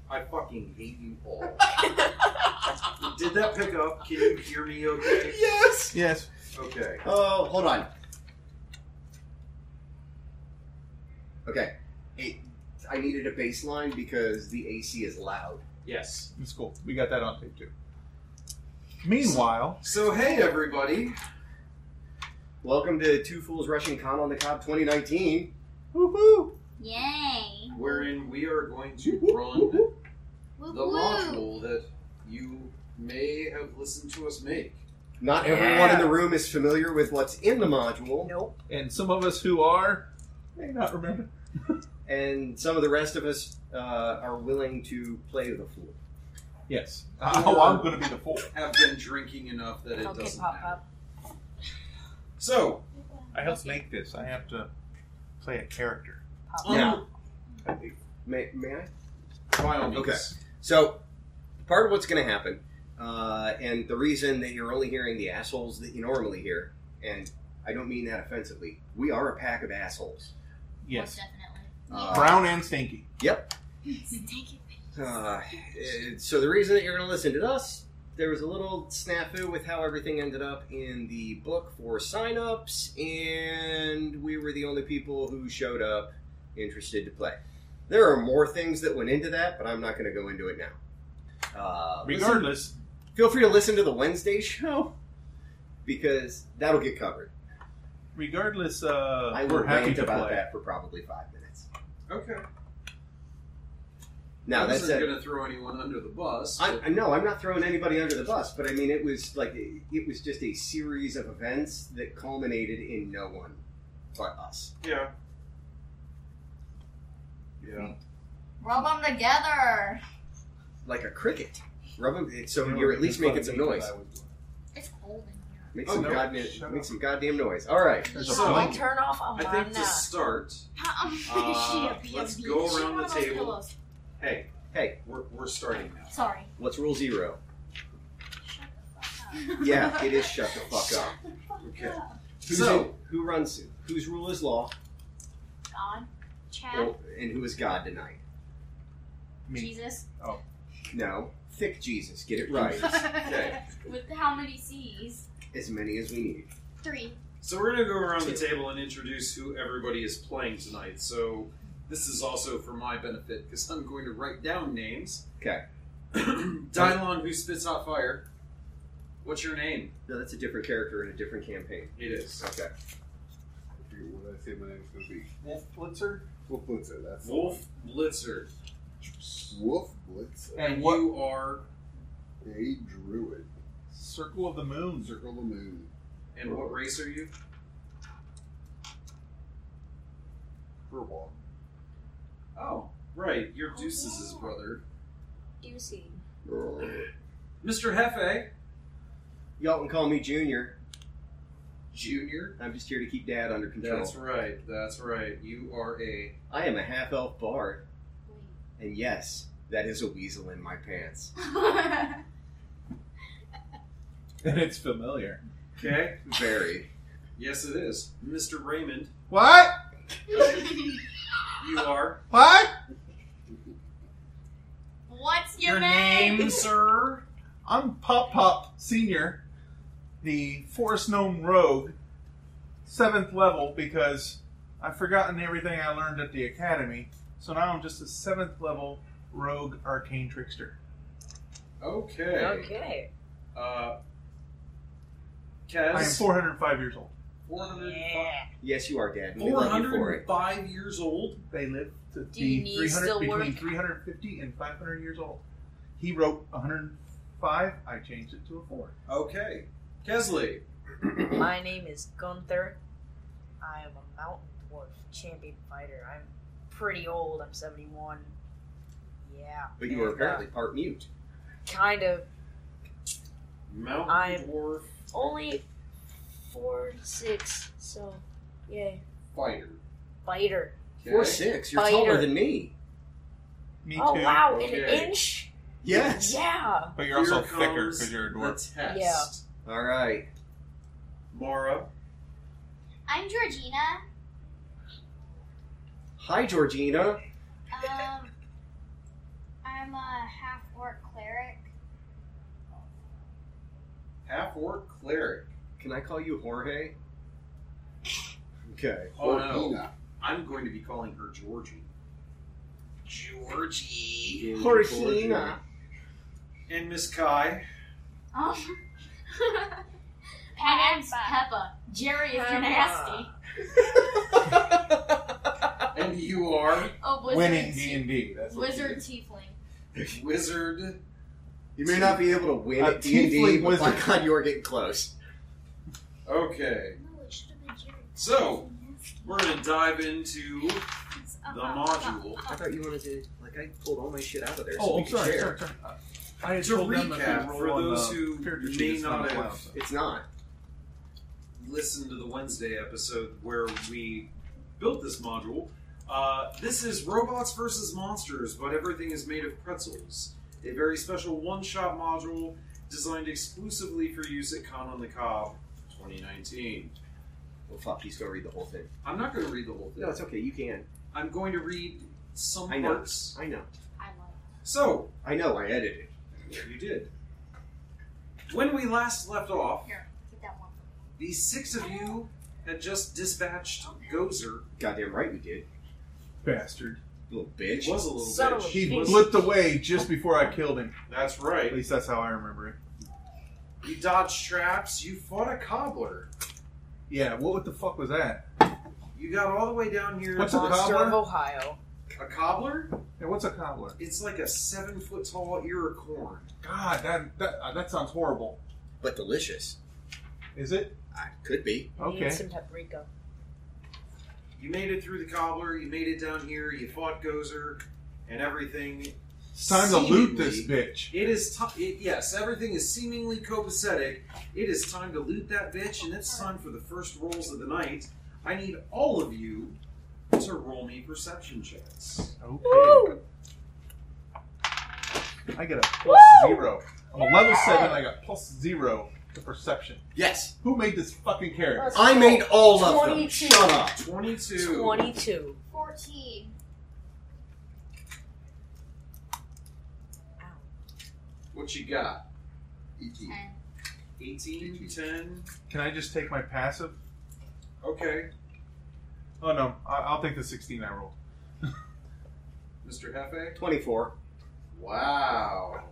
I fucking hate you all. Did that pick up? Can you hear me okay? Yes! Yes. Okay. Oh, hold on. Okay. Hey, I needed a baseline because the AC is loud. Yes. It's cool. We got that on tape too. Meanwhile, So, hey, everybody. Welcome to Two Fools Rushing Con on the Cob 2019. woohoo! Yay! Wherein we are going to run Woo the woo. module that you may have listened to us make. Not everyone in the room is familiar with what's in the module. Nope. And some of us who are may not remember. And some of the rest of us are willing to play the fool. Yes. Oh, I'm going to be the fool. Have been drinking enough that it Okay, doesn't pop, matter. pop. So, I helped make this. I have to play a character. Pop. Now, may I? by all means. Okay. So, part of what's going to happen, and the reason that you're only hearing the assholes that you normally hear, and I don't mean that offensively, we are a pack of assholes. Yes. Most definitely. Brown and stinky. Yep. Take it. So the reason that you're going to listen to us, there was a little snafu with how everything ended up in the book for sign-ups, and we were the only people who showed up interested to play. There are more things that went into that, but I'm not going to go into it now. Regardless, Feel free to listen to the Wednesday show, because that'll get covered. regardless, I will we're happy rant to about play. that for probably 5 minutes. Okay. Now, I that's wasn't it. going to throw anyone under the bus. I know I'm not throwing anybody under the bus, but I mean it was like it was just a series of events that culminated in no one but us. Yeah. Yeah. Rub them together. Like a cricket. Rub 'em, so You know, you're at least it's funny making some because noise. I was- It's cold in here. Make Oh, some no. goddamn, Shut up. make some goddamn noise. All right. There's So- a I'll blanket. turn off on I mine think to now. start, let's She go had around one the of those table. pillows. Hey, Hey, we're starting now. Sorry. what's rule 0? Shut the fuck up. Yeah, it is shut the fuck up. Shut the fuck Okay. up. Who runs? Whose rule is law? God. Chad. Oh, and who is God tonight? Me. Jesus. No, thick Jesus. Get it right. Okay. With how many C's? As many as we need. 3. So we're going to go around the table and introduce who everybody is playing tonight. So this is also for my benefit because I'm going to write down names. Okay. Dylon, who spits hot fire. What's your name? No, that's a different character in a different campaign. It is. Okay. I forget what I say my name's going to be. Wolf Blitzer. Wolf Blitzer, that's the Wolf Blitzer. one. Wolf Blitzer. And what- you are. A druid. Circle of the Moon. Circle the moon. And what race are you? Furwalk. Oh, right. You're Deuces' brother. Deucey. Mr. Hefe. Y'all can call me Junior. Junior. I'm just here to keep Dad under control. That's right. That's right. You are a. I am a half-elf bard, and yes, that is a weasel in my pants. And it's familiar. Okay. Very. Yes, it is. Mr. Raymond. What? You are. What? What's your name? sir? I'm Pop Pop Senior, the Forest Gnome Rogue, 7th level because I've forgotten everything I learned at the Academy. So now I'm just a 7th level Rogue Arcane Trickster. Okay. Okay. Kaz. I am 405 years old. 405 Yeah. Yes, you are, Dad. and we love you for it. 405 years old. They live to Do your be knees 300, still between work? 350 and 500 years old. He wrote 105. I changed it to a 4. Okay. Kesley. My name is Gunther. I am a mountain dwarf champion fighter. I'm pretty old. I'm 71. Yeah. But you were And, apparently part mute. kind of. Mountain I'm- Dwarf Only 4'6", so yeah. Fighter. Fighter. Okay. 4'6". You're Fighter. taller than me. Me Oh too. wow, Okay. an inch? Yes. Yeah. But you're also Here thicker comes because you're a the dwarf. test. Yeah. All right. Mara. I'm Georgina. Hi, Georgina. I I'm a half-orc cleric. Half-orc cleric. Can I call you Jorge? Okay. Oh no. Orkina. I'm going to be calling her Georgie. Georgie. Jorgina. And Miss Kai. My name's Peppa. Jerry, if you're nasty. And you are Oh, wizard. Winning D&D. That's what Wizard you tiefling. Wizard. You may not be able to win A at D&D, tiefling but my wizard. God, you're getting close. Okay. No, it should have been Jerry. So, we're going to dive into the module. I thought you wanted to, like, I pulled all my shit out of there so Oh, we I'm could sorry. share. Sorry. I had To told them that they recap, roll for on those the who character sheet, may it's not allowed, have so. It's not. Listen to the Wednesday episode where we built this module. This is Robots versus Monsters, but everything is made of pretzels. A very special one-shot module designed exclusively for use at Con on the Cobb 2019. Well, fuck, he's going to read the whole thing. I'm not going to read the whole thing. No, it's okay, you can. I'm going to read some I know. parts. I know. I love So, I know, I edited. you did. When we last left off, it. Here, get that one. the 6 of you had just dispatched Gozer. Goddamn right we did. Bastard. You little bitch. He was a little Son of bitch. a He bitch. blipped away just before I killed him. That's At right. least that's how I remember it. You dodged traps. You fought a cobbler. Yeah, what the fuck was that? You got all the way down here. What's a Monster cobbler? of Ohio. A cobbler? Hey, what's a cobbler? It's like a 7-foot tall ear of corn. God, that sounds horrible. But delicious. Is it? Could be. You Okay. need some paprika. You made it through the cobbler. You made it down here. You fought Gozer, and everything. It's time to loot this Seemingly- bitch. It is yes, everything is seemingly copacetic. It is time to loot that bitch, and it's time for the first rolls of the night. I need all of you to roll me perception checks. Okay. Woo! I get a plus 0. I'm a level 7. I got plus 0 to perception. Yes. Who made this fucking character? I made all of them. 22. Shut up. 22. 22. 14. Ow. What you got? 18. 18, 10. Can I just take my passive? Okay. Oh no, I'll take the 16 I rolled. Mr. Hefe? 24. Wow.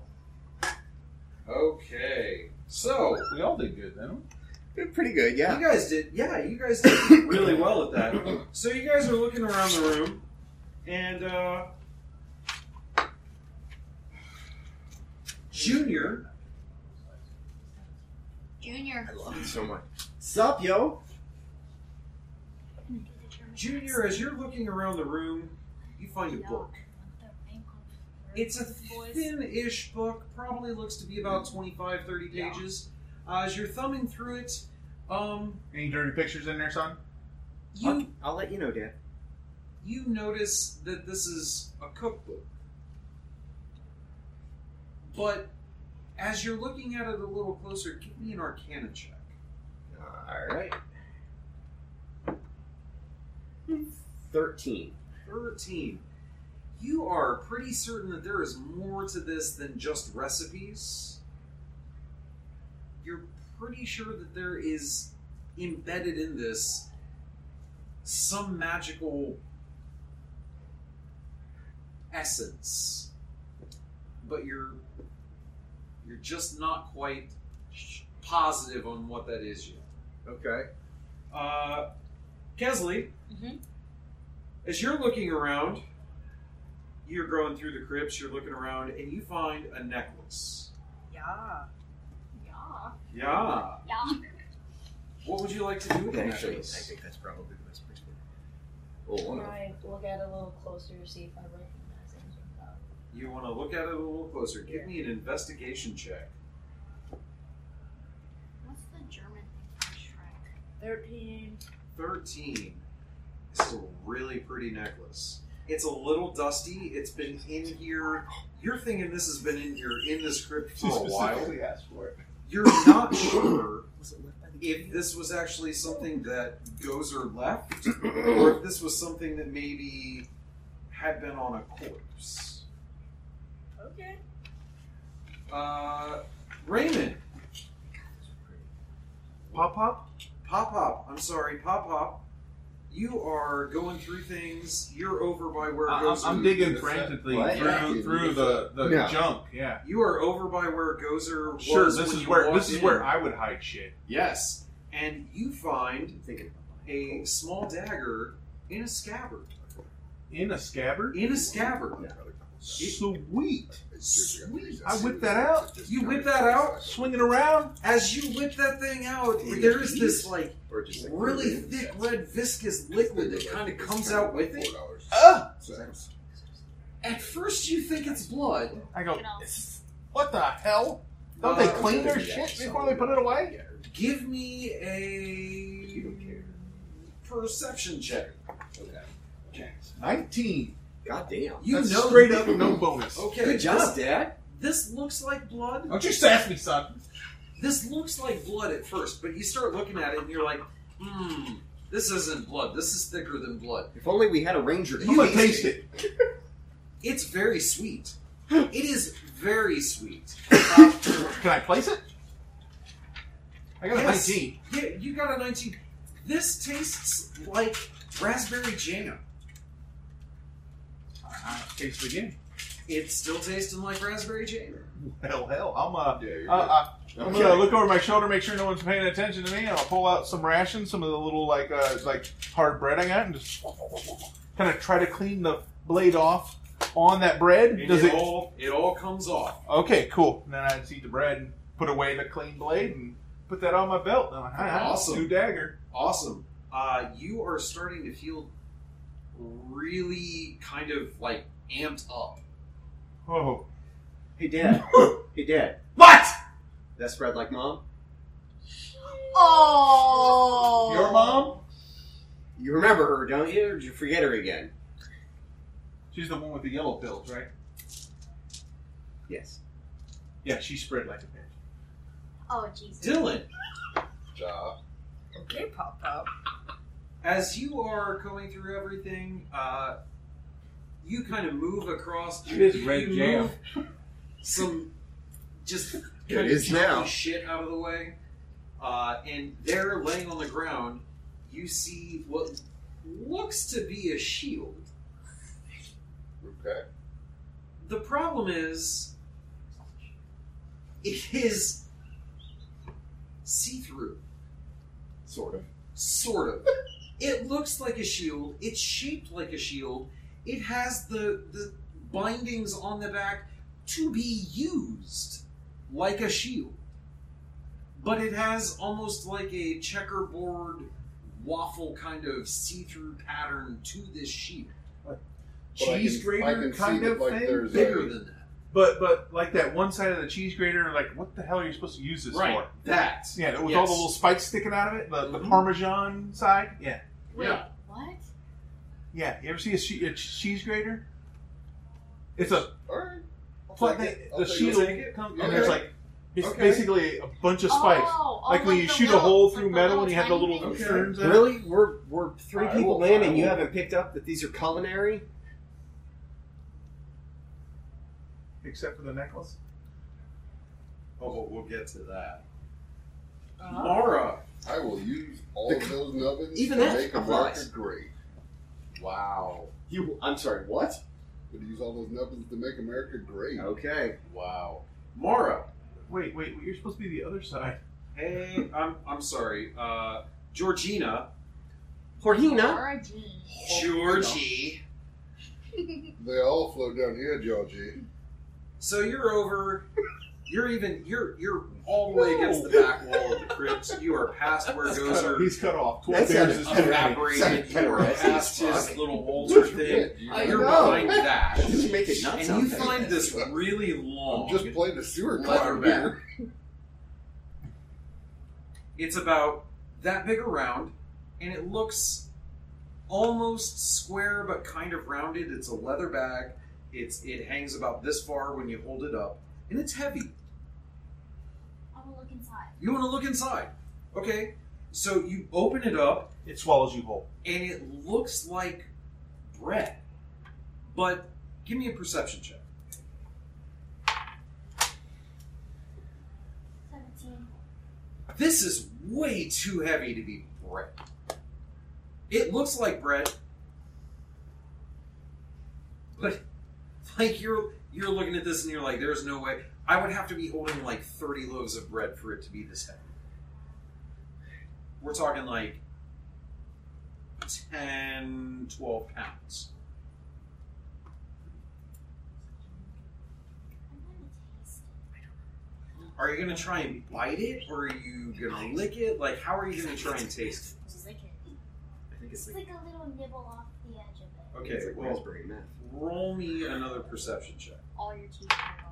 Okay. So, We all did good then. Pretty good, yeah. you guys did really well at that. So you guys are looking around the room, and Junior, Junior. I love it so much. Sup, yo? Junior, as you're looking around the room, you find a book. It's a thin-ish book, probably looks to be about 25, 30 pages. As you're thumbing through it, Any dirty pictures in there, son? I'll let you know, Dad. you notice that this is a cookbook. But as you're looking at it a little closer, give me an Arcana check. Alright. 13. 13. You are pretty certain that there is more to this than just recipes. You're pretty sure that there is embedded in this some magical essence. But you're just not quite positive on what that is yet. Okay. Kesley, Mhm. as you're looking around, you're going through the crypts, you're looking around, and you find a necklace. Yeah. Yeah. Yeah. Yeah. What would you like to do with the Actually, I necklace? think that's probably the best place for it. Oh, Can one of I look at it a little closer to see if I recognize anything about it? You want to look at it a little closer. Give me an investigation check. What's the German thing for Shrek? 13. 13. This is a really pretty necklace. It's a little dusty. It's been in here. You're thinking this has been in here in this crypt She for a while. specifically asked for it. You're not sure Was it left by the if this was actually something that Gozer left, or if this was something that maybe had been on a corpse. Okay. Raymond. Pop Pop? Pop. I'm sorry, Pop. You are going through things. You're over by where Gozer. I'm digging frantically What? through the No. junk. Yeah. You are over by where Gozer was. Sure. This when is you where walked in. I would hide shit. Yes, and you find I'm thinking a small dagger in a scabbard. In a scabbard. In a scabbard. Sweet. Sweet. I whip that out. You whip that out. Swing it around. As you whip that thing out, there is this like or just like really thick red viscous liquid that kind of comes out with it. At first, you think it's blood. I go. What the hell? Don't they clean their shit before they put it away? Give me a perception check. Okay. 19. God damn. You That's know straight up no bonus. Okay, Good job, Dad. This looks like blood. Don't you sass me, son. This looks like blood at first, but you start looking at it and you're like, this isn't blood. This is thicker than blood. If only we had a ranger. I'm gonna taste it. It's very sweet. It is very sweet. Can I place it? I got a 19. Yeah, you got a 19. This tastes like raspberry jam. Taste it again. It's still tasting like raspberry jam. Hell. I'm Okay. gonna look over my shoulder, make sure no one's paying attention to me, and I'll pull out some rations, some of the little like hard bread I got, and just kind of try to clean the blade off on that bread. And Does it all comes off. Okay, cool. And then I just eat the bread and put away the clean blade and put that on my belt. I'm like, Awesome. New dagger. Awesome. You are starting to feel really kind of like amped up. Oh, Hey, Dad. Hey, Dad. what? That spread like Mom? Oh. Your mom? You remember her, don't you? Or did you forget her again? She's the one with the yellow pills, right? Yes. Yeah, she spread like a bitch. Oh, Jesus. Dylan, Okay, Pop. as you are going through everything, you kind of move across. It is you red move jam. Some just It kind of is now. junky shit out of the way, and there, laying on the ground, you see what looks to be a shield. Okay. The problem is, it is see-through. Sort of. Sort of. It looks like a shield. It's shaped like a shield. It has the bindings on the back to be used like a shield. But it has almost like a checkerboard waffle kind of see-through pattern to this shield. Cheese grater kind of like thing? there's Bigger a, than that. But like that one side of the cheese grater, like what the hell are you supposed to use this for? That. Yeah, with Yes. all the little spikes sticking out of it, the Mhm. Parmesan side. Yeah, Wait, Yeah. what? yeah. You ever see a cheese grater? It's a Alright. flat take thing. it. I'll The take shield it. comes, Okay. and there's like it's Okay. basically a bunch of spikes. Oh, Like when you the shoot a little- hole like through the metal and you have the tiny little things? Okay. turns out. Really? We're three I people will- in I and you will- haven't picked up that these are culinary? Except for the necklace. Oh, but we'll get to that. Uh-huh. Mara. I will use all of those nubbins Even to that make applies. America great. Wow. I'm sorry, what? Would use all those nubbins to make America great. Okay. Wow. Mara. Wait. You're supposed to be the other side. Hey, I'm sorry. Georgina. Georgina? Origin. Georgie. They all float down here, Georgie. So you're over. You're all the way against the back wall of the crypt. You are past where Gozer He's cut off. 12 That bears sounded is too many. evaporated. You are Kinda past racist. his little altar thing. I You're know. behind that. Just make it not And sound you bad. find this really long I'm just playing the sewer leather clown bag. here. It's about that big around, and it looks almost square but kind of rounded. It's a leather bag. It hangs about this far when you hold it up, and it's heavy. I will look inside. You want to look inside. Okay, so you open it up, It swallows you whole. and it looks like bread. But give me a perception check. 18. This is way too heavy to be bread. It looks like bread, but like you're looking at this and you're like, there's no way. I would have to be holding like 30 loaves of bread for it to be this heavy. We're talking like 10, 12 pounds. I'm gonna taste it. Are you going to try and bite it, or are you going to lick it? Like, how are you going to try and taste it? Just like it. I think it's It's like, like a little nibble off the edge of it. Okay, it's like well, raspberry meth. roll me another perception check. All your teeth are off.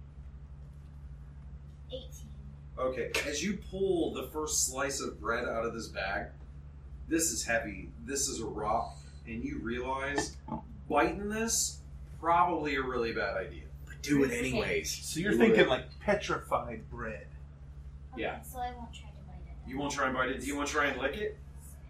18. Okay, as you pull the first slice of bread out of this bag, this is heavy. This is a rock, and you realize biting this probably a really bad idea. But do it anyways. So you're thinking like petrified bread. Okay, Yeah. so I won't try to bite it. You won't try and bite it. Do you want to try and lick it?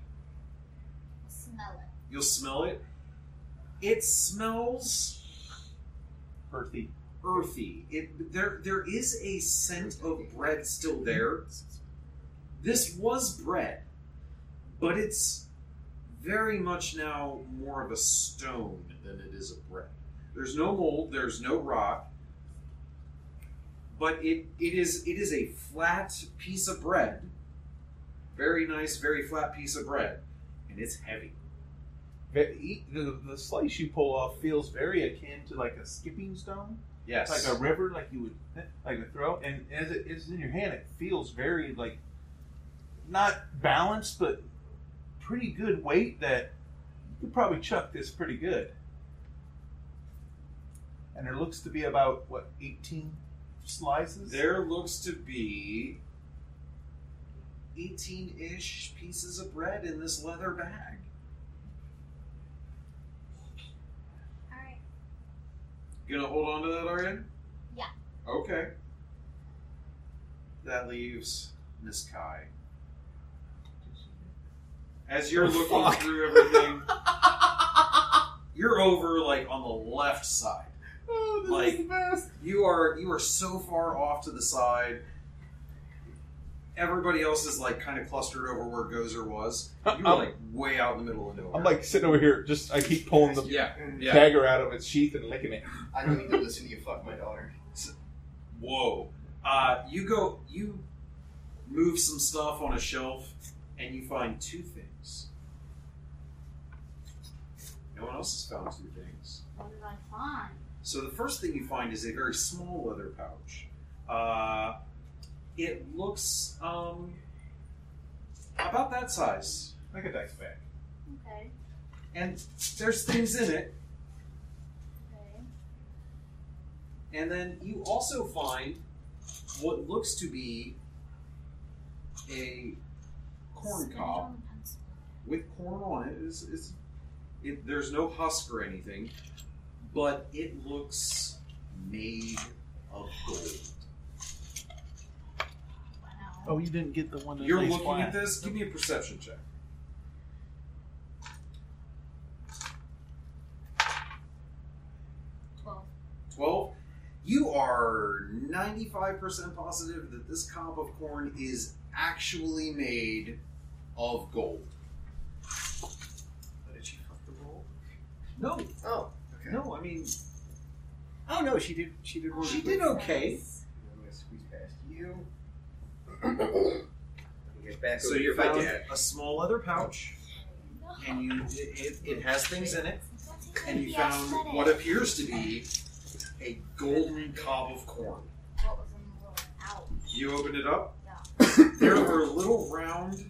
Smell it. You'll smell it. It smells Earthy. earthy. There is a scent of bread still there. This was bread, but it's very much now more of a stone than it is a bread. There's no mold, there's no rot, but it is a flat piece of bread. Very nice, very flat piece of bread, and it's heavy. The slice you pull off feels very akin to like a skipping stone. Yes. Like a river, like you would, like a throw. And as it is in your hand, it feels very, like, not balanced, but pretty good weight that you could probably chuck this pretty good. And there looks to be about, 18 slices? There looks to be 18-ish pieces of bread in this leather bag. Alright. You gonna hold on to that, Aryan? Yeah. Okay. That leaves Miss Kai. As you're looking through everything, you're over like on the left side. Oh, this Like, is the best. You are so far off to the side. Everybody else is like kind of clustered over where Gozer was. You were like way out in the middle of nowhere. I'm like sitting over here, I keep pulling the yeah. dagger out of its sheath and licking it. I don't need to listen to you fuck my daughter. Whoa. You move some stuff on a shelf, and you find two things. No one else has found two things. What did I find? So the first thing you find is a very small leather pouch. It looks about that size, Like a dice bag. Okay. and there's things in it. Okay. And then you also find what looks to be a corn Spin it cob on the pencil. with corn on it. There's no husk or anything, but it looks made of gold. Wow. Oh, you didn't get the one that You're lays looking flat. at this? Give me a perception check. 12. You are 95% positive that this cob of corn is actually made of gold. Did she fuck the roll? No, Oh, okay. no, I mean, Oh no, she did. She did. she did okay. I'm gonna squeeze past you. Get back So over you here, found my dad. a small leather pouch, and it has things in it, and you found what appears to be a golden cob of corn. What was in the little pouch? You open it up. Yeah. There are little round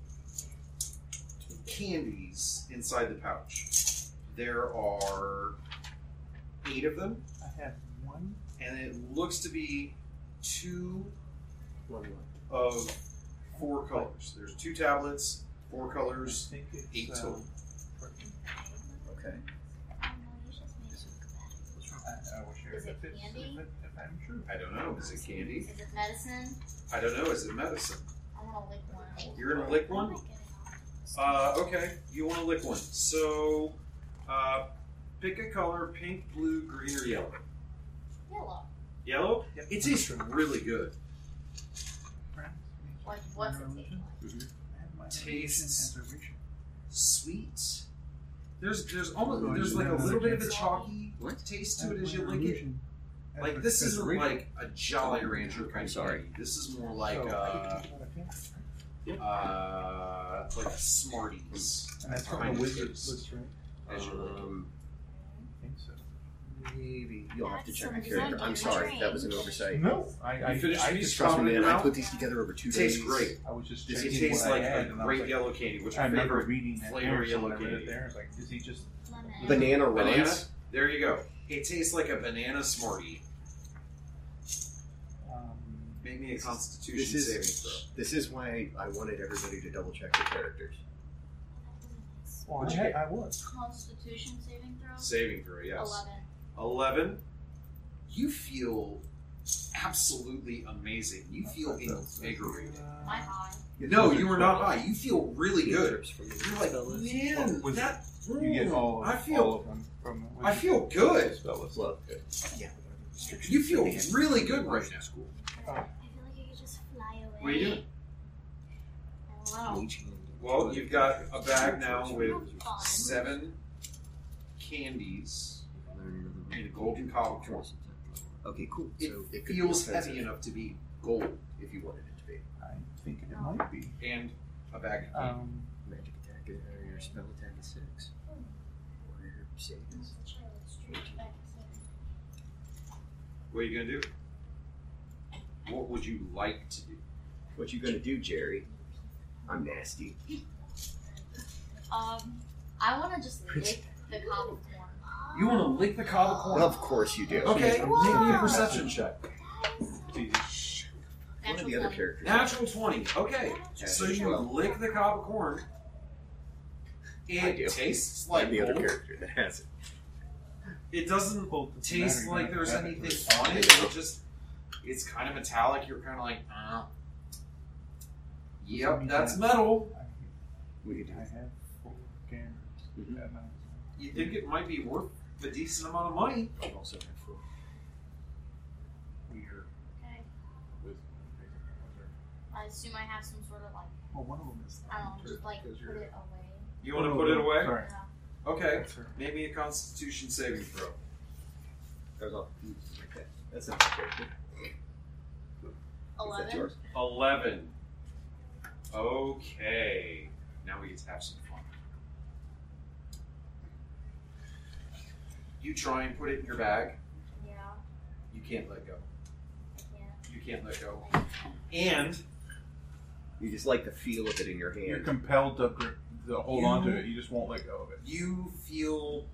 candies inside the pouch. There are 8 of them, I have one. and it looks to be 2 One. of 4 colors. There's 2 tablets, 4 colors, I think it's, 8 total. Okay. Oh, no, you just made it look better. I will share Is it if it's- candy? if I'm sure. I don't know. Is it candy? Is it medicine? I don't know. Is it medicine? I want to lick one. You're gonna lick I one? might get it off. Okay. You want to lick one. So, pick a color: pink, blue, green, or yellow. Yellow. Yellow? Yep. It tastes really good. Like, what's it taste like? Tastes sweet. There's almost there's like a little bit of a chalky taste to it as you lick it. Like this isn't like a Jolly Rancher kind of candy. This is more like a Smarties. And that's from kind the of Wizard taste list, right? as you lick it. I think so. Maybe you'll have to check my That's character. I'm sorry, strange. that was an oversight. No, I You finished these? just Trust me, man. I Now? put these together over 2 It days. tastes great. I was just It checking tastes what like I had, a and I was great like, yellow candy. What's I your remember favorite reading that flavor of there, so yellow when I read it candy? there, I was like, is he just Lemon. Banana Banana? runs. There you go. It tastes like a banana Smartie. Make me a Constitution saving throw. This is why I wanted everybody to double check their characters. well, What'd you get? I was. Constitution saving throw? Saving throw, yes. 11. 11. You feel absolutely amazing. You feel invigorated. Am I high? No, you are not high. You feel really Field good. trips from the You're like, man, Was that. You get all I of feel. them from the I feel good. spell list. Well, yeah. Restrictions. You feel really good right now. I feel like I could just fly away. What are you doing? I don't know. Well, you've got a bag now with Fun. 7 candies and a golden cob corn. Okay, cool. It So it could be feels offensive heavy enough to be gold if you wanted it to be. I think it might be. and a bag of candy. Magic attack, your spell attack is 6. Or your save is What are you going to do? What would you like to do? What you gonna do, Jerry? I'm nasty. I want to just lick the cob of corn. You want to lick the cob of corn? Of course you do. Okay, make me a perception check. One of Natural the other 20. characters. Natural 20. Okay. So you Well. lick the cob of corn. I do. It tastes Like like the other gold. character that has it. It doesn't Well, it doesn't taste matter, like you there's don't have anything it. on it. It's kind of metallic. You're kind of like, yep, that's metal. We could do I have 4 cameras. Mhm. That matters. You think it might be worth a decent amount of money? I also have 4. Weird. Okay. With I assume I have some sort of like, well, one of them is. I don't know, just like put it away. You want to put it away? Sorry. Yeah. Okay. That's her. Make me a Constitution saving throw. There's all. Okay. That's not the character. Is that 11. yours? 11. Okay. Now we get to have some fun. You try and put it in your bag. Yeah. You can't let go. Yeah. You can't let go. And You just like the feel of it in your You're hand. compelled to hold on to it. You just won't let go of it. you feel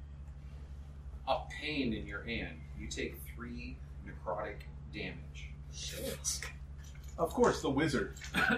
a pain in your hand. You take 3 necrotic damage. Of course, the wizard.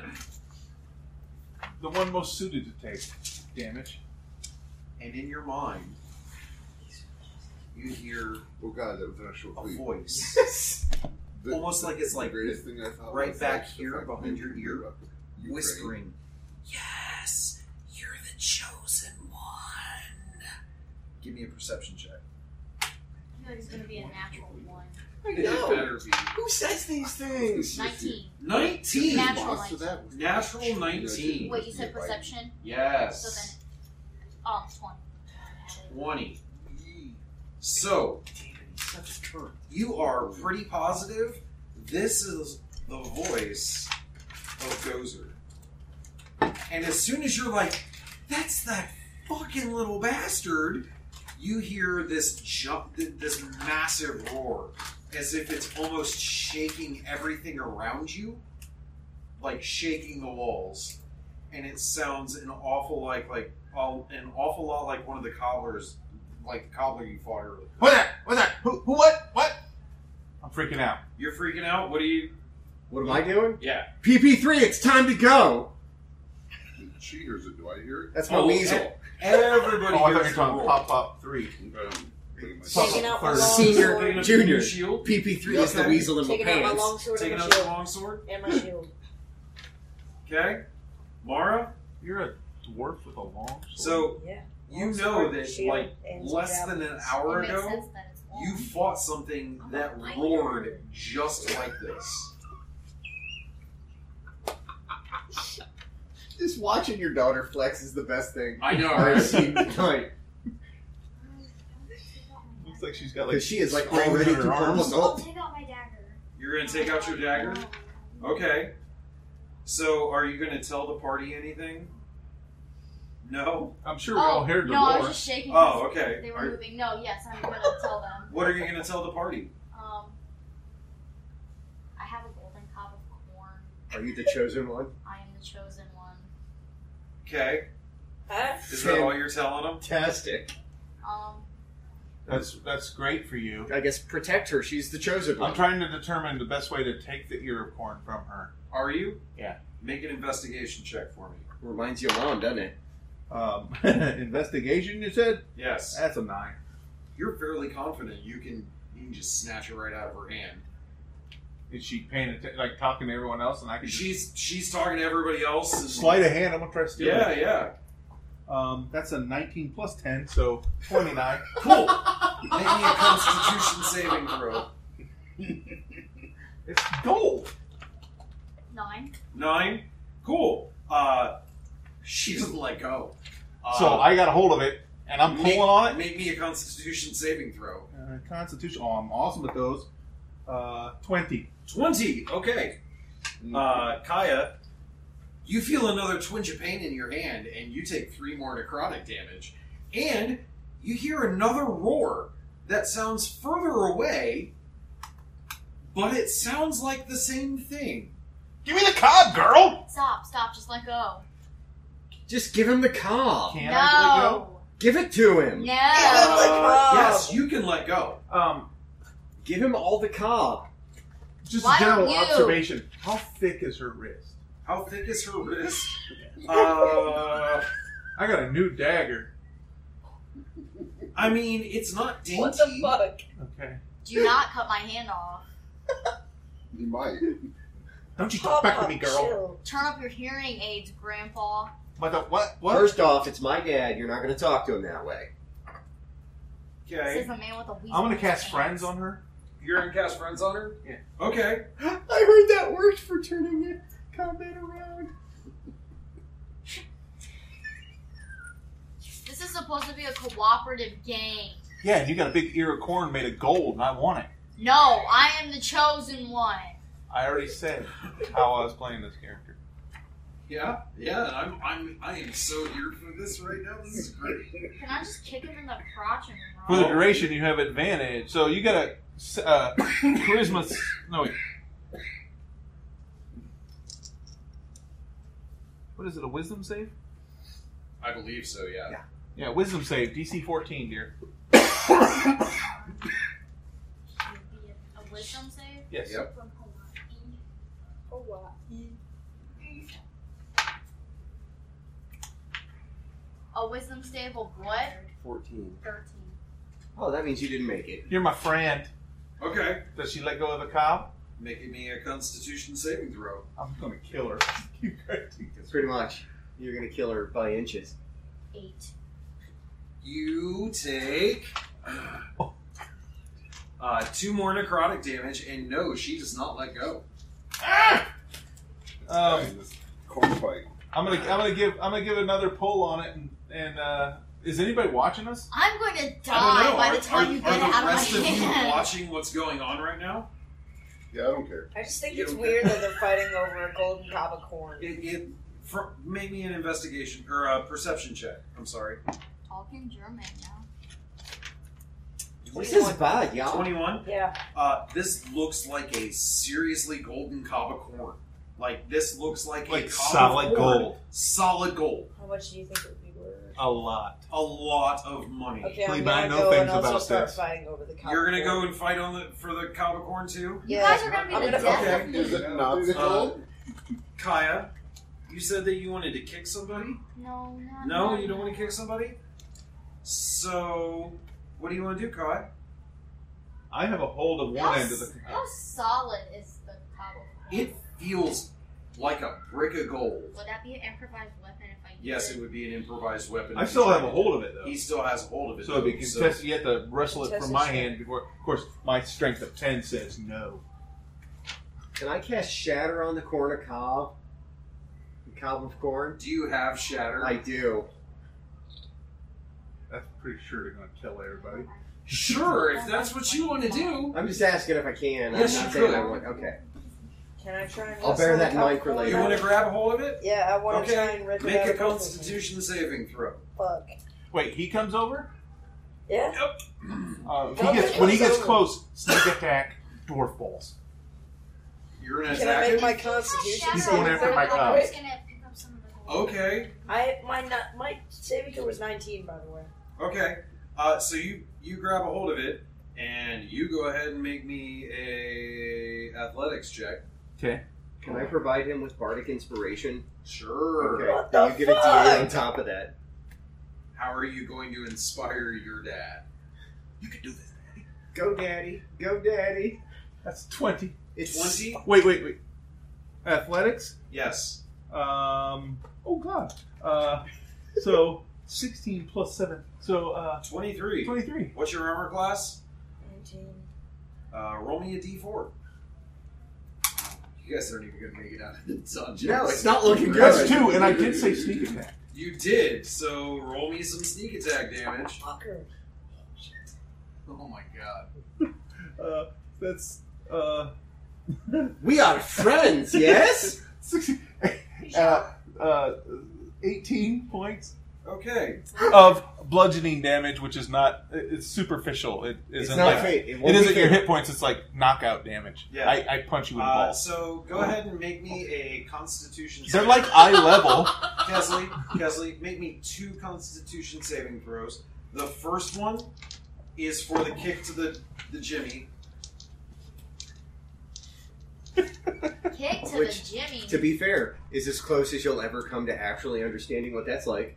The one most suited to take damage. And in your mind, you hear Oh god, that was an actual a tweet. voice. The- Almost like it's the like greatest thing I thought right was back like the here fact that behind you your can ear, give up Ukraine. whispering, "Yes, you're the chosen one." Give me a perception check. I feel like it's going to be a natural 1. It better be Who says these things? 19. 19. Natural Lost to 19. that was- Natural 19. Wait, you said perception? Yes. So then, 20. 20. So Damn it, he's such a turd. you are pretty positive this is the voice of Gozer. And as soon as you're like, that's that fucking little bastard, you hear this this massive roar, as if it's almost shaking everything around you, like shaking the walls, and it sounds an awful lot like one of the cobblers, like the cobbler you fought earlier. What's that? What's that? Who? What? I'm freaking out. You're freaking out. What are you? What am I doing? Yeah. PP3, it's time to go! Cheaters, do I hear it? That's my Oh, weasel. Everybody Oh, I thought you hears were the talking roar. pop up 3. Pretty much. Taking out my long Senior, sword. Taking up junior. your shield. PP3 is the Okay. weasel in my Taking out my pants. long sword Taking and my out your shield. long sword. And my shield. Okay. Mara, You're a dwarf with a long sword. so Yeah. you Long know sword, that shield, like and some less than an javelins. hour It makes ago, sense that it's long. you fought something that roared just like this. Just watching your daughter flex is the best thing I know, I've right? seen tonight. Looks like she's got like Because she is like springs in already her too arms. I'll purple. take out my dagger. You're gonna take out your dagger? Okay. So, are you gonna tell the party anything? No? I'm sure we all heard the No, I was roar. just shaking. Oh, because okay. They were Are- moving. No, yes, I'm gonna tell them. What are you gonna tell the party? I have a golden cob of corn. Are you the chosen one? I am the chosen one. Okay. Huh? Is that all you're telling them? Fantastic. That's great for you. I guess protect her. She's the chosen one. I'm trying to determine the best way to take the ear of corn from her. Are you? Yeah. Make an investigation check for me. Reminds you of Mom, doesn't it? Investigation, you said? Yes. That's a 9. You're fairly confident you can just snatch it right out of her hand. Is she paying attention, like talking to everyone else, and I can just She's talking to everybody else. And, sleight of hand? I'm gonna try to steal Yeah, it. yeah. That's a 19 plus 10, so 29. Cool. Make me a Constitution saving throw. It's gold. 9. 9. Cool. She doesn't let go. So I got a hold of it, and I'm pulling on it. Make me a Constitution saving throw. Constitution. Oh, I'm awesome at those. 20. 20. Okay. Kaya, you feel another twinge of pain in your hand, and you take 3 more necrotic damage. And you hear another roar that sounds further away, but it sounds like the same thing. Give me the cob, girl. Stop, just let go. Just give him the cob. Can I let go? Give it to him. No. Yes, you can let go. Give him all the cob. Just Why a general don't you? observation. How thick is her wrist? How thick is her wrist? I got a new dagger. I mean, it's not dainty. What the fuck? Okay. Do not cut my hand off. You might. Don't you talk back to me, girl. Chill. Turn up your hearing aids, Grandpa. What? First off, it's my dad. You're not going to talk to him that way. This Okay. is a man with a weasel. I'm going to in cast his friends hands. on her. You're gonna cast friends on her? Yeah. Okay. I heard that worked for turning the combat around. This is supposed to be a cooperative game. Yeah, and you got a big ear of corn made of gold, and I want it. No, I am the chosen one. I already said how I was playing this character. Yeah, I am so here for this right now. This is great. Can I just kick him in the crotch and For the run? duration, you have advantage. So you got a charisma. No, wait. What is it? A wisdom save? I believe so. Yeah. Yeah, wisdom save. DC 14, dear. Should it be a wisdom save? Yes. Yep. From a wisdom save of what? 14. 13. Oh, that means you didn't make it. You're my friend. Okay. Does she let go of the cob? Making me a Constitution saving throw. I'm gonna kill her. You crazy. Pretty much. You're going to kill her by inches. 8. You take 2 more necrotic damage, and no, she does not let go. This corn fight. I'm gonna give another pull on it, and is anybody watching us? I'm going to I don't die know. by the time you get it are out the of my rest of you hand. watching what's going on right now? Yeah, I don't care. I just think You it's don't weird that they're fighting over a golden cob of corn. Make me an investigation or a perception check. I'm sorry. Talking German now. This is bad, y'all. 21. Yeah. This looks like a seriously golden cob of corn. Like this looks like a Like cob solid of corn. gold. Solid gold. How much do you think it would be worth? A lot. A lot of money. Okay, Cleve, I'm I gonna know go things and also about start this. fighting over the cob. You're gonna of go corn. and fight for the cob of corn too? You Yeah, guys are going to be I'm the gonna death okay. of me. Is it not the gold? Kaya, you said that you wanted to kick somebody? No, No, you don't want to kick somebody? So, what do you want to do, Kai? I have a hold of one end of the. How solid is the cob of corn? It feels like a brick of gold. Would that be an improvised weapon if I use Yes, it? it would be an improvised weapon. I still have a hold of it though. He still has a hold of it. So it'd be though, contested. You have to wrestle it Contested from my shit. hand before. Of course, my strength of 10 says no. Can I cast Shatter on the corner cob? Cob of corn. Do you have Shatter? I do. That's pretty sure they're going to kill everybody. Sure, if that's what you want to do. I'm just asking if I can. Yes, I'm you not saying could. I want. Okay. Can I try and I'll bear that in mind for You later. want to grab a hold of it? Yeah, I want to try and Okay. rip it Make out a of both of them. Constitution saving throw. Fuck. Wait, he comes over? Yeah. Yep. When he gets close, sneak attack, dwarf balls. You're gonna Can I attack make him? my Constitution He's saving going after throw? my I'm cob. just gonna pick up some of the Okay. My saving throw was 19, by the way. Okay. So you grab a hold of it, and you go ahead and make me a athletics check. Okay. Can I provide him with bardic inspiration? Sure. Okay. What Then the you get a D8 fuck? on top of that. How are you going to inspire your dad? You can do this, Daddy. Go, daddy. Go, daddy. That's 20. It's 20? Wait. Athletics? Yes. Oh, God. So, 16 plus 7. So, 23. 23. What's your armor class? 19. Roll me a d4. You guys aren't even going to make it out of the dungeon. No, it's not looking good. That's 2, and I did say sneak attack. You did, so roll me some sneak attack damage. Fucker. Oh my god. That's, We are friends, yes? 16, 18 points Okay. of bludgeoning damage, which is not, it's superficial. It It's isn't not like, fate. it won't be isn't your fatal. hit points, it's like knockout damage. Yeah. I punch you in the balls. So go ahead and make me a Constitution. They're like eye level. Kesley, make me 2 Constitution saving throws. The first one is for the kick to the Jimmy. kick to Which, the Jimmy. To be fair, is as close as you'll ever come to actually understanding what that's like.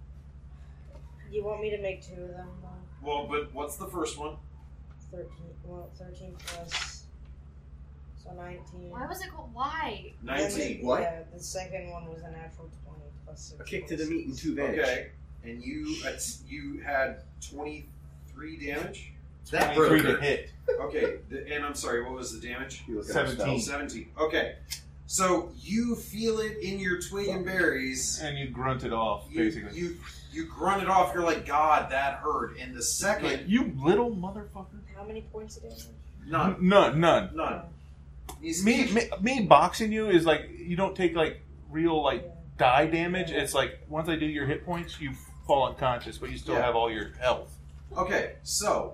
You want me to make 2 of them? Well, but what's the first one? 13. Well, 13 plus. So 19. Why was it called? Why? 19. What? Yeah, the second one was a natural 20 plus 6. A kick to the meat and 2 advantage. Okay. And you had 23 damage? That 23 broke to her. hit. Okay. And I'm sorry, what was the damage? You look at our 17. spells. 17. Okay. So you feel it in your twig and berries. And you grunt it off, basically. You grunt it off. You're like, God, that hurt. And the Like, second, you little motherfucker. How many points of damage? none. None. He's- Me boxing you is like, you don't take like real like Yeah. die damage. It's like, once I do your hit points, you fall unconscious, but you still Yeah. have all your health. Okay, so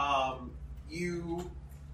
you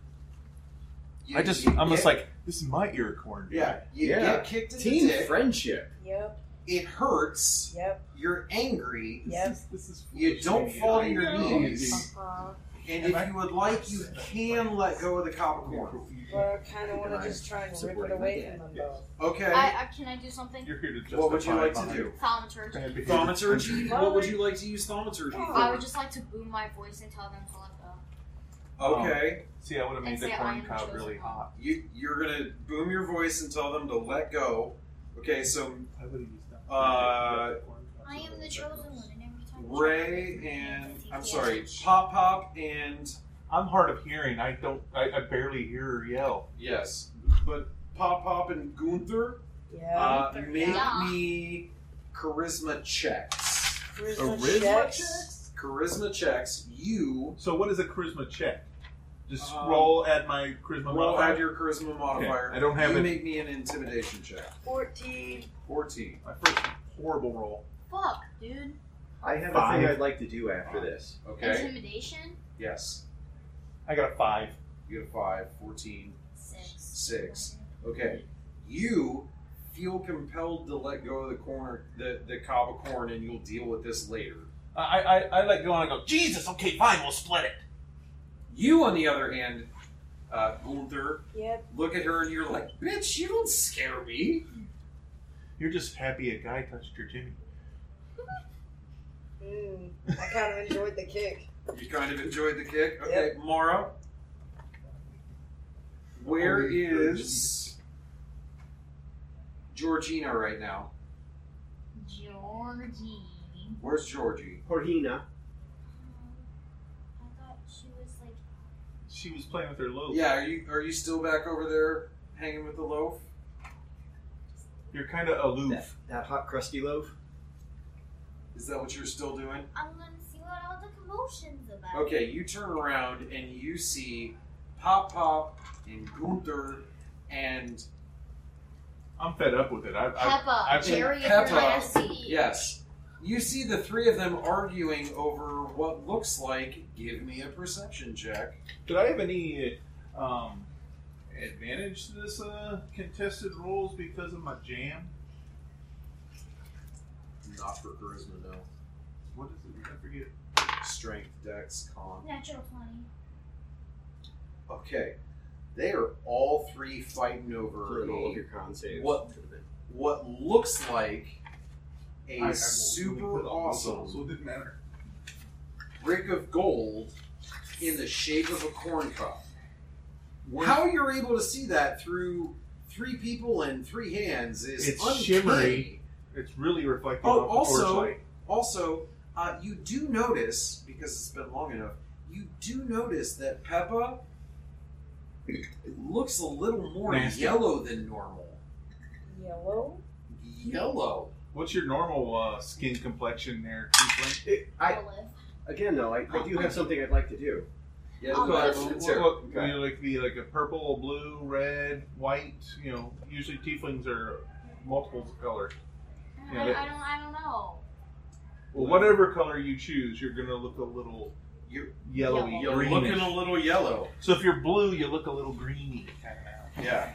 I'm just get- like, this is my earcorn. yeah, you Yeah. get kicked in Team the dick. friendship. Yep. It hurts. Yep. You're angry. Yep. This is You don't fall to your I know. knees. Uh-huh. And if you would like, you can let go of the cob of corn. But I kind of want to just try and rip it away from them, though. Okay. Can I do something? You're here to justify What would you like to my do? Thaumaturgy. bad behavior. Thaumaturgy? What would you like to use thaumaturgy I would for? just like to boom my voice and tell them to let go. Okay. See, I would have made And the say, corn "I am the cob chosen really one." hot. You're gonna boom your voice and tell them to let go. Okay, so I would have used that. I am the chosen one, and every time you Ray try to and make me I'm feel sorry, damage. Pop and I'm hard of hearing. I barely hear her yell. yes, but Pop and Gunther, Yeah. make Yeah. me charisma checks. Charisma checks. Charisma checks. You So what is a charisma check? Just Um, roll at my charisma roll modifier? add your charisma modifier. I don't have you it. make me an intimidation check. 14. 14. My first horrible roll. Fuck, dude. I have a 5. thing I'd like to do after this. Okay. Intimidation? Yes. I got a 5. You get a 5. 14. 6. 6. Okay. You feel compelled to let go of the cob of corn, and you'll deal with this later. I let go and I go, Jesus, okay, fine, we'll split it. You, on the other hand, Gunther, Yep. look at her and you're like, bitch, you don't scare me. You're just happy a guy touched your Jimmy. I kind of enjoyed the kick. You kind of enjoyed the kick. Okay, Mara. Where is Georgina right now? Georgie. Where's Georgie? Jorgina. I thought she was like. She was playing with her loaf. Yeah, are you still back over there hanging with the loaf? You're kind of aloof. That hot crusty loaf. Is that what you're still doing? I'm gonna see what all the commotion's about. Okay, you turn around and you see Pop Pop and Gunther and I'm fed up with it. Peppa, I've Jerry, and Peppa. Nasty. yes, you see the three of them arguing over what looks like. Give me a perception check. Did I have any advantage to this contested rolls because of my jam? Not for charisma, no. What is it? I forget. Strength, dex, con. Natural 20. Okay, they are all three fighting over Doing all of a, your con saves. what looks like a I super really put all those awesome rolls, so it didn't matter. brick of gold in the shape of a corn cob. Where- How you're able to see that through three people and three hands is It's uncanny. shimmery. It's really reflecting Oh, off the also- torchlight. Also, you do notice, because it's been long enough, you do notice that Peppa looks a little more Nasty. yellow than normal. Yellow? Yellow. What's your normal skin complexion there, Tiefling? Olive. Again, though, I do have something I'd like to do. Yeah, Oh, go ahead. that's- Let's hear it. What, Okay. you know, like be like a purple, blue, red, white. You know, usually Tieflings are multiples of colors. Yeah, I don't know. Well, whatever color you choose, you're going to look a little You're, yellowy, you're greenish. looking a little yellow. So if you're blue, you look a little greeny. Kind of. Yeah.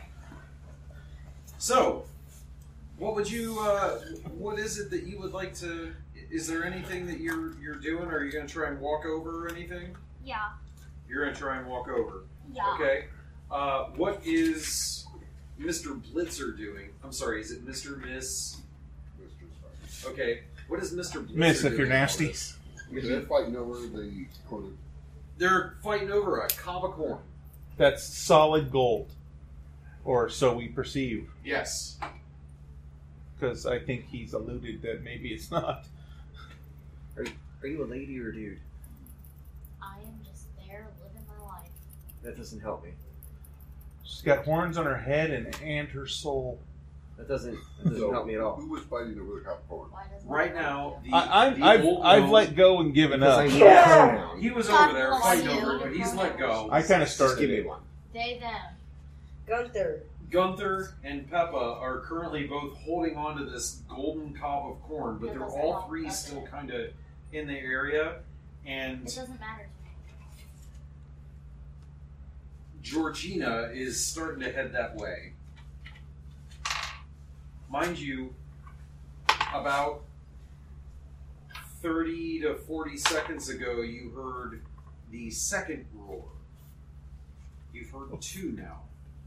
So, what would you? What is it that you would like to? Is there anything that you're doing? Or are you going to try and walk over or anything? Yeah. You're going to try and walk over. Yeah. Okay. What is Mr. Blitzer doing? I'm sorry. Is it Mr. Miss? Mr. Sorry. Okay. What is Mr. Blitzer Miss, if doing you're in all nasty. this? They're fighting over the corner. They're fighting over a cob of corn. That's solid gold, or so we perceive. Yes. Because I think he's alluded that maybe it's not. Are you a lady or a dude? I am just there living my life. That doesn't help me. She's got horns on her head and her soul. That doesn't So, help me at all. Who was fighting over the cop corn? Why doesn't Right it now, help the, you? I've old I've gnome- let go and given Because up. I need a pronoun. He was God over there bless fighting you. over it, but he's let go. I kind of Just started give me it. one. They, them. Gunther. Gunther and Peppa are currently both holding on to this golden cob of corn, but That they're doesn't all help, three does still it? kind of in the area. It And doesn't matter to me. Georgina is starting to head that way. Mind you, about 30 to 40 seconds ago, you heard the second roar. You've heard two now.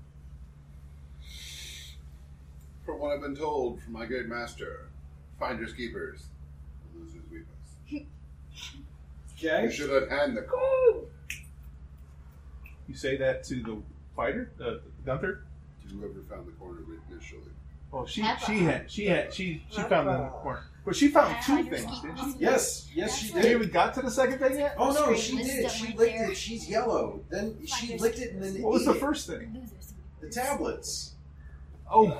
From what I've been told from my good master, finders keepers, losers weepers. Okay? You should unhand the corn You say that to the fighter, Gunther. to whoever found the corn initially. Well, she Peppa. found the corner. Well, she found two Finders things, didn't keepers. she? Yes, yes, she She did. even got to the second thing yet? Oh no, Great she did. wisdom She right licked there. it. She's yellow. Then she Finders licked it and then What was ate the it. first thing? Losers. The tablets. Oh,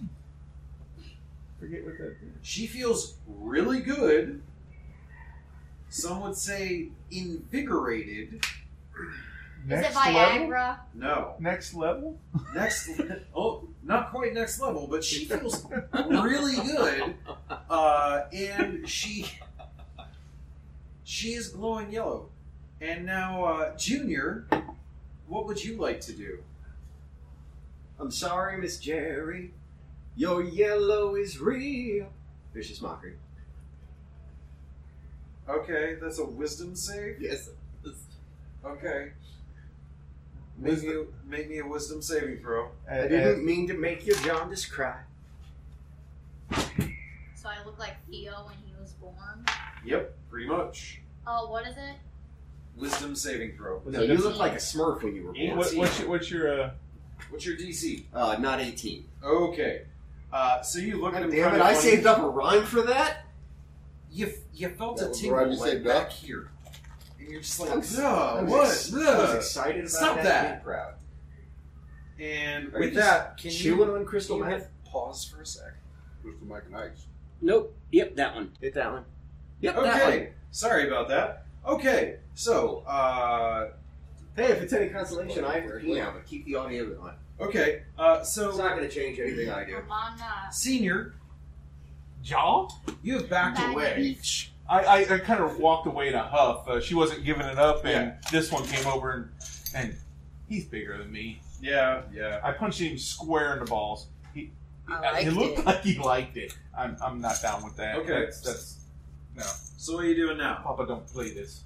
forget what that is. She feels really good. Some would say invigorated. Is it Next level. Viagra? No. Next level. Next, oh, not quite next level, but she feels really good, and she is glowing yellow. And now, Junior, what would you like to do? I'm sorry, Miss Jerry. Your yellow is real. Vicious mockery. Okay, that's a wisdom save. Yes. Okay, make me a wisdom saving throw. I didn't mean to make your jaundice cry. So I look like Theo when he was born. Yep, pretty much. Oh, what is it? Wisdom saving throw. No, you look like a Smurf when you were born. What's your What's your DC? Not 18. Okay, so you look at him. Damn it! kinda I funny. saved up a rhyme for that. You felt That a was the tingle rhyme you like saved back up? here, and you're just like, I was "Ugh, what? I was Ugh." excited about Stop that. that. Big crowd. And Are you with just that, can chewing you on crystal can you meth? hit pause for a sec. Crystal Mike and Ice. Nope. Yep, that one. Hit that one. Yep, that one. Okay, sorry about that. Okay, so, Hey, if it's any consolation, I have to pee now, but keep the audio on. okay, It's so, not going to change anything I do. Come on now. Senior, Jaw? you have backed Back away. beach. I kind of walked away in a huff. She wasn't giving it up, and this one came over, and he's bigger than me. Yeah. I punched him square in the balls. I It liked looked it. like he liked it. I'm not down with that. Okay. That's no. So what are you doing now? Papa, don't play this.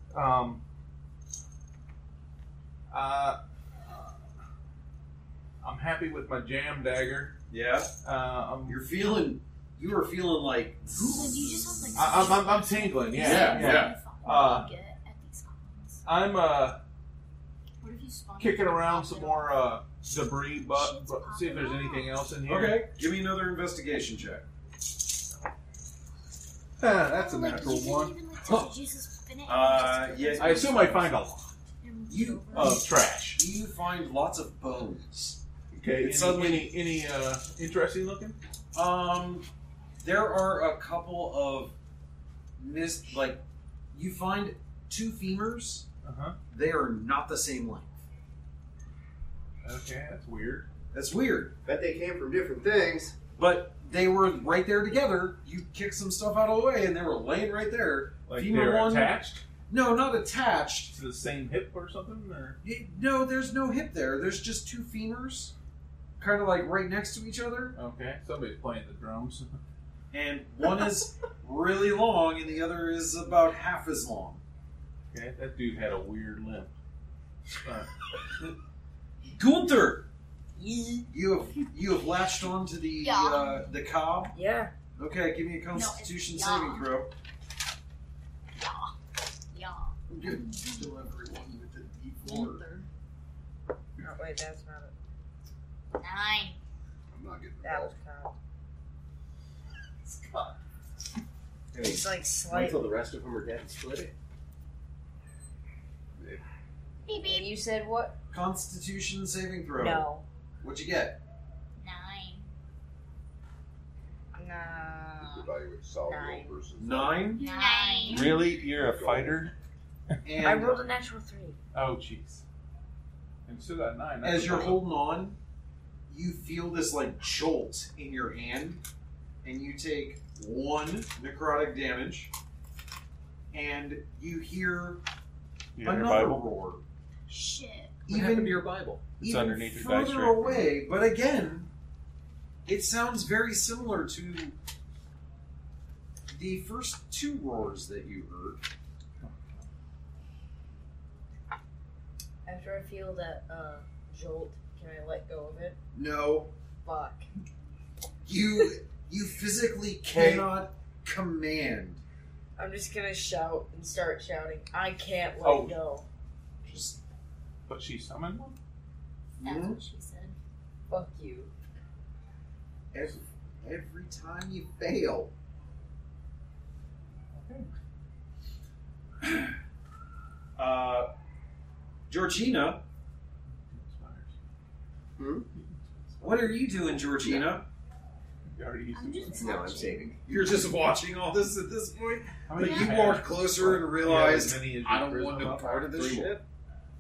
I'm happy with my jam dagger. Yeah? I'm You were feeling like... So do you just have like I'm tingling. Yeah. Get at these comments. I'm What if you spawn kicking it? around some more debris, but see if there's anything else in here. Okay, give me another investigation check. That's a Like, natural you didn't one. even, like, touch it, you just spin it and Yeah. just I assume I find a lot and move You- it over. of trash. You find lots of bones. Okay. It's suddenly- Any interesting looking? There are a couple of you find two femurs. Uh-huh. They are not the same length. Okay, that's weird. That's weird. Bet they came from different things. But they were right there together. You kicked some stuff out of the way, and they were laying right there. Like Femur they're one- attached No, not attached. to the same hip or something? Or No, there's no hip there. There's just two femurs, kind of like right next to each other. okay, somebody's playing the drums. And one is really long, and the other is about half as long. Okay, that dude had a weird limp. Gunther, you have latched onto the Yeah. the cob. Yeah. Okay, give me a Constitution it's saving yeah. throw. Yeah. I'm gonna kill everyone with the D4. Oh, wait, that's not it. 9. I'm not getting That was involved. kind I mean, It's like wait slight. until the rest of them are dead and split it. Beep And beep. you said what? Constitution saving throw. No. What'd you get? 9. Just Nah. evaluate solid Nine. roll versus 9. 9. Really? You're a fighter? And I rolled a natural 3. Oh, jeez. And you still got 9. That's as you're a- holding on, you feel this like jolt in your hand, and you take 1 necrotic damage, and you hear You got your another Bible? roar. Shit. What happened Even to your Bible? It's even underneath your dice further tray. away, but again, it sounds very similar to the first 2 roars that you heard. After I feel that jolt, can I let go of it? No, Fuck. you physically cannot command. I'm just gonna shout and start shouting. I can't let Oh. go. Just But she summoned one? That's Mhm. what she said. Fuck you. every time you fail. Georgina, Hmm? what are you doing, Georgina? You already used I'm to just No, I'm watching. saving. You're just watching all this at this point? How Like, many you have? walked closer and realized, Yeah, as many as I your don't want no prisoners. part of this 3 more. shit.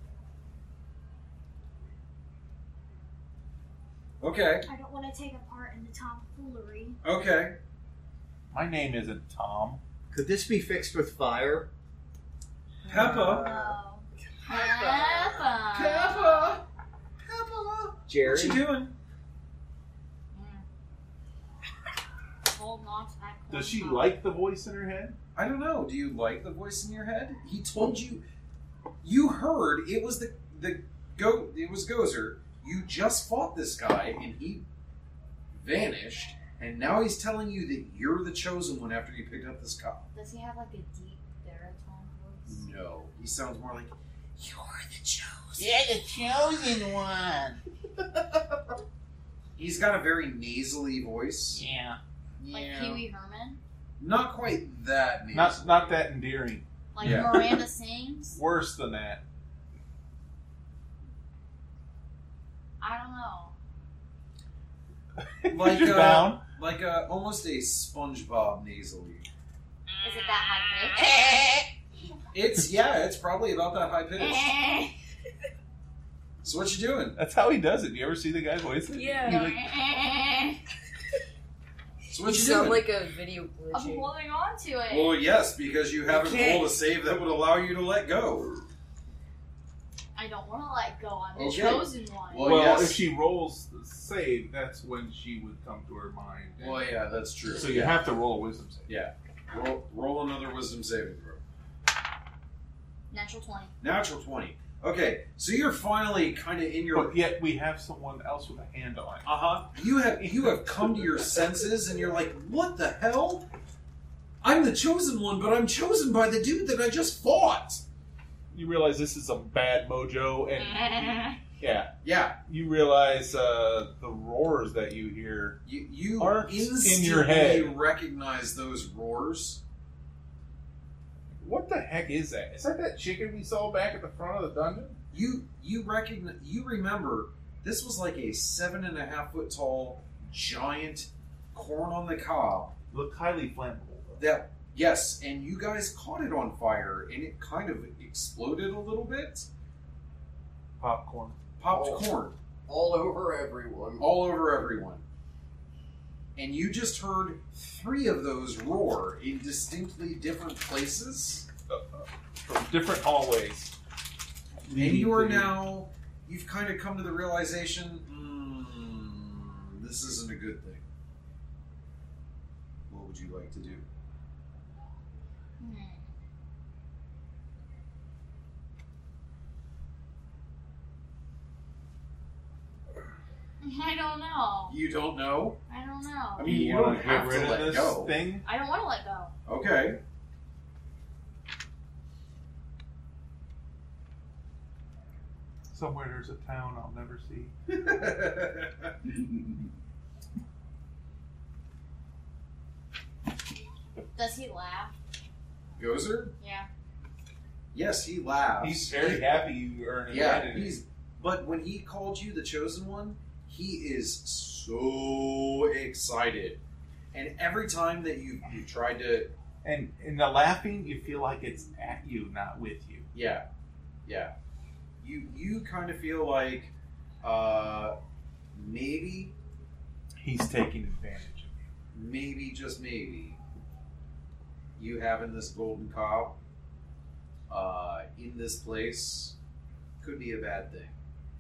Okay, I don't want to take a part in the tomfoolery. okay. My name isn't Tom. Could this be fixed with fire? Peppa. Oh. Peppa. Peppa! Peppa! Jerry? What you doing? Hold on to that Does she corn like the voice in her head? I don't know. Do you like the voice in your head? He told you. You heard it was it was Gozer. You just fought this guy and he vanished, and now he's telling you that you're the chosen one after you picked up this cop. Does he have like a deep baritone voice? No, he sounds more like you're the chosen. You're the chosen one. He's got a very nasally voice. Yeah. Like Pee Wee Herman? Not quite that nasally. Not that endearing. Like Yeah. Miranda sings? Worse than that. I don't know. like You're down. like almost a SpongeBob nasally. Is it that high pitch? It's probably about that high pitch. So what you doing? That's how he does it. You ever see the guy voice it? Yeah. He's like, So what You you sound doing? like a video I'm glitching. holding on to it. Well, yes, because you haven't can't. rolled a save that would allow you to let go. I don't want to let go. I'm the Okay. chosen one. Well, well, yes. if she rolls the save, that's when she would come to her mind. And- Well, yeah, that's true. So you have to roll a wisdom save. Yeah. Roll another wisdom saving throw. Natural 20. Natural 20. Okay, so you're finally kind of in your. But yet we have someone else with a hand on it. You have come to your senses, and you're like, what the hell? I'm the chosen one, but I'm chosen by the dude that I just fought. You realize this is some bad mojo, and Yeah, you realize the roars that you hear. you Aren't in instantly your head. recognize those roars. What the heck is that? Is that chicken we saw back at the front of the dungeon? You remember this was like a 7.5 foot tall giant corn on the cob. Look highly flammable. Though. That yes, and you guys caught it on fire, and it kind of exploded a little bit. Popcorn. Popped Oh. corn All over everyone. all over everyone, and you just heard 3 of those roar in distinctly different places. From different hallways. And you are now, you've kind of come to the realization, this isn't a good thing. What would you like to do? I don't know. You don't know? I don't know. I mean, you wanna don't have to let this go. thing? I don't want to let go. Okay. Somewhere there's a town I'll never see. Does he laugh? Gozer? Yeah. Yes, he laughs. He's very happy you earned an Yeah, identity. but when he called you the chosen one, he is so excited. And every time that you tried to, And in the laughing, you feel like it's at you, not with you. yeah, you kind of feel like maybe, He's taking advantage of you. maybe just maybe, you having this golden cob in this place could be a bad thing.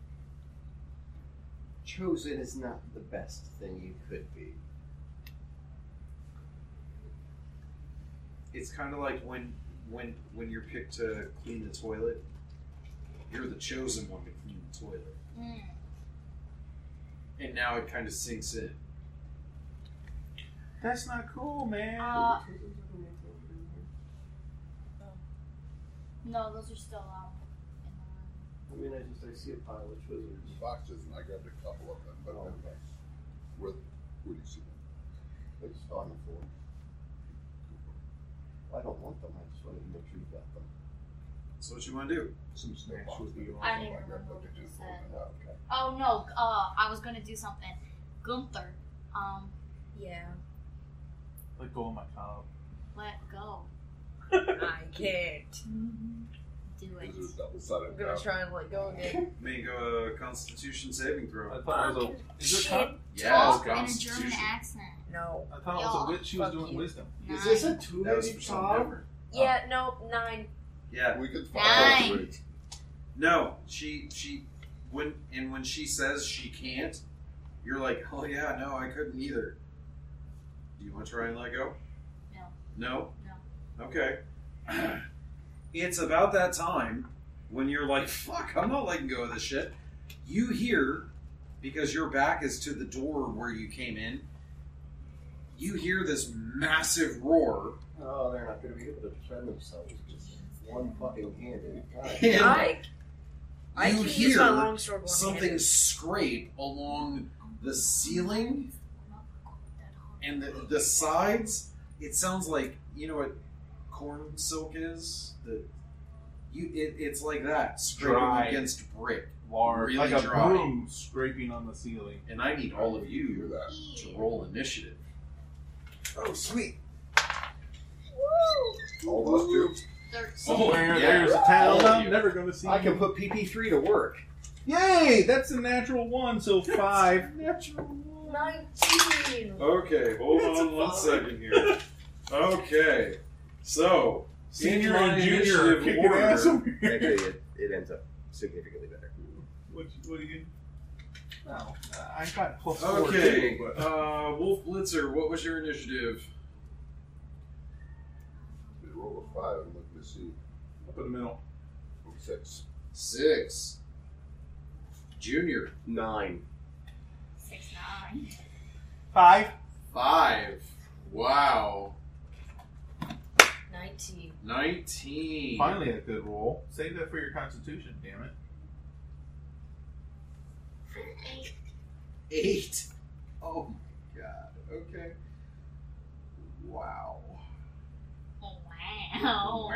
Chosen is not the best thing you could be. It's kind of like when you're picked to clean the toilet, you're the chosen one to clean the toilet. And now it kind of sinks in. That's not cool, man. No, those are still out. I mean, I see a pile of chosen. Boxes, and I grabbed a couple of them. But Oh, okay. where do you see them? They just on the floor. Well, I don't want them. I just wanted to make sure you got them. So what you want to do? Some snacks would be I don't awesome. even remember what you said. Okay. Oh no, I was gonna do something. Gunther, Yeah. Let go of my cob. let go. I can't. Do it. This is a double-sided I'm gonna die. try and let go again. Make a Constitution saving I throw. thought it was a. Is it Shit. Yeah, Talk in a German Constitution. accent. No. I thought it was a Y'all, wit. She was fuck doing you. wisdom. Is this a Nine. That was two-headed for something cob? different. Yeah, no, 9. Yeah. We could find Nine. out which. No, she when she says she can't, you're like, oh yeah, no, I couldn't either. Do you want to try and let go? No. No? No. Okay. It's about that time when you're like, fuck, I'm not letting go of this shit. You hear, because your back is to the door where you came in, you hear this massive roar. Oh, they're not going to be able to defend themselves. Just one fucking hand at a time. And I you can use my hear longsword one something scrape along the ceiling and the sides. It sounds like, you know what corn silk is? It's like that, scraping Dry. against brick. large, Really like a dry. broom scraping on the ceiling. And I need all of Hear you that? to roll initiative. Oh, sweet. All of us too? 13. Somewhere yeah. there's a All town of I'm you. never going to see. I can put PP3 to work. Yay! That's a natural 1, so 5. 19. Okay, hold That's on a one five. second here. Okay, so Senior in my and junior initiative kicking ass order, over here. Actually, it ends up significantly better. What do you? No, I got +4 okay, too, but Wolf Blitzer, what was your initiative? We roll a 5. I'm looking to see. up in the middle. 6. 6. Junior, 9. 6, 9. 5. 5. Wow. 19. 19. Finally, a good roll. Save that for your constitution, damn it. 8. 8. Oh my god. Okay. Wow. Oh, wow.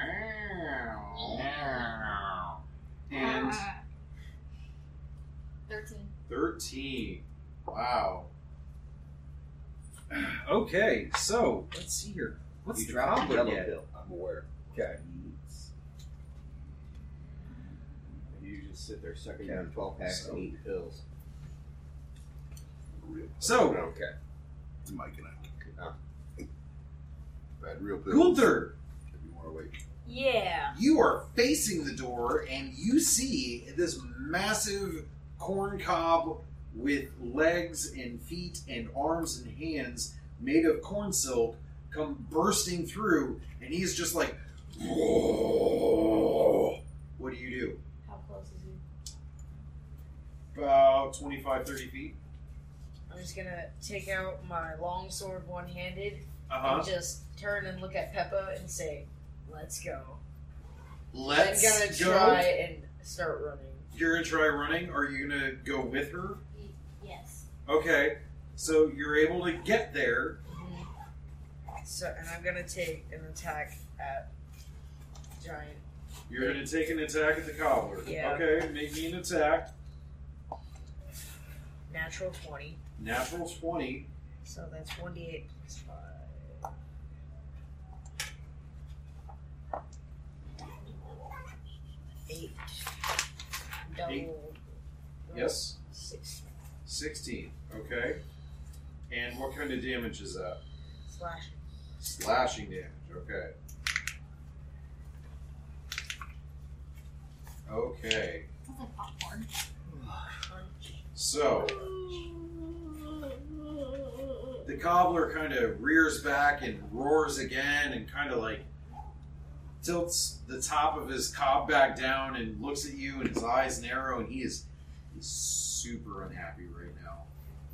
Wow. And 13. 13. Wow. Okay, so let's see here. What's You the dropped a cobbler yellow get? pill. I'm aware. Okay. You just sit there sucking down 12 packs and eating pills. Real. So, Okay. Mike and I. Oh. Bad real pills. Gunther, If you want to wait. Yeah. you are facing the door and you see this massive corn cob with legs and feet and arms and hands made of corn silk come bursting through, and he's just like, "Whoa." What do you do? How close is he? About 25, 30 feet. I'm just gonna take out my long sword one-handed Uh-huh. and just turn and look at Peppa and say, "Let's go." Let's I'm gonna go. try and start running. You're gonna try running. Are you gonna go with her? Yes. Okay. So you're able to get there. So, and I'm gonna take an attack at Giant. You're gonna take an attack at the cobbler. Yeah. Okay. Make me an attack. Natural 20. Natural 20. So that's 1d8 plus 5. 8. Double. Eight. Yes. 6 16. Okay. And what kind of damage is that? slash. Slashing damage. Okay. Okay. Sounds like popcorn. Punch. So the cobbler kind of rears back and roars again and kind of like tilts the top of his cob back down and looks at you and his eyes narrow and he's super unhappy right now.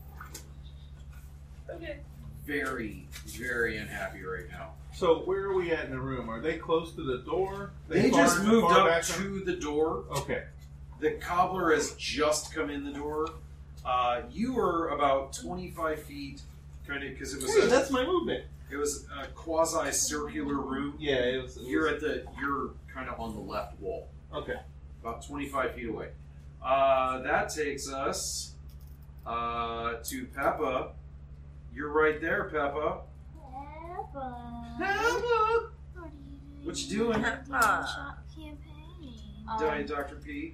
Okay. Very, very unhappy right now. So where are we at in the room? Are they close to the door? They far- just moved far up back from- to the door. Okay. The cobbler has just come in the door. You were about 25 feet, kind of, because it was Hey, that's my movement. it was a quasi-circular room. Yeah, it was. You're kind of on the left wall, Okay. about 25 feet away. That takes us to Peppa. You're right there, Peppa. Peppa. What you doing? Shop campaign. Diet Dr. P.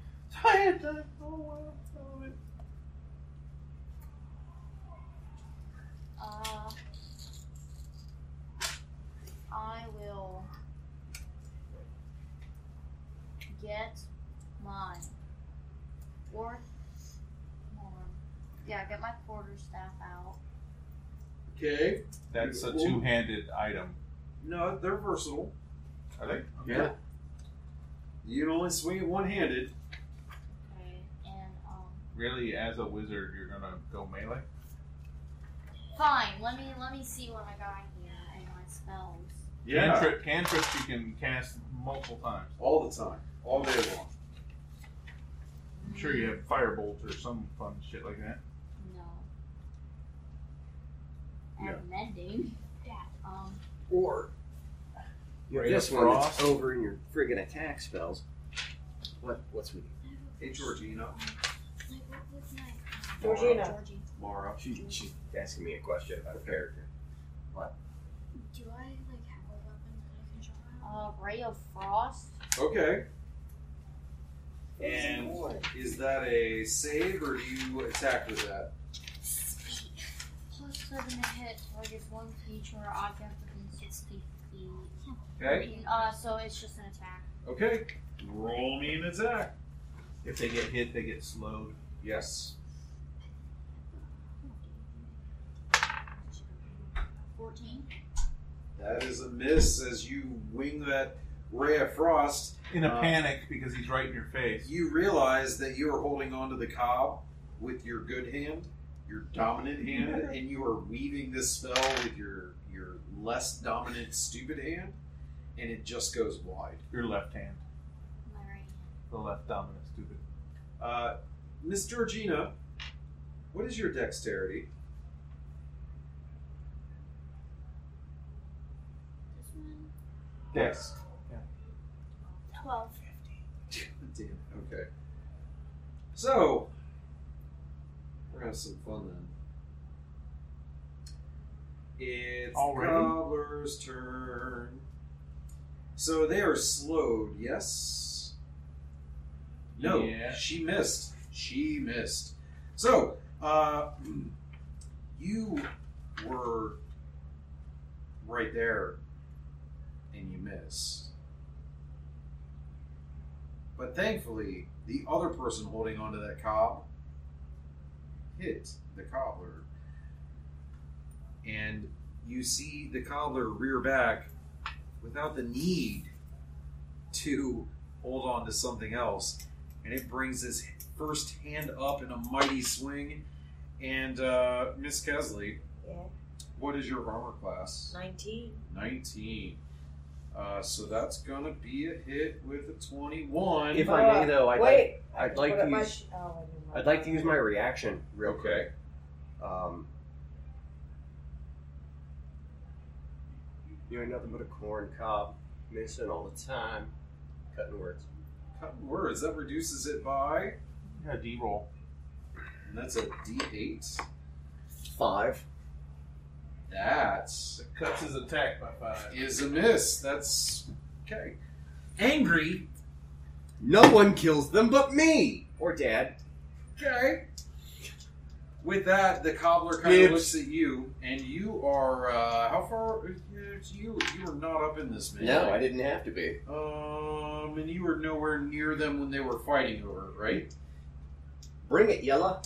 I will get my fourth one. Yeah, get my quarterstaff out. Okay. That's a two-handed item. No, they're versatile. Are they? Yeah. You can only swing it one-handed. Okay, and Really, as a wizard, you're gonna go melee? fine. Let me see what I got here in my spells. Yeah. Cantrips you can cast multiple times. All the time. All day long. I'm sure you have firebolt or some fun shit like that. No. Yeah. And mending. Or you have Ray of this one that's Frost. over in your friggin' attack spells. What's with you? Hey, Georgina. Like, what was my... Georgina. Georgie. Mara. She's asking me a question about a character. Do I, like, have a weapon that I can show her? Ray of Frost. Okay. And is that a save, or do you attack with that? Sweet. Plus 7 to hit targets one creature or object within 60 feet. Okay. So it's just an attack. Okay. Roll me an attack. If they get hit, they get slowed. Yes. 14. That is a miss as you wing that ray of frost. In a panic because he's right in your face. You realize that you are holding onto the cob with your good hand, your dominant hand, and you are weaving this spell with your less dominant stupid hand, and it just goes wide. Your left hand. My right hand. The left dominant stupid. Miss Georgina, what is your dexterity? This one. Dex. 12. Damn. Okay. So, we're gonna have some fun then. It's Already? the cobbler's turn. So they are slowed, yes? No, Yeah. she missed. She missed. So, you were right there and you missed. But thankfully, the other person holding onto that cob hit the cobbler. And you see the cobbler rear back without the need to hold on to something else. And it brings his first hand up in a mighty swing. And Miss Kesley, Yeah. what is your armor class? 19. 19. So that's gonna be a hit with a 21. If I may, though, I'd Wait. like Put to up my use. I didn't know. I'd like to use my reaction real Okay. quick. You ain't nothing but a corn cob, missing all the time, cutting words. Cutting words. That reduces it by, Yeah, D-roll. and that's a D8. 5. That It cuts his attack by 5. is a miss. That's okay. Angry. No one kills them but me or Dad. Okay. With that, the cobbler kind of looks at you, and you are how far? You were not up in this man. No, I didn't have to be. And you were nowhere near them when they were fighting over it, right? Bring it, Yella.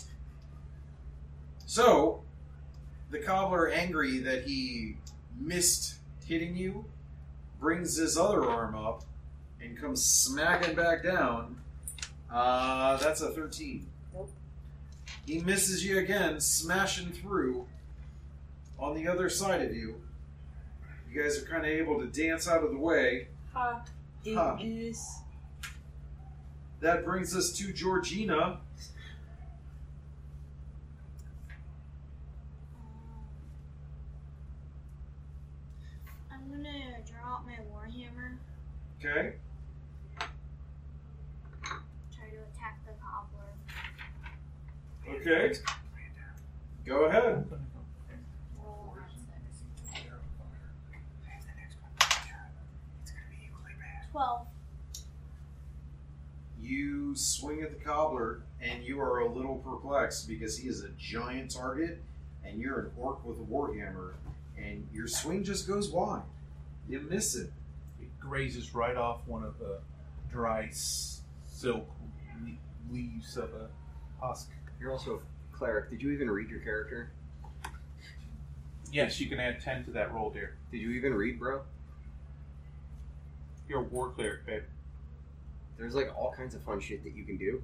So, the cobbler, angry that he missed hitting you, brings his other arm up and comes smacking back down. That's a 13. Nope. He misses you again, smashing through on the other side of you. You guys are kind of able to dance out of the way. Ha. Ha. Dingus. That brings us to Georgina. I'm gonna draw out my warhammer, Okay. try to attack the cobbler. Okay. Go ahead. Roll around 6. 12. You swing at the cobbler, and you are a little perplexed because he is a giant target, and you're an orc with a warhammer, and your swing just goes wide. You miss it. It grazes right off one of the dry silk leaves of a husk. You're also a cleric. Did you even read your character? Yes, you can add 10 to that roll, dear. Did you even read, bro? You're a war cleric, babe. There's like all kinds of fun shit that you can do.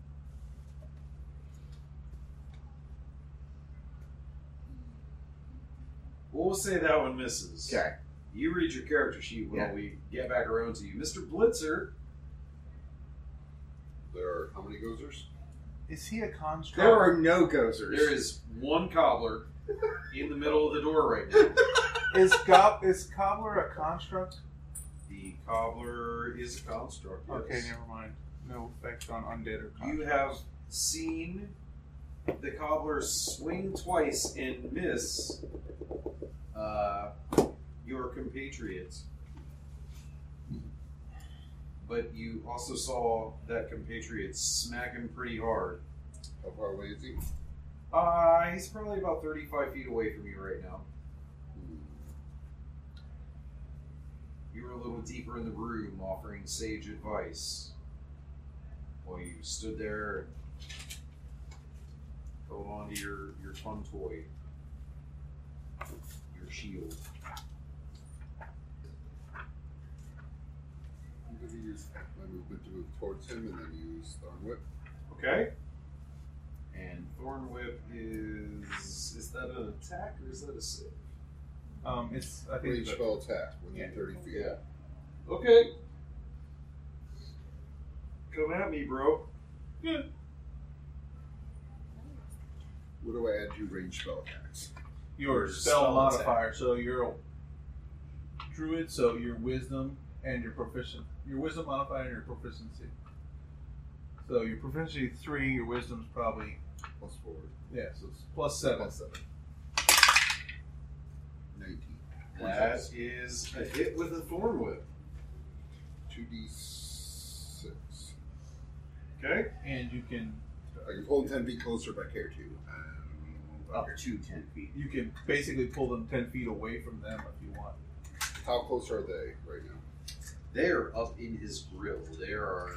We'll say that one misses. Okay. You read your character sheet when Yeah. we get back around to you. Mr. Blitzer, There are how many gozers? Is he a construct? There are no gozers. there is one cobbler in the middle of the door right now. Is Cobbler a construct? The cobbler is a construct. Yes. Okay, never mind. No effect on undead or You constructs. have seen the cobbler swing twice and miss your compatriot. But you also saw that compatriot smack him pretty hard. How far away is he? He's probably about 35 feet away from you right now. You were a little deeper in the room offering sage advice while you stood there and held on to your fun toy, your shield. I'm going to use my movement to move towards him and then use Thorn Whip. Okay. And Thorn Whip is that an attack or is that a save? It's I think Range spell attack within 30 feet. Yeah. Okay. Come at me, bro. yeah. What do I add to range spell attacks? Your Your spell spell modifier. So you're a druid, so your wisdom and your wisdom modifier and your proficiency. So your proficiency 3, your wisdom's probably Plus 4. so it's plus 7. Plus 7. 19. That is a hit with a Thorn Whip. 2d6. Okay. And you can I can pull him 10 feet closer if I care to. Up to 10 feet. basically pull them 10 feet away from them if you want. How close are they right now? They're up in his grill. They are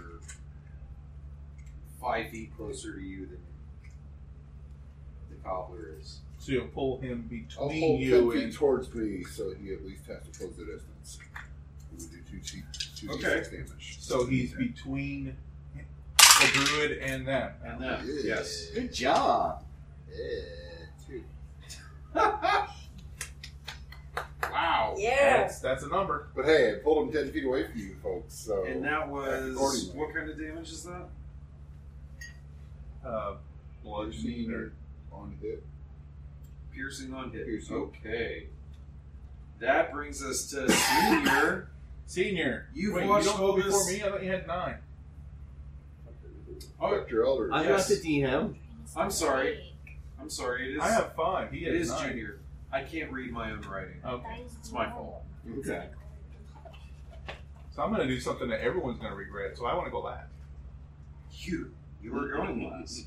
5 feet closer to you than the cobbler is. So you'll pull him I'll between hold 10 you feet and towards me so he at least has to close the distance. We would do 2d6 Okay. damage. so he's between the druid and them. And then, Yeah. yes. Good job. Yeah, 2. Wow. Yeah. That's a number. But hey, I pulled him 10 feet away from you folks, so. And that was accordingly. what kind of damage is that? Bludgeoning or on hit. Piercing on hit. Piercing. Okay. That brings us to Senior. senior. You've Wait, watched you don't all go before this- me. I thought you had 9. Oh, Dr. Elder. I'm Yes. not the DM. I'm sorry. I'm sorry. It is. I have 5. He It has is 9. Junior. I can't read my own writing. Okay. It's my fault. Okay. So I'm going to do something that everyone's going to regret. So I want to go last. You were going last.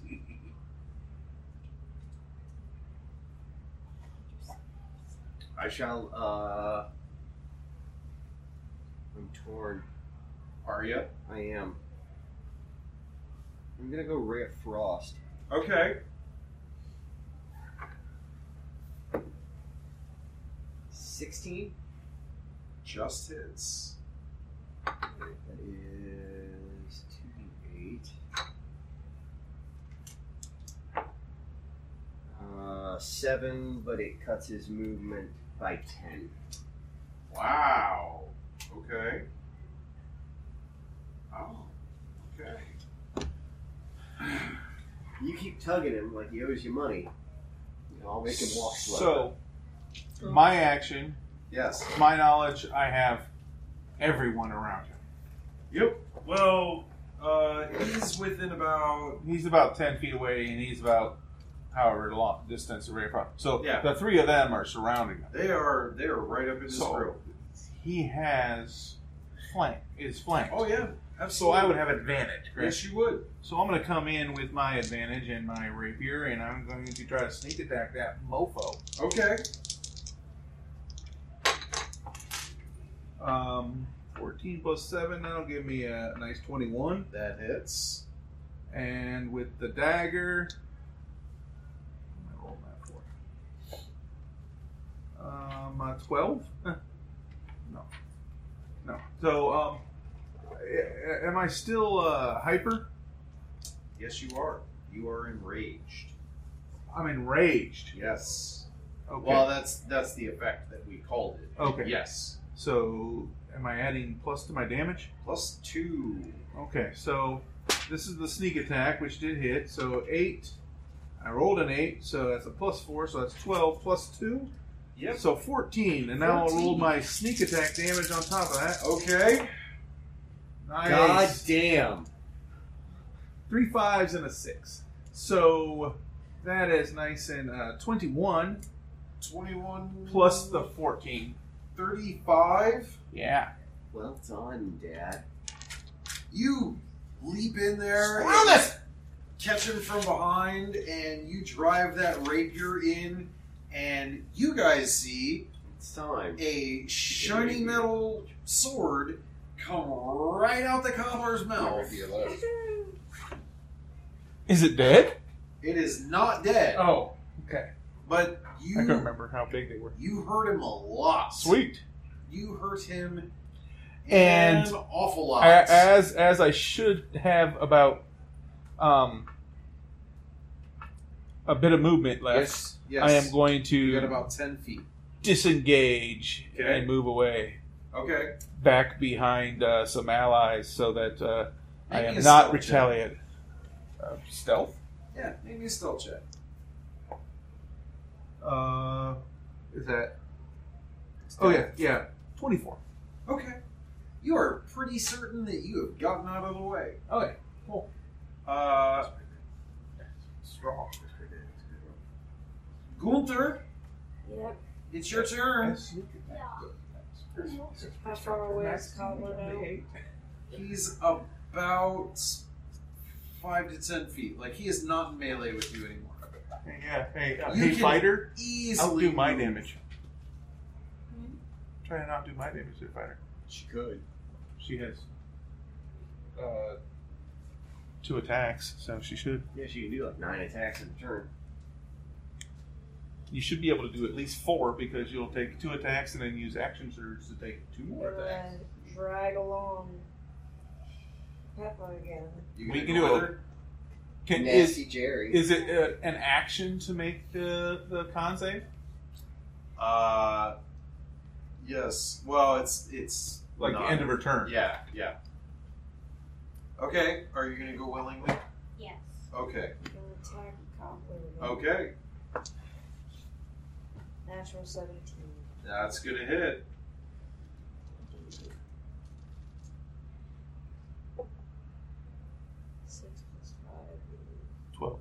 I shall, I'm torn. Are you? I am. I'm gonna go Ray of Frost. Okay. 16? Just hits. That is 2d8. 7, but it cuts his movement by 10. Wow. Okay. Oh. Okay. You keep tugging him like he owes you money. And I'll make him walk slow. So, my action, Yes. my knowledge, I have everyone around him. Yep. Well, he's within about. He's about 10 feet away, and he's about however long distance away from. So Yeah. the 3 of them are surrounding him. They are right up in his So grill. he is flanked. Oh yeah. So Absolutely. I would have advantage. Right? Yes, you would. So I'm going to come in with my advantage and my rapier, and I'm going to try to sneak attack that mofo. Okay. 14 plus 7, that'll give me a nice 21. That hits. And with the dagger, what am I rolling that for? 12? No. So, am I still hyper? Yes, you are. You are enraged. I'm enraged. Yes. Okay. Well, that's the effect that we called it. Okay. Yes. So, am I adding plus to my damage? +2. Okay, so this is the sneak attack, which did hit. So 8. I rolled an 8, so that's a +4, so that's 12 plus 2. Yep. So 14, and now I'll 14. roll my sneak attack damage on top of that. Okay. Nice. God damn. 3 5s and a 6. So that is nice and 21 21 plus the 14. 35. Yeah. Well done, Dad. You leap in there Screw and this! catch him from behind, and you drive that rapier in, and you guys see It's time. a shiny metal sword come right out the cobbler's mouth. Never be alive. Is it dead? It is not dead, Oh, okay. but I can't remember how big they were. you hurt him a lot. Sweet. You hurt him And an awful lot. As I should have about a bit of movement left, yes, yes. I am going You got to about 10 feet. disengage Okay. and move away Okay. back behind some allies so that I Make am me a not stealth check. retaliated. Stealth? Yeah, maybe a stealth check. Is that? Oh yeah, 24. Okay. You are pretty certain that you have gotten out of the way. Okay, cool. Strong. Gunther, Yep. it's your turn. How far away is Cobbler now? He's about 5 to 10 feet. Like, he is not in melee with you anymore. Yeah, hey, You hey can fighter, Easily outdo my move. damage. Try to not do my damage to the fighter. She could. She has 2 attacks, so she should. Yeah, she can do like 9 attacks in a turn. You should be able to do at least 4 because you'll take 2 attacks and then use action surge to take 2 more attacks. Drag along Peppa again. You We gonna can go do with it. her? Nasty Jerry. Is it an action to make the con save? Yes. Well, it's Like not. the end of her turn? Yeah, yeah. Okay, are you going to go willingly? Yes. Okay. Gonna attack Cobbler again. Okay. Natural 17. That's going to hit. Six plus 5. 12.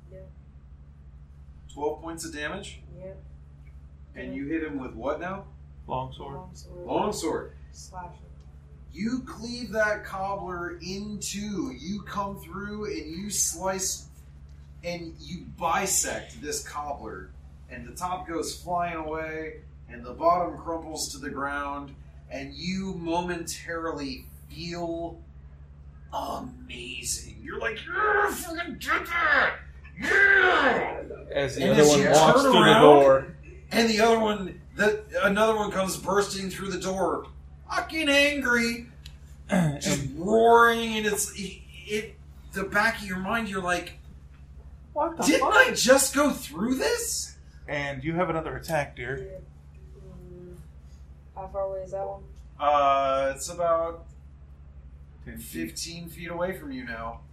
12 points of damage. Yep. And you hit him with what now? Longsword. Longsword. Longsword. Slashing. You cleave that cobbler in two. You come through and you slice and you bisect this cobbler. And the top goes flying away and the bottom crumples to the ground. And you momentarily feel amazing. You're like, yeah, I fucking did that! Yeah! As the And other as one you walks turn through the around- door. And the other one, another one comes bursting through the door, fucking angry, just roaring, and it. The back of your mind, you're like, What the didn't fuck? I just go through this? And you have another attack, dear. Yep. How far away is that one? It's about 10 feet. 15 feet away from you now.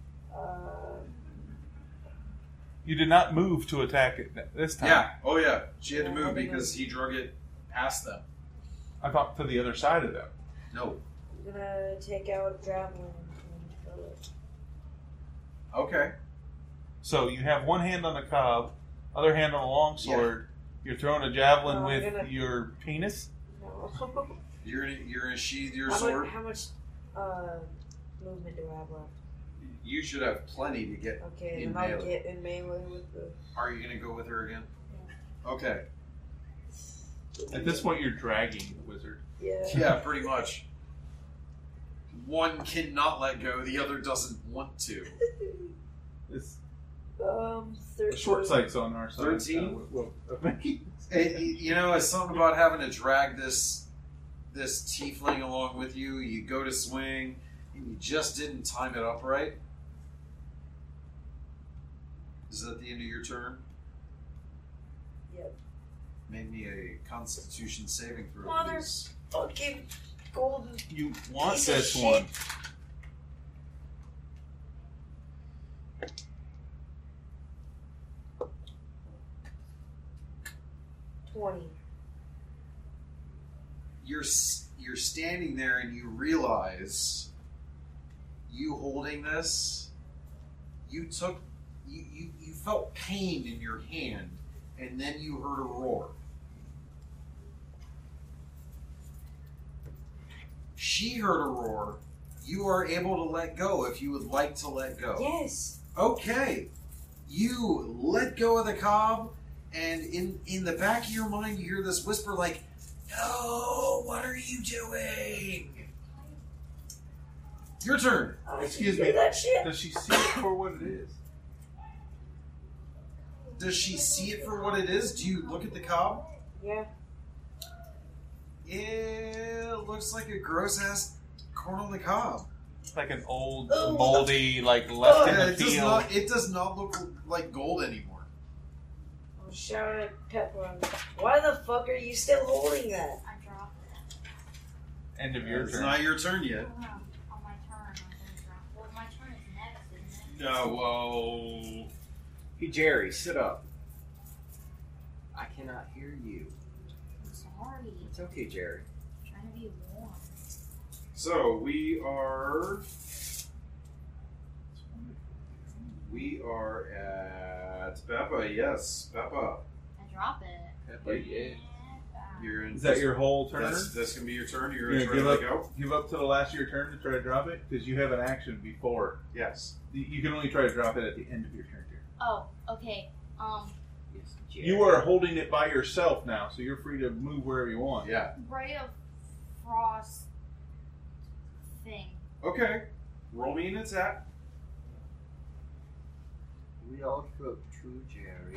You did not move to attack it this time. Yeah. Oh yeah. She had to Yeah, move I didn't because he drug it past them. I thought to the other side of them. No. I'm gonna take out a javelin and throw it. Okay. So you have one hand on the cob, other hand on the longsword. You're throwing a javelin No, I'm with gonna- your penis. No. You're gonna sheathe your how sword. Much, how much movement do I have left? You should have plenty to get. Okay, In then I'll melee. get in melee with the. Are you gonna go with her again? Okay. At this point, you're dragging the wizard. Yeah. Yeah, pretty much. One cannot let go, the other doesn't want to. It's 13. the short sight's on our side. 13? You It's something about having to drag this tiefling along with you. You go to swing, and you just didn't time it up right. Is that the end of your turn? Yep. Make me a Constitution saving throw, Mother- please. Fucking golden. You want Piece of this shit. one. You're standing there and you realize you holding this you felt pain in your hand, and then you heard a roar. She heard a roar. You are able to let go if you would like to let go. Yes. Okay. You let go of the cob, and in the back of your mind, you hear this whisper like, "No, what are you doing?" Your turn. Excuse Hear me. that shit? Does she see it for what it is? Does she see it for what it is? Do you look at the cob? Yeah. It looks like a gross-ass corn on the cob. It's like an old, Oh, moldy, like left in the It does field. it does not look like gold anymore. I'll shout at Pepper. Why the fuck are you still holding that? I dropped it. End of your It's turn. not your turn yet. Oh, no. On my turn, I'm gonna drop. Well, my turn is next, isn't it? No, whoa. Hey, Jerry, sit up. I cannot hear you. I'm sorry. It's okay, Jerry. I'm trying to be warm. So we are at Peppa. Yes, Peppa. I drop it. Peppa, yeah. You're in. Is that your whole turn? That's gonna be your turn. You're You're gonna gonna try to let go. give up to the last of your turn to try to drop it? Because you have an action before. Yes. You can only try to drop it at the end of your turn, dear. Oh, okay. Yes, Jerry. You are holding it by yourself now, so you're free to move wherever you want. Yeah. Ray of Frost thing. Okay. Roll me an attack. We all float too, Jerry.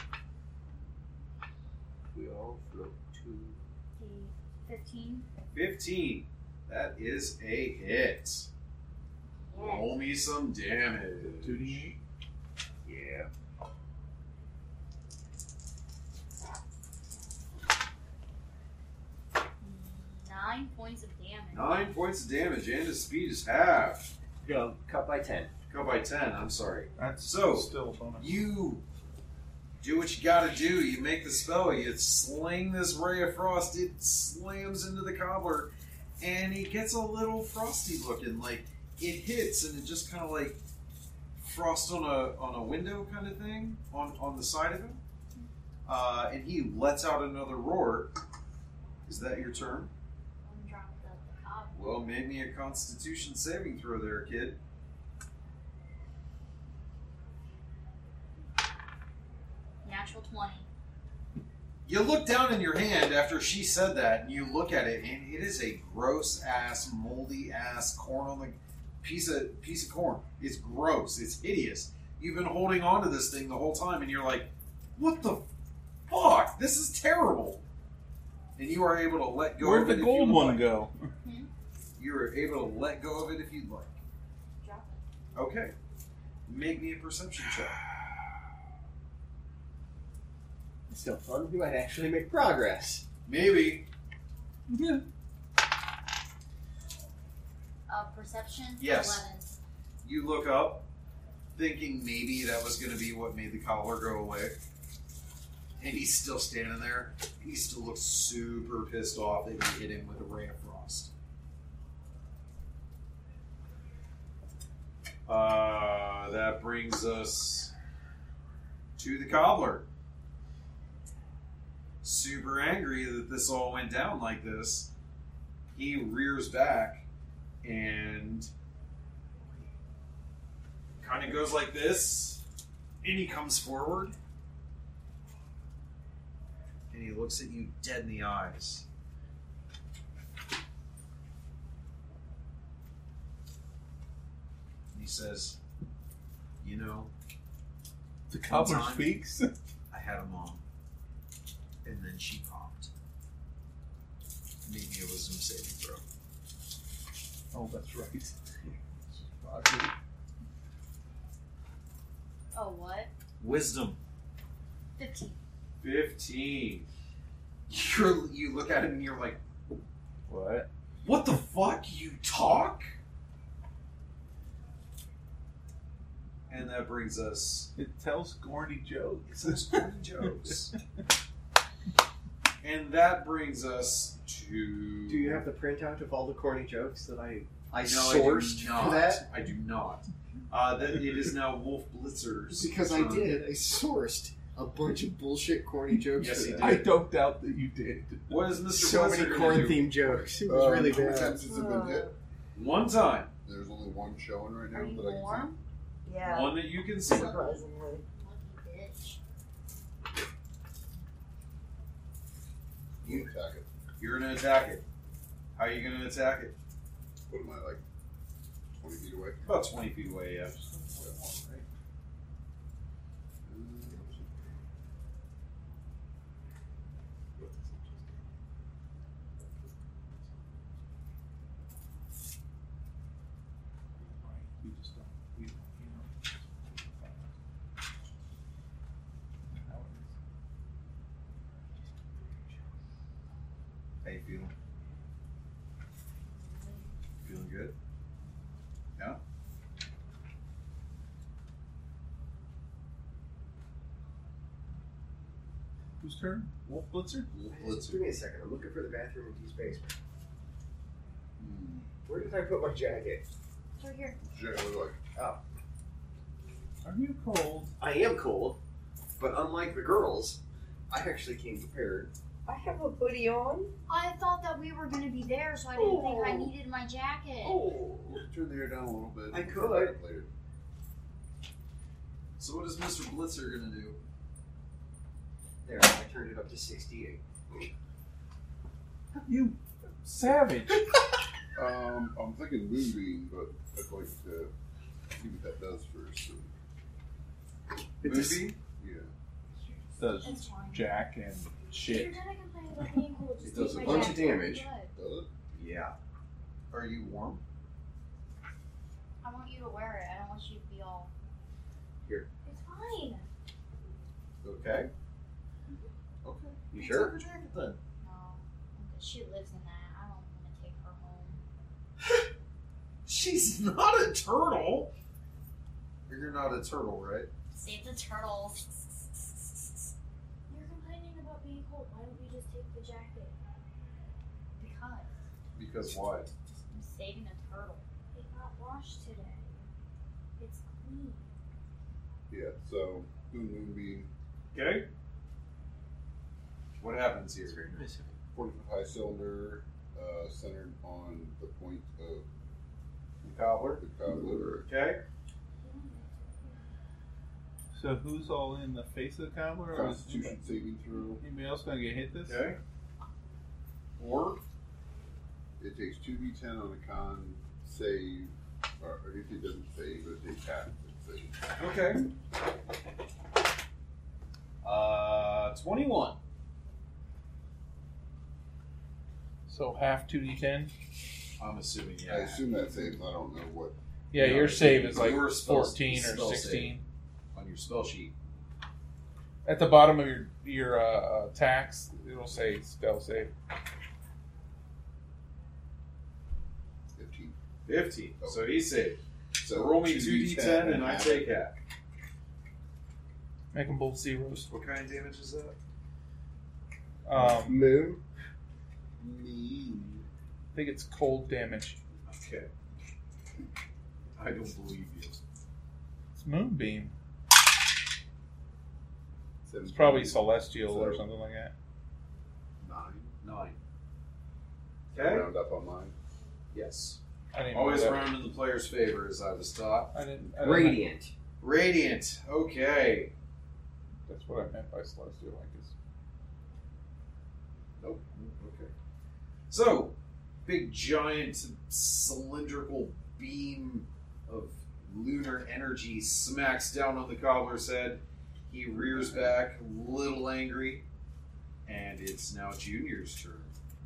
We all float too. The 15. 15. That is a hit. Roll me some damage. 2d8. Yeah. 9 points of damage. 9 points of damage, and his speed is half. Go. Cut by 10. Cut by 10, I'm sorry. That's So, still a bonus. You do what you gotta do. You make the spell. You sling this ray of frost. It slams into the cobbler, and he gets a little frosty looking. Like, it hits, and it just kind of like frost on a window kind of thing on the side of him. And he lets out another roar. Is that your turn? I'm dropping the cob. Well, make me a Constitution saving throw there, kid. Natural 20. You look down in your hand after she said that, and you look at it, and it is a gross ass, moldy ass corn on the piece of corn. It's gross. It's hideous. You've been holding on to this thing the whole time, and you're like, "What the fuck? This is terrible." And you are able to let go Where'd of it. the if gold you would one like. go? You are able to let go of it if you'd like. Drop it. Okay. Make me a perception check. It's still fun. We might actually make progress. Maybe. Perception? Yes. 11. You look up, thinking maybe that was going to be what made the collar go away. And he's still standing there. He still looks super pissed off that you hit him with a ray of frost. That brings us to the cobbler. Super angry that this all went down like this. He rears back and kind of goes like this, and he comes forward, and he looks at you dead in the eyes. And he says, "You know, The cobbler Time. speaks. I had a mom, and then she popped. Make me a wisdom saving throw." Oh, that's right. Oh, what? Wisdom. 15. 15. You look at him and you're like, What? "What the fuck? You talk?" And that brings us It tells corny jokes. to corny jokes. And that brings us to. Do you have the printout of all the corny jokes that I No, sourced I do not. for that? I do not. Then it is now Wolf Blitzer's Because turn. I did. I sourced a bunch of bullshit, corny jokes Yes, for he that. did. I don't doubt that you did. What is Mr. So Blitzer many gonna corn do? themed jokes. It was really How many bad. times has it been hit? One time. There's only one showing right now Are you that I can warm? Yeah. One that you can see. Surprisingly. Lucky bitch. see. You attack it. You're going to attack it. How are you going to attack it? What am I, like 20 feet away? About 20 feet away, yeah. Right. We just don't. We don't, you know. How it How you feeling? Feeling good? Yeah? Whose turn? Wolf Blitzer? Let's Give me a second. I'm looking for the bathroom in Dee's basement. Hmm. Where did I put my jacket? It's right here. Generally, like, Are you cold? I am cold, but unlike the girls, I actually came prepared. I have a hoodie on. I thought that we were gonna be there, so I didn't think I needed my jacket. Oh. you can turn the air down a little bit. I We'll could. come back later. So what is Mr. Blitzer going to do? There, I turned it up to 68. You savage. I'm thinking Moonbeam, but I'd like to see what that does first. Movie? Yeah. Does It's fine. Jack and If shit. you're gonna complain about being cold, just It does take a my bunch of jacket. damage. Good. Does it? Yeah. Are you warm? I want you to wear it. I don't want you to be all. Here. It's fine. Okay. Okay. You sure? Take her jacket then. No, she lives in that. I don't want to take her home. She's not a turtle. You're not a turtle, right? Save the turtles. You're complaining about being cold. Why don't we just take the jacket? Because Because why? I'm saving a turtle. It got washed today. It's clean. Yeah, so doing Moonbeam, Okay. What happens here? 40-foot high cylinder, centered on the point of The cobbler. the cobbler. Okay. So who's all in the face of the cobbler? Or is Constitution saving throw. anybody else gonna get hit this? Okay. Or It takes 2d10 on a con save, or if it doesn't save, it takes half of it save. okay. 21. So half 2d10. I'm assuming, I yeah. assume that saves. I don't know what. Yeah, your save is like Your spell- 14 or spell 16. On your spell sheet. At the bottom of your attacks, it'll say spell save. 15. 15. So he saved. So Roll me 2d10 and I half. take half. Make them both zeros. What kind of damage is that? Moon? Mean. I think it's cold damage. Okay. I don't believe you. It's moonbeam. It's 17. probably celestial or So- something like that. 9. 9. Okay. Round up on mine. Yes. I didn't Always know that. round in the player's favor, as I was taught. I didn't. Radiant. Radiant. Okay. That's what I meant by celestial. Like it's Nope. Okay. So, big giant cylindrical beam of lunar energy smacks down on the cobbler's head. He rears back, a little angry, and it's now Junior's turn.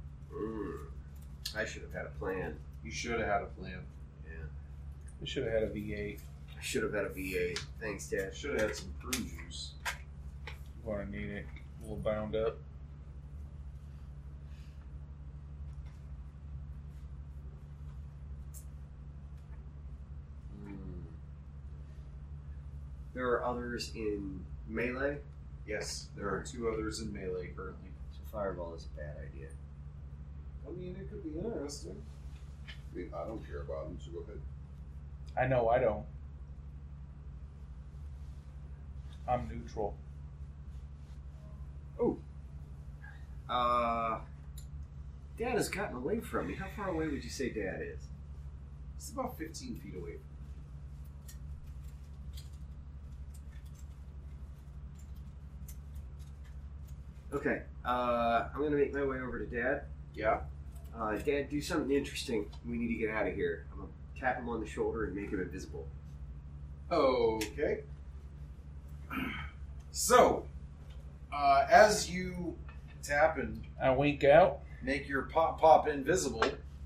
I should have had a plan. You should have had a plan. Yeah. we should have had a V8. I should have had a V8. Thanks, Dad. Should have had some prune juice. Going to need it. A little bound up. There are others in melee, Yes, there are 2 others in melee currently. so fireball is a bad idea. I mean, it could be interesting. I mean, I don't care about them, so go ahead. I know I don't. I'm neutral. Dad has gotten away from me. How far away would you say Dad is? It's about 15 feet away. Okay. I'm going to make my way over to Dad. Yeah. Dad, do something interesting. We need to get out of here. I'm going to tap him on the shoulder and make him invisible. Okay. So, as you tap and I wink out. make your pop invisible,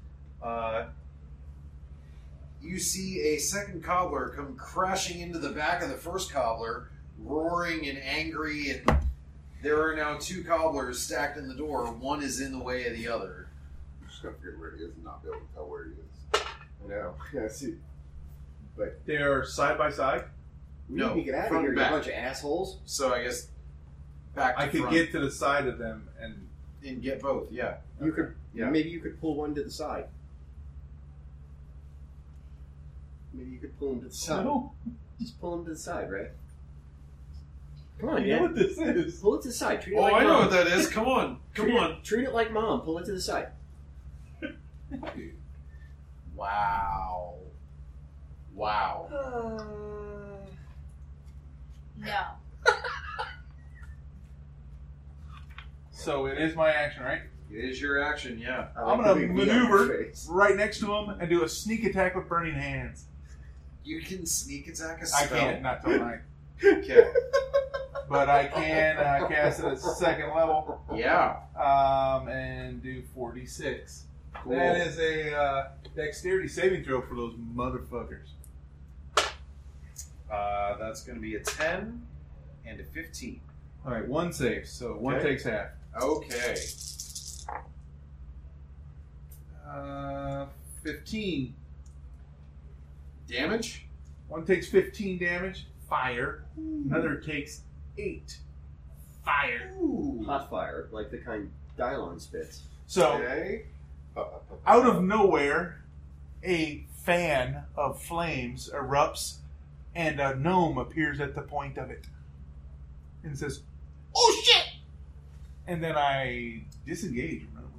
you see a second cobbler come crashing into the back of the first cobbler, roaring and angry, and there are now two cobblers stacked in the door. One is in the way of the other. I'm just gonna figure where he is and not be able to tell where he is. I know. Yeah, see. But They're side by side. we No, need to get out of front here, and you back. bunch of assholes. So I guess back to I could front get to the side of them and and get both. Yeah. You could, Yeah. maybe you could pull one to the side. Maybe you could pull him to the side. No, Just pull him to the side, right? Come I on, know Dad. what this is. Pull it to the side. Treat it Oh, like I know Mom. what that is. Come on. Come Treat on. It, treat it like Mom. Pull it to the side. Wow. Wow. No. So it is my action, right? It is your action, yeah. I I'm like gonna the big V on your maneuver face. right next to him and do a sneak attack with burning hands. You can sneak attack a I spell. can't, not tonight. Okay. But I can cast it at second level Yeah. and do 46. Cool. That is a dexterity saving throw for those motherfuckers. That's going to be a 10 and a 15. All right, one saves, so one Okay. takes half. Okay. 15. Damage? One takes 15 damage. Fire. Another takes 8. Fire. Ooh. Hot fire, like the kind Dylon spits. So, Okay. out of nowhere, a fan of flames erupts, and a gnome appears at the point of it, and says, "Oh shit!" And then I disengage and run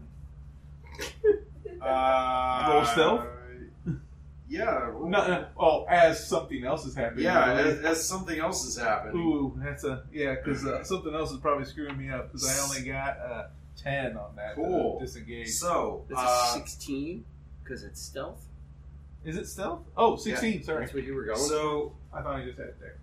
away. Roll stealth? Yeah. Roll. No, oh, as something else is happening. Yeah, as something else is happening. Ooh, that's because something else is probably screwing me up because I only got 10 on that. Cool. Disengage. So, This is 16 because it's stealth. Is it stealth? Oh, 16. Sorry, That's where you were going. so I thought I just had dex.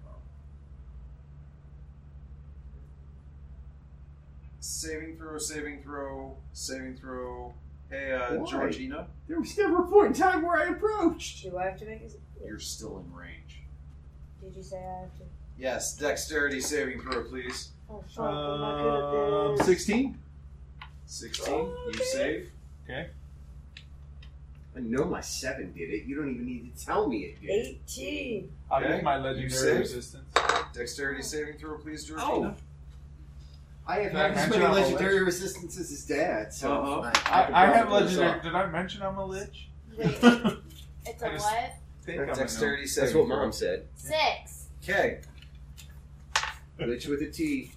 saving throw. Hey, Why? Georgina, there was never a point in time where I approached. Do I have to make a... you're still in range. Did you say I have to? Yes, dexterity saving throw, please. Oh, fuck, I'm not good at this. 16. 16, Oh, you okay. save. Okay. I know my 7 did it. You don't even need to tell me it did. 18. I'll Okay. use my You legendary save. resistance. Dexterity saving throw, please, Oh. Georgina. I have Did I as mention many I'm a legendary lich? resistances as his dad, so Uh-huh. I I can have probably pull this legendary. off. Did I mention I'm a lich? Wait, it's I a just- what? Think I'm a Dexterity That's saving what throw. Mom said. 6. Okay, Lich with a T.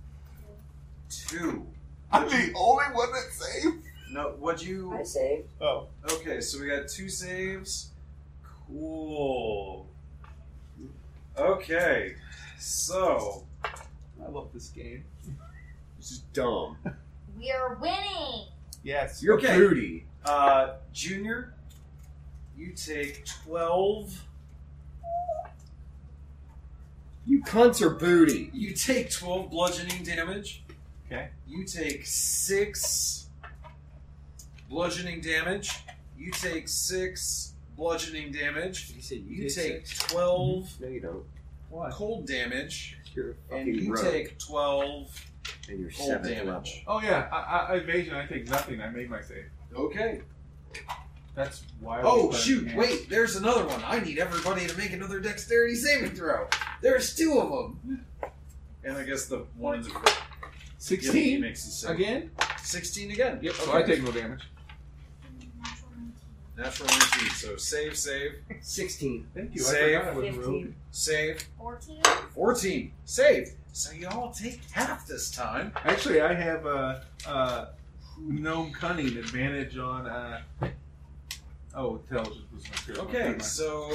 2. I'm the only one that saved. No, what'd you... I saved. Oh, Okay, so we got 2 saves. Cool. Okay, so... I love this game. This is dumb. We are winning. Yes. You're Okay. broody. Junior, you take 12. You cunts are booty. You take 12 bludgeoning damage. Okay. You take 6 bludgeoning damage. You take 6 bludgeoning damage. You said You take six. 12 No, you don't. Why? cold damage. You're a And fucking you rogue. take 12 and you're cold 7th damage. level. Oh yeah, I evasion. I take nothing. I made my save. Okay. That's why. I Oh, was shoot. playing Wait, there's another one. I need everybody to make another dexterity saving throw. There's 2 of them. And I guess the one in the front. 16 makes the save. again. 16 again. Yep. So Okay. I take no damage. Natural 19. So save. 16. Thank you. Save. I forgot I was a rogue. 15. Save. 14. 14. Save. So you all take half this time. Actually, I have a gnome cunning advantage on. Intelligence was my spirit. Okay, so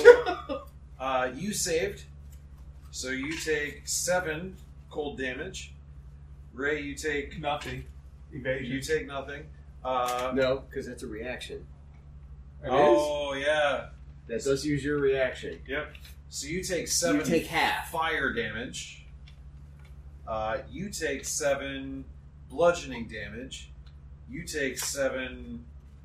you saved. So you take 7 cold damage. Ray, you take Nothing. Evasion. You take nothing. No, because that's a reaction. It Oh yeah. That does use your reaction. Yep. So you take 7 You take half. fire damage. You take 7 bludgeoning damage. You take 7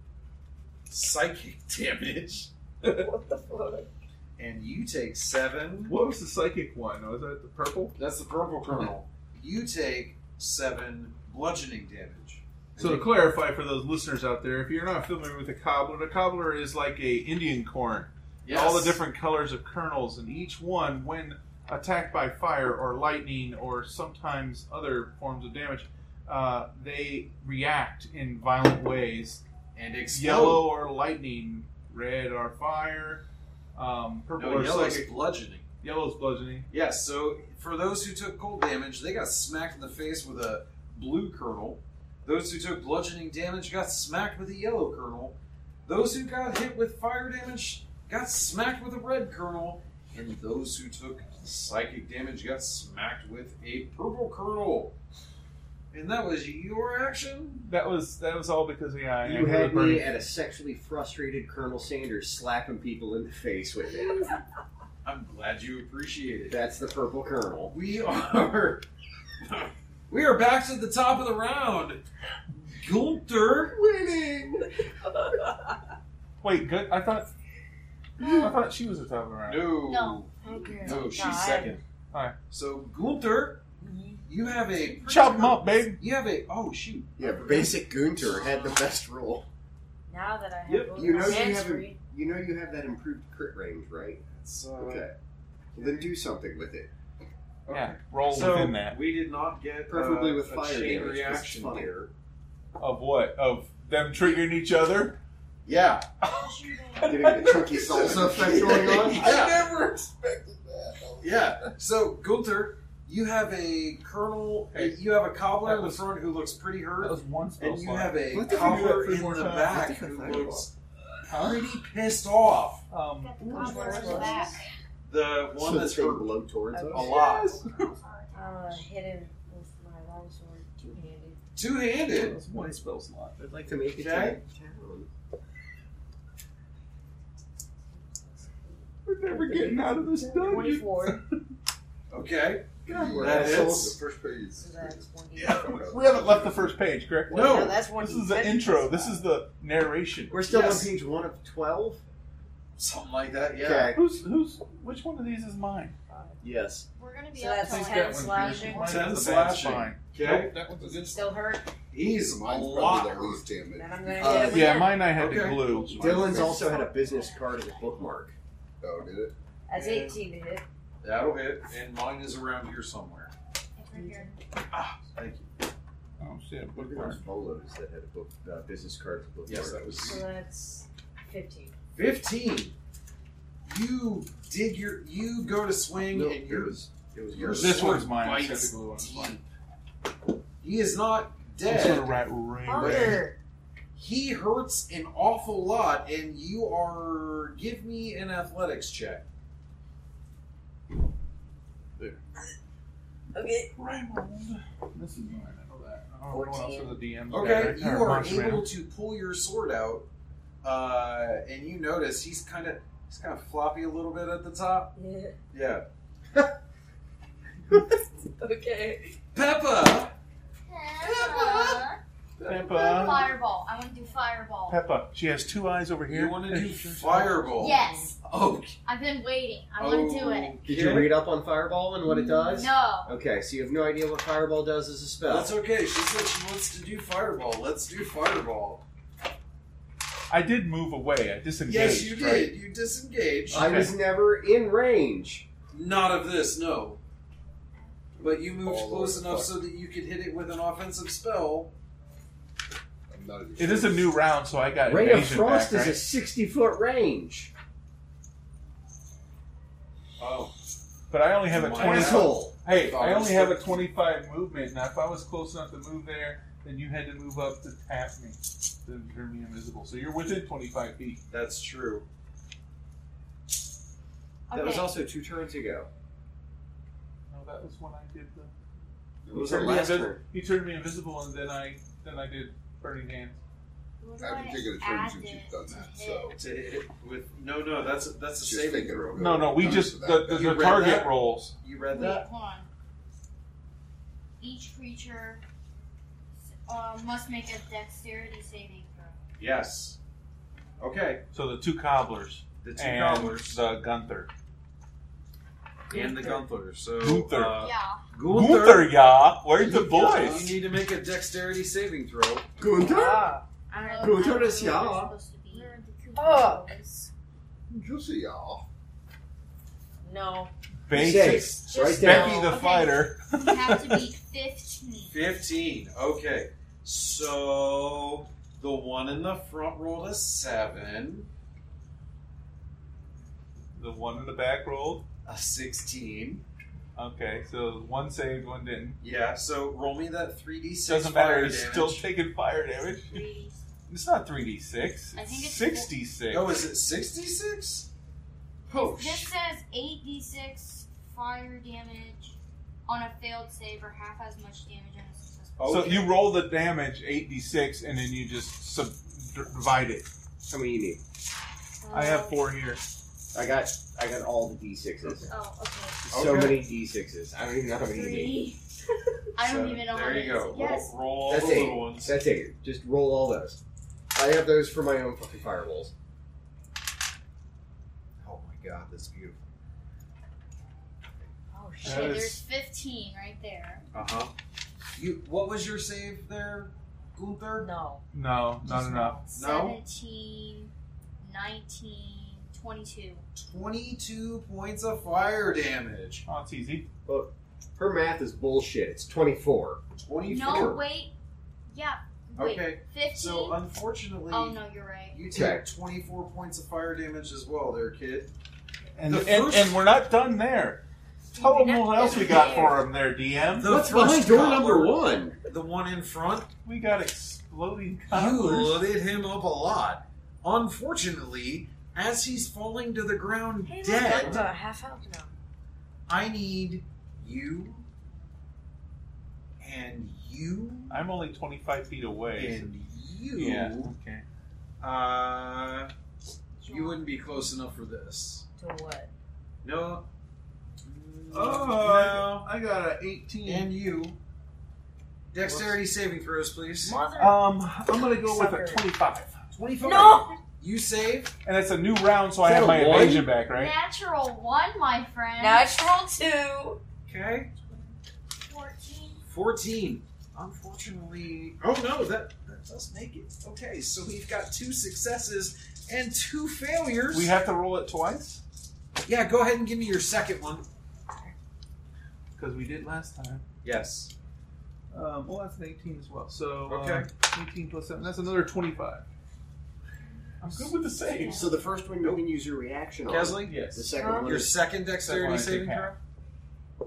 psychic damage. What the fuck? And you take 7. What was the psychic one? Was that the purple? That's the purple kernel. You take 7 bludgeoning damage. So to clarify for those listeners out there, if you're not familiar with a cobbler is like a Indian corn. Yes. All the different colors of kernels, and each one, when attacked by fire or lightning or sometimes other forms of damage, they react in violent ways. And explode. Yellow or lightning, red or fire, purple No, or yellow's psychic. bludgeoning. Yellow's bludgeoning. Yes, so for those who took cold damage, they got smacked in the face with a blue kernel. Those who took bludgeoning damage got smacked with a yellow kernel. Those who got hit with fire damage got smacked with a red kernel. And those who took psychic damage got smacked with a purple kernel. And that was your action? That was all because I You was had burning. me at a sexually frustrated Colonel Sanders slapping people in the face with it. I'm glad you appreciate it. That's the purple Colonel. We are back to the top of the round. Gunther Winning! Wait, good. I thought she was the top of the round. No. Okay. No, she's No, second. Alright. So Gunther, you have a Chop 'em up, babe. You have a shoot. Yeah, basic Gunter had the best roll. Now that I have Yep. both You know my you hands have free, that improved crit range, right? It's, Okay. Well, then do something with it. Yeah, roll So within that. we did not get Preferably with a fire chain damage. 'cause it's reaction funny. here. Of what? Of them triggering each other? Yeah. Getting the chunky salsa effect going on. Yeah. never expected that. Yeah. So Gunther, you have a colonel. Hey, you have a cobbler that in the was- front who looks pretty That hurt, was one spell and you slot. have a What the fuck? cobbler Three in more the times. back I think I who found looks pretty pissed off. Got the cobbler in the back. The one that's they hurt blow towards Okay. a us. lot. hit him with my longsword two-handed. That Two-handed. was one spell slot. I'd like to make it Okay. to town. We're never getting out of this dungeon. 24. Okay. We're That assholes. hits. The first page is So that's 1d. Yeah. We haven't left the first page, correct? No. No, that's 1d. This is the intro. This is the narration. We're still Yes. on page 1 of 12? Something like that. Yeah. Okay. Which one of these is mine? Yes. We're gonna be So up that's till I think 10 that one's slashing. mine. 10 That's a bad slashing. spine. Okay. Nope, that one's a good Still hurt. He's a Mine's lot probably the hurt. least damage. Then I'm gonna Uh, hit him Yeah, again. mine I had Okay. the glue. Dylan's also had a business card and a bookmark. Oh, did it? That's 18 to hit. That'll hit, and mine is around here somewhere. It's right here. Thank you. Oh shit! Look at those polos that had a book, business card and bookmark. Yes, that was So that's 15. 15. You go to swing, No, and it your was your yours. This sword one's mine. I bites said the glue one's mine. He is not It's sort dead. of right ring. Hunter! He hurts an awful lot, and you are. Give me an athletics check. Okay. Raymond. This is mine. I know that. I don't know what else 14. is a DM. Okay, you are Monster able Man. to pull your sword out, and you notice he's kind of floppy a little bit at the top. Yeah. Yeah. Okay. Peppa. Peppa. Fireball. I want to do fireball. Peppa. She has two eyes over here. You want to do fireball? Yes. Okay. I've been waiting. I want to do it. Did you read up on Fireball and what it does? No. Okay, so you have no idea what Fireball does as a spell. That's okay. She said she wants to do fireball. Let's do fireball. I did move away. I disengaged. Yes, you did. right? You disengaged. I was never in range. Not of this, no. But you moved All the close way enough fuck. so that you could hit it with an offensive spell. I'm not even It is a new round, so I got Ray of evasion Frost back, is a right? 60-foot range. Oh. But I only have a 20. Asshole. Hey, I only have a 25 movement. Now, if I was close enough to move there, then you had to move up to tap me, to turn me invisible. So you're within 25 feet. That's true. That was Okay. also 2 turns ago. No, that was when I did the. It was our turned me last invi- He turned me invisible, and then I did Burning Hands. What do I haven't I taken a turn add since it you've done to that, hit? so. To hit with no, that's a Just saving thinking throw. real good. No, we Done just for that. the You read target that? rolls. You read Wait, that? hold on. Each creature must make a dexterity saving throw. Yes. Okay. So the 2 cobblers The 2 and cobblers the Gunther. and the Gunther. So Gunther. Yeah. Gunther, yeah. Where's the You voice? need to make a dexterity saving throw. Gunther? Ah. Gunther is I don't know ja. what they're supposed to be. Where are the two Oh. boys? Just see y'all. No. Basics. Safe. Right Just there. Becky the Okay. fighter. You have to beat 15. 15. Okay. So the one in the front rolled a 7, The one in the back rolled. a 16. Okay, so one saved, one didn't. Yeah. So roll me that 3d6 Doesn't matter. fire He's damage. still taking fire damage. Three. It's not 3d6. I think it's 66. Oh, is it 66? Oh, This says 8d6 fire damage on a failed save or half as much damage on a successful So Okay. you roll the damage 8d6 and then you just divide it. How many you need? I have 4 here. I got all the D6s. Oh, okay. So Okay. many D6s. I don't even know how many you need. 3. I don't So, even know there how you many. go. Yes. Roll all That's the 8. little ones. That's 8. Just roll all those. I have those for my own fucking fireballs. Oh my god, that's beautiful. Oh That shit. Okay, is- there's 15 right there. Uh huh. What was your save there, Gunther? No. No, not enough. No? 17, 19, 22. 22 points of fire damage. Oh, it's easy. Her math is bullshit. It's 24. 24. No, wait. Yeah. Wait. Okay. 15. So unfortunately, Oh, no, you're right. you take Okay. 24 points of fire damage as well, there, kid. And, The and, first- and we're not done there. Tell them what else we got for them there, DM. The What's first behind door cobbler- number 1? The one in front. We got exploding You cobblers. loaded him up a lot. Unfortunately, as he's falling to the ground Hey, look, dead, I'm about half health now. I need you and you I'm only 25 feet away. and you. Yeah, okay. You wouldn't be close enough for this. To what? No. Oh, I got an 18. And you. Dexterity saving throws, please. Mother. I'm gonna go with Sucker. a 25. 25. No! You save. And it's a new round, so I Is that have a my one? evasion back, right? Natural 1, my friend. Natural 2. Okay. 14. 14. Unfortunately. Oh no, that does make it. Okay, so we've got 2 successes and 2 failures. We have to roll it twice? Yeah, go ahead and give me your second one. Because we did last time. Yes. Well, that's an 18 as well. So, Okay. 18 plus 7. That's another 25. I'm good with the saves. So the first one you can use your reaction on. Kesley? Yes. The second one Your is... second Second dexterity one I take saving half. throw?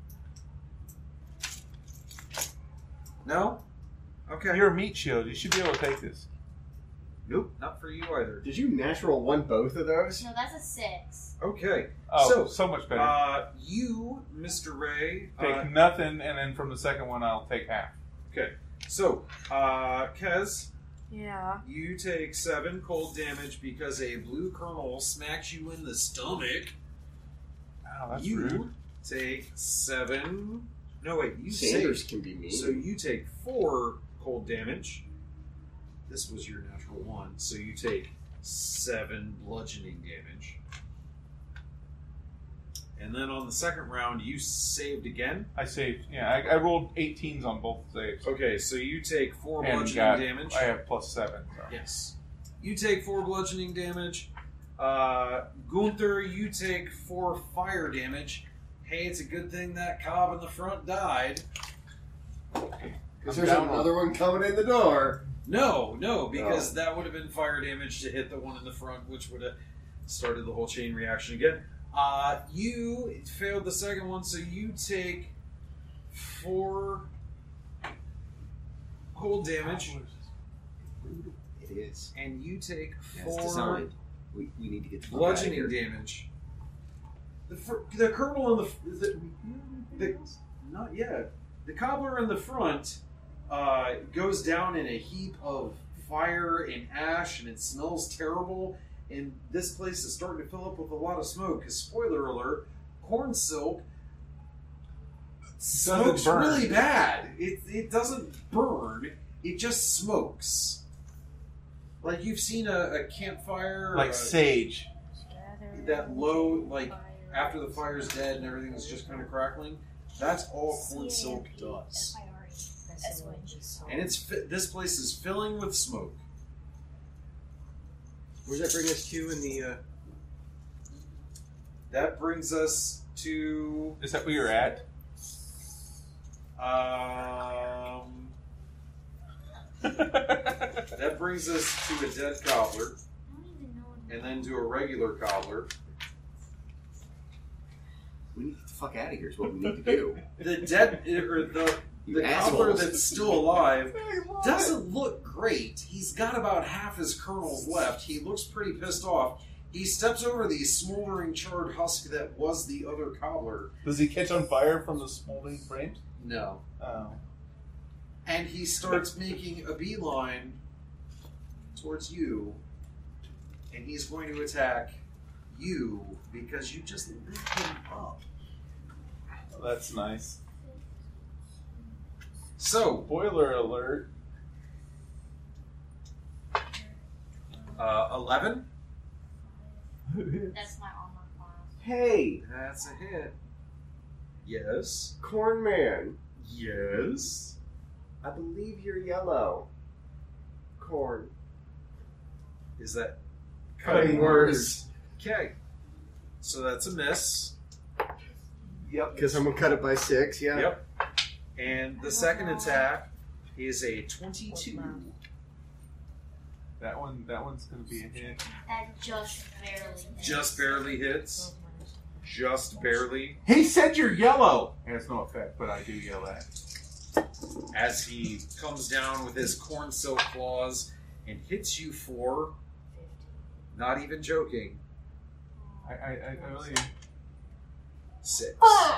No? Okay. You're a meat shield. You should be able to take this. Nope, not for you either. Did you natural 1 both of those? No, that's a 6. Okay. Oh, so much better. You, Mr. Ray. Take nothing, and then from the second one, I'll take half. So, Kez, Yeah. you take 7 cold damage because a blue kernel smacks you in the stomach. Wow, that's you rude. take 7. No, wait, you Sanders save. can be mean. So you take 4 cold damage. This was your natural 1, so you take 7 bludgeoning damage. And then on the second round, you saved again. I saved. Yeah, I rolled 18s on both saves. Okay, so you take 4 And bludgeoning got, damage. I have plus 7. So. Yes. You take 4 bludgeoning damage. Gunther, you take 4 fire damage. Hey, it's a good thing that cob in the front died. Because there's another one coming in the door. No, because that would have been fire damage to hit the one in the front, which would have started the whole chain reaction again. You failed the second one, so you take 4 cold damage, It is. and you take As 4 designed. We need to get the fuck bludgeoning out of here. damage. The colonel in the not yet. The cobbler in the front goes down in a heap of fire and ash, and it smells terrible. And this place is starting to fill up with a lot of smoke. Because spoiler alert, corn silk smokes burn. really bad. It doesn't burn. It just smokes. Like you've seen a campfire, Like sage. that low, like after the fire's dead and everything is just kind of crackling. That's all corn silk does. And this place is filling with smoke. Where does that bring us to in the... That brings us to Is that where you're at? that brings us to a dead cobbler, I don't even know what and then to a regular cobbler. We need to get the fuck out of here is what we need to do. The dead or the You cobbler assholes. that's still alive doesn't look great. He's got about half his kernels left. He looks pretty pissed off. He steps over the smoldering charred husk that was the other cobbler. Does he catch on fire from the smoldering flames? No. Oh. And he starts making a beeline towards you. And he's going to attack you because you just lit him up. That's nice. So, Spoiler alert. 11? that's my armor class. Hey, That's a hit. Yes. Corn Man. Yes. I believe you're yellow. Corn. Is that Cutting words. Okay. So that's a miss. Yep. Because I'm going to cut it by 6, yeah. Yep. And the second attack is a 22. That one's gonna be a hit. That just barely hits. Just barely hits. Just barely. He said you're yellow. It has no effect, but I do yell at. As he comes down with his corn silk claws and hits you for, not even joking, I really. 6.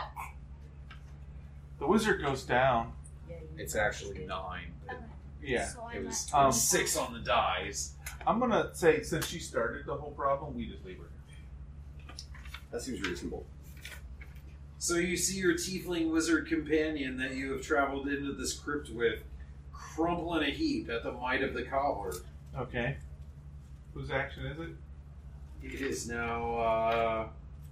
The wizard goes down. It's actually 9. But Okay. Yeah. So it I'm was at 6 on the dice. I'm gonna say since she started the whole problem, we just leave her. That seems reasonable. So you see your tiefling wizard companion that you have traveled into this crypt with crumple in a heap at the might of the cobbler. Okay. Whose action is it? It is now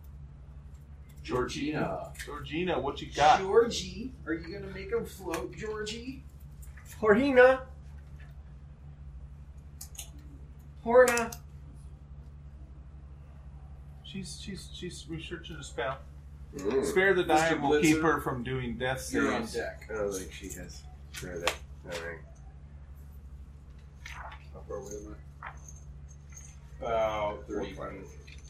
Georgina. Georgina, what you got? Georgie, are you going to make him float, Georgie? Horina. Horna. She's researching a spell. Mm. Spare the die Mr. will keep Blitzer, her from doing death You're on saves. deck. I don't think she has. Sure that. Alright. How far away am About 30 45. feet.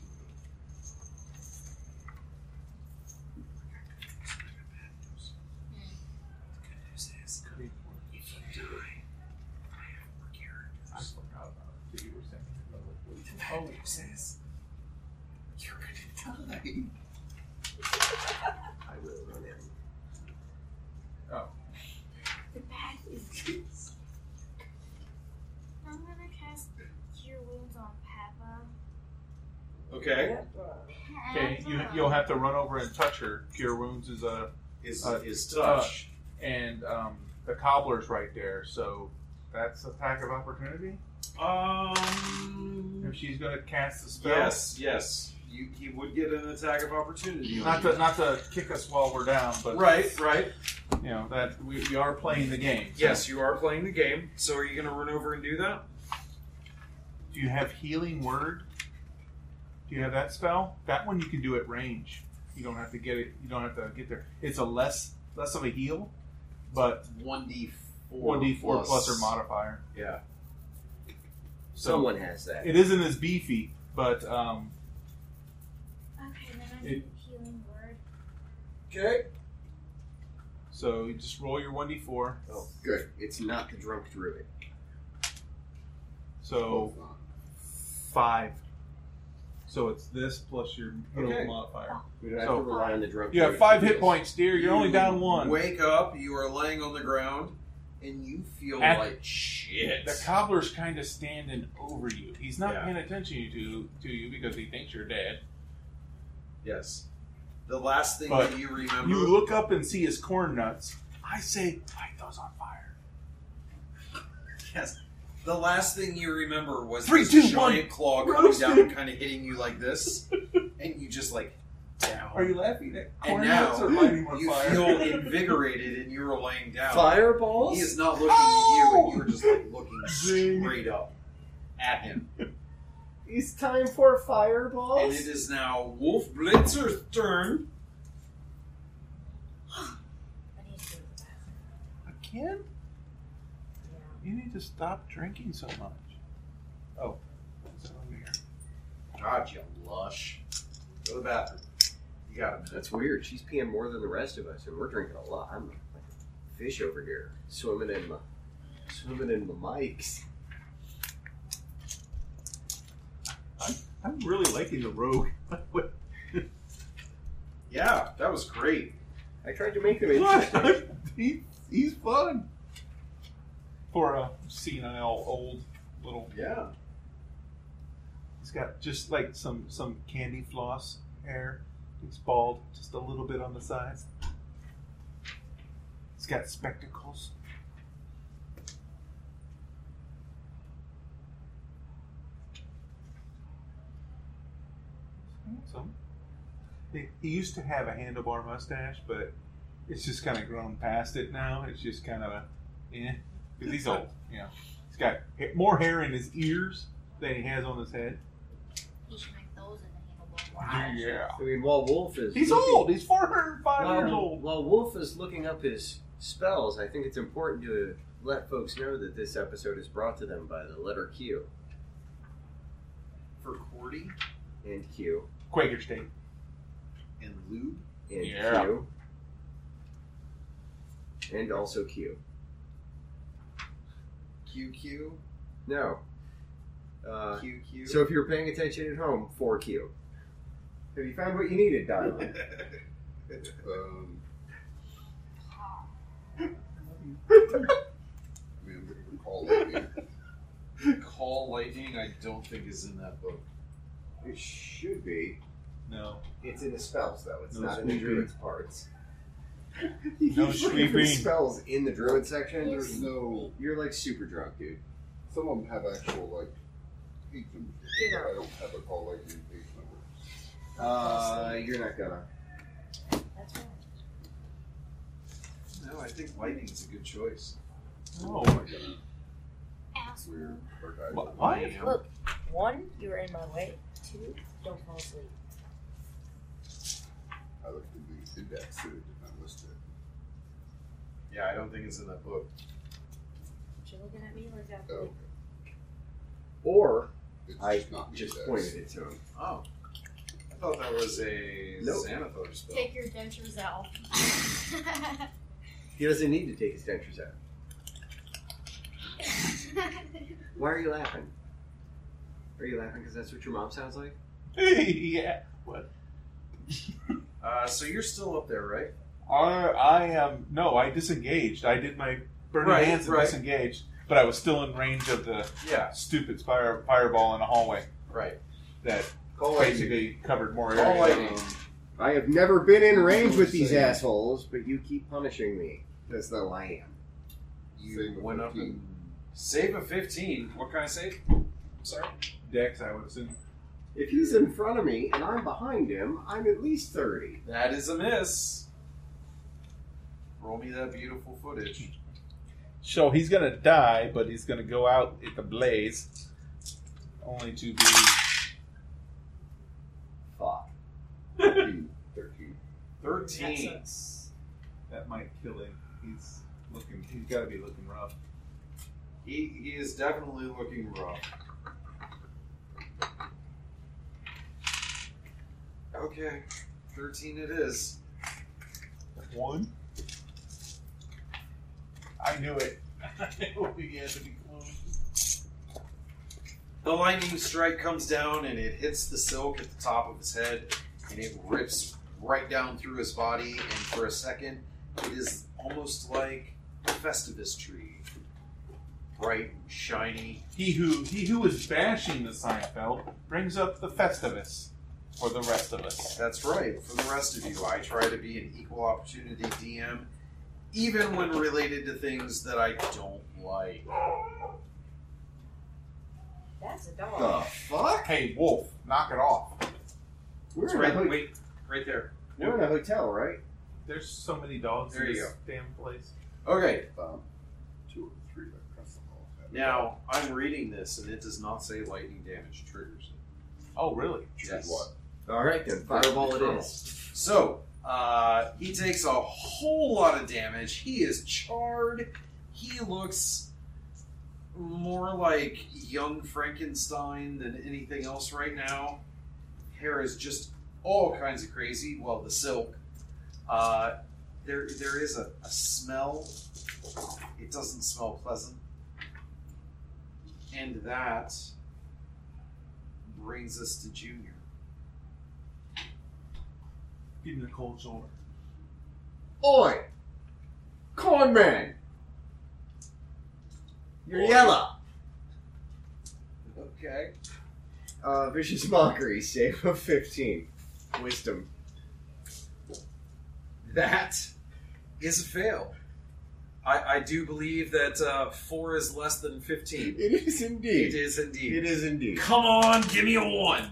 I forgot about it. So you were saying. Oh, You're going to die. I will run in. oh. The bad is. I'm gonna cast Cure Wounds on Peppa. Okay. Okay, you'll have to run over and touch her. Cure wounds is His touch. and the cobbler's right there, so that's attack of opportunity. If she's going to cast the spell, Yes. He would get an attack of opportunity. on not you. to kick us while we're down, but Right. you know that we are playing the game. So Yes, you are playing the game. So are you going to run over and do that? do you have healing word? Do you have that spell? That one you can do at range. You don't have to get it. You don't have to get there. It's a less of a heal, but 1d4 1d4 plus or modifier. Yeah. So Someone has that. it isn't as beefy, but Okay, then I need It- healing word. Okay. so you just roll your 1d4. Oh, good. It's not the drunk druid. So 5. So it's this plus your Okay. modifier. We don't have So- to rely on the drunk You have druid 5 to do hit this. points, dear. You're only down 1. Wake up, you are laying on the ground, and you feel At- like shit. The cobbler's kind of standing over you. He's not Yeah. paying attention to you because he thinks you're dead. Yes. The last thing But that you remember. You look up and see his corn nuts. I say, light those on fire. Yes. The last thing you remember was 3, this 2, 1. giant claw coming Roast down it. and kind of hitting you like this, and you just like down. Are you laughing at And corn now nuts or lighting on you fire? feel invigorated, and you are laying down. Fireballs? He is not looking at you, and you are just like looking Zing. straight up at him. It's time for And fireballs? it is now Wolf Blitzer's turn. I need to go to the bathroom. Again? Yeah. You need to stop drinking so much. Oh. What's over here? God, you lush. Go to the bathroom. You got a minute. That's weird. She's peeing more than the rest of us, and we're drinking a lot. I'm like a fish over here, swimming in my mics. I'm really liking the rogue. Yeah, that was great. I tried to make him interesting. He's fun. For a senile old little. Yeah. He's got just like some candy floss hair. He's bald, just a little bit on the sides. He's got spectacles. Handsome. He used to have a handlebar mustache, but it's just kind of grown past it now. It's just kind of because he's old. You know, he's got more hair in his ears than he has on his head. He should make those in the handlebar. Yeah. I mean, while Wolf is He's looking- old. He's 405 years old. While Wolf is looking up his spells, I think it's important to let folks know that this episode is brought to them by the letter Q For Cordy and Q Quaker State. and Lube. and Yeah. Q and also Q. QQ. No. QQ. So if you're paying attention at home, 4Q. Have you found what you needed, Diamond? I mean, I'm looking for call lightning. Call Lightning, I don't think is in that book. It should be. No. It's in the spells, though. It's No not in the sweeping. druid's parts. No You're looking for sweeping. spells in the druid section. There's no. You're like super drunk, dude. Some of them have actual like page numbers. Get I don't have a call lightning page number. You're not gonna. That's right. No, I think Lightning is a good choice. Oh. Asshole. Weird archive. What? I am. Look, 1, you're in my way. 2, don't fall asleep. I looked in the index too. It did not list it. Yeah, I don't think it's in that book. You're looking at me like that. Oh, Or it's I just not in the just index. pointed it to him. Oh. I thought that was a Nope. Xanathar spell. Take your dentures out. He doesn't need to take his dentures out. Why are you laughing? Are you laughing because that's what your mom sounds like? Yeah. What? So you're still up there, right? I am. No, I disengaged. I did my burning Right, hands and right. disengaged, but I was still in range of the Yeah. stupid fireball in the hallway Right. that Call basically covered more Call area. Lightning. I have never been in range with these assholes, but you keep punishing me as though I am. You Save a went up 15. and save a 15. What kind of save? Sorry. Dex, I would assume. If he's in front of me and I'm behind him, I'm at least 30. That is a miss. Roll me that beautiful footage. So he's gonna die, but he's gonna go out at the blaze, only to be. Fuck. 13. 13. That sucks. That might kill him. He's He's got to be looking rough. He is definitely looking rough. Okay, 13 it is. 1. I knew it. I knew he had to be close. The lightning strike comes down and it hits the silk at the top of his head and it rips right down through his body, and for a second it is almost like a Festivus tree. Bright, shiny. He who is bashing the Seinfeld brings up the Festivus for the rest of us. That's right. For the rest of you, I try to be an equal opportunity DM, even when related to things that I don't like. That's a The dog. fuck? Hey, Wolf, knock it off. We're It's in, right, a, wait, right there. we're in a hotel, right? There's so many dogs There in you this damn place. Okay, 2 or 3 that press the ball. now I'm reading this and it does not say lightning damage triggers. Oh, really? Yes. What? All right, then. Fireball it is. So, he takes a whole lot of damage. He is charred. He looks more like young Frankenstein than anything else right now. Hair is just all kinds of crazy. Well, the silk. There is a smell. It doesn't smell pleasant. And that brings us to Junior. Give me the cold shoulder. Oi! Corn man! You're yellow. Okay. Vicious Mockery, save of 15. Wisdom. That is a fail. I do believe that 4 is less than 15. It is indeed. It is indeed. It is indeed. Come on, give me a 1.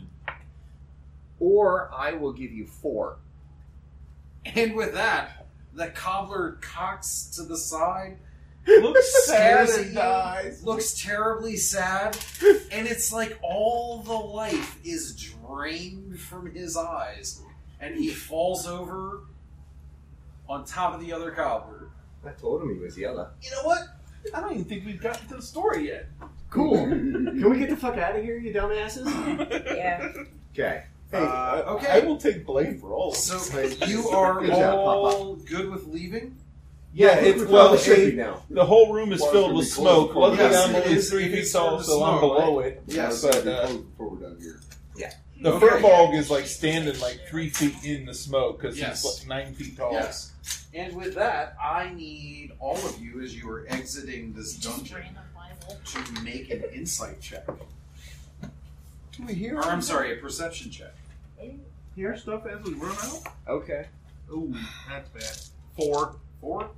Or I will give you 4. And with that, the cobbler cocks to the side, looks Sad scares at and you, dies. looks terribly sad, and it's like all the life is drained from his eyes, and he falls over on top of the other cobbler. I told him he was yellow. You know what? I don't even think we've gotten to the story yet. Cool. Can we get the fuck out of here, you dumbasses? Yeah. Okay. Hey, okay. I will take blame for all of So this. you are Good job, all good with leaving? Yeah, I think it's we well. probably should be now. The whole room is Well, filled it's with gonna be smoke. close Luckily, Yes, I'm it only is- 3 it feet is tall, filled with so I'm smoke, below it. Yes. but Before we're done here. the Okay. Furbog is like standing like 3 feet in the smoke because Yes. he's like 9 feet tall. Yes. And with that, I need all of you as you are exiting this dungeon Random Bible. to make an insight check. Can we hear? Or I'm sorry, a perception check. Hear stuff as we run out. Okay. Ooh, that's bad. 4. 4?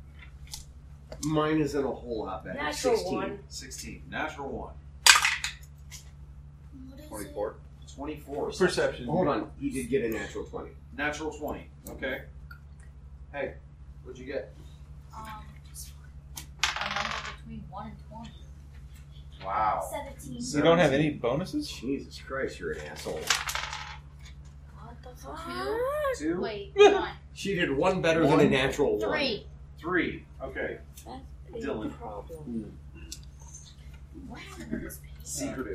Mine isn't a whole lot better. Natural 16. 1. 16. Natural 1. What is 24. 24. Perception. Hold on. He did get a natural 20. Natural 20. Okay. Hey, what'd you get? it? A number between 1 and 20. Wow. 17. You don't have any bonuses? Jesus Christ, you're an asshole. What the fuck? 2? Wait, 1. She did 1 better than a natural 1. 3. 3. Okay. That's Dylan. a problem. What happened to this page? Secret.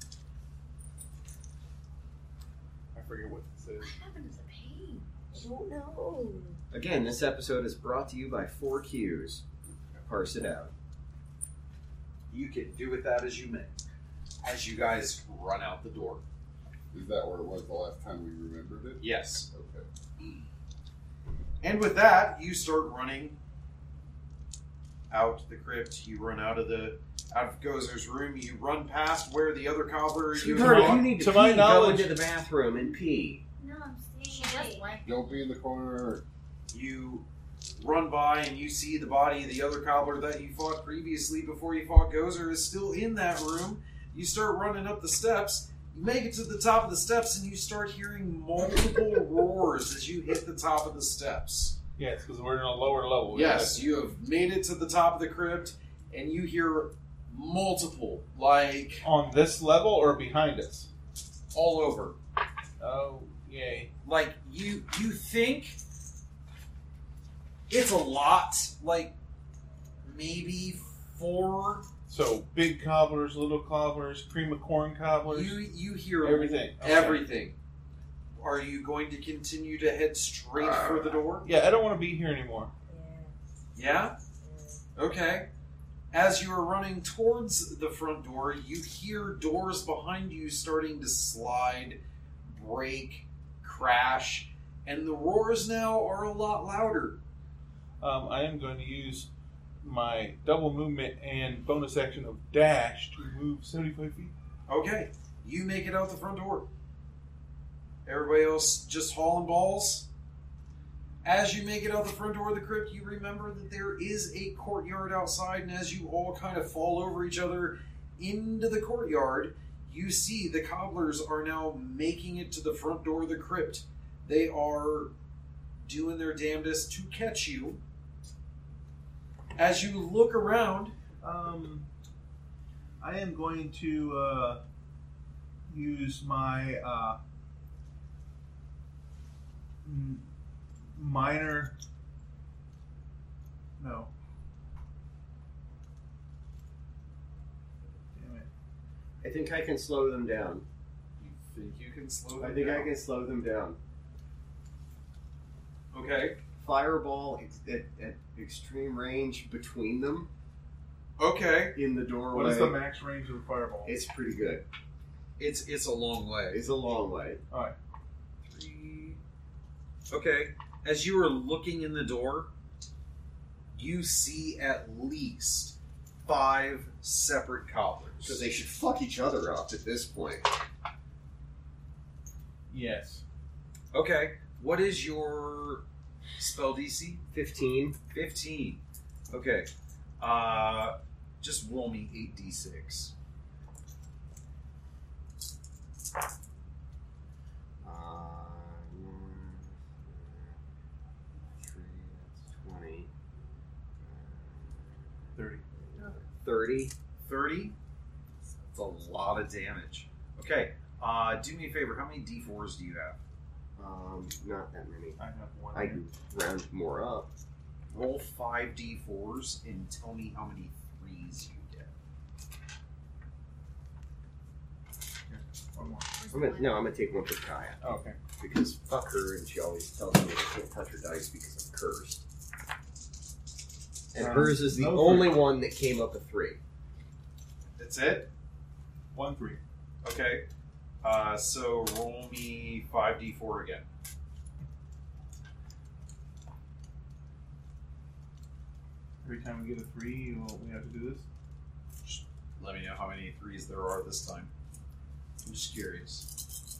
I forget what it says. What happened to the page? I don't know. Again, this episode is brought to you by 4Qs. Parse it out. You can do with that as you may. As you guys run out the door. Is that where it was the last time we remembered it? Yes. Okay. And with that, you start running out the crypt. You run out of Gozer's room. You run past where the other cobbler. Sweetheart, if you need to To pee, my go knowledge- into the bathroom and pee. No, I'm staying. She just went. Don't be in the corner. You run by and you see the body of the other cobbler that you fought previously before you fought Gozer is still in that room. You start running up the steps. You make it to the top of the steps and you start hearing multiple roars as you hit the top of the steps. Yes, because we're in a lower level. Yes, you have made it to the top of the crypt and you hear multiple, like On this level or behind us? all over. Oh, yay. Like you think it's a lot, like maybe 4. So big cobblers, little cobblers, cream of corn cobblers. You hear Everything. Okay. Everything. Are you going to continue to head straight for the door? Yeah, I don't want to be here anymore. Yeah? Yeah. Okay. As you are running towards the front door, you hear doors behind you starting to slide, break, crash, and the roars now are a lot louder. I am going to use my double movement and bonus action of dash to move 75 feet. Okay. You make it out the front door. Everybody else just hauling balls? As you make it out the front door of the crypt, you remember that there is a courtyard outside, and as you all kind of fall over each other into the courtyard, you see the cobblers are now making it to the front door of the crypt. They are doing their damnedest to catch you. As you look around, I am going to use my minor. No. Damn it. I think I can slow them down. you think you can slow them I think down? I can slow them down. Okay. Fireball at extreme range between them Okay. in the doorway. What is the max range of the fireball? It's pretty good. It's a long way. It's a long way. All right. 3. Okay. As you are looking in the door, you see at least 5 separate cobblers. So they should fuck each other up at this point. Yes. Okay. What is your spell DC? 15. 15. Okay. Just roll me 8d6. 3, that's 20. 30. 30. 30? That's a lot of damage. Okay. Do me a favor. How many d4s do you have? Not that many. I have one. I can round more up. Roll 5 d4s and tell me how many 3s you get. One more. I'm gonna take one for Kaya. Oh, okay. Because fuck her, and she always tells me I can't touch her dice because I'm cursed. And hers is the no only three. one that came up a 3. That's it? 1, 3. Okay. So roll me 5d4 again. Every time we get a 3, we have to do this. Just let me know how many 3s there are this time. I'm just curious.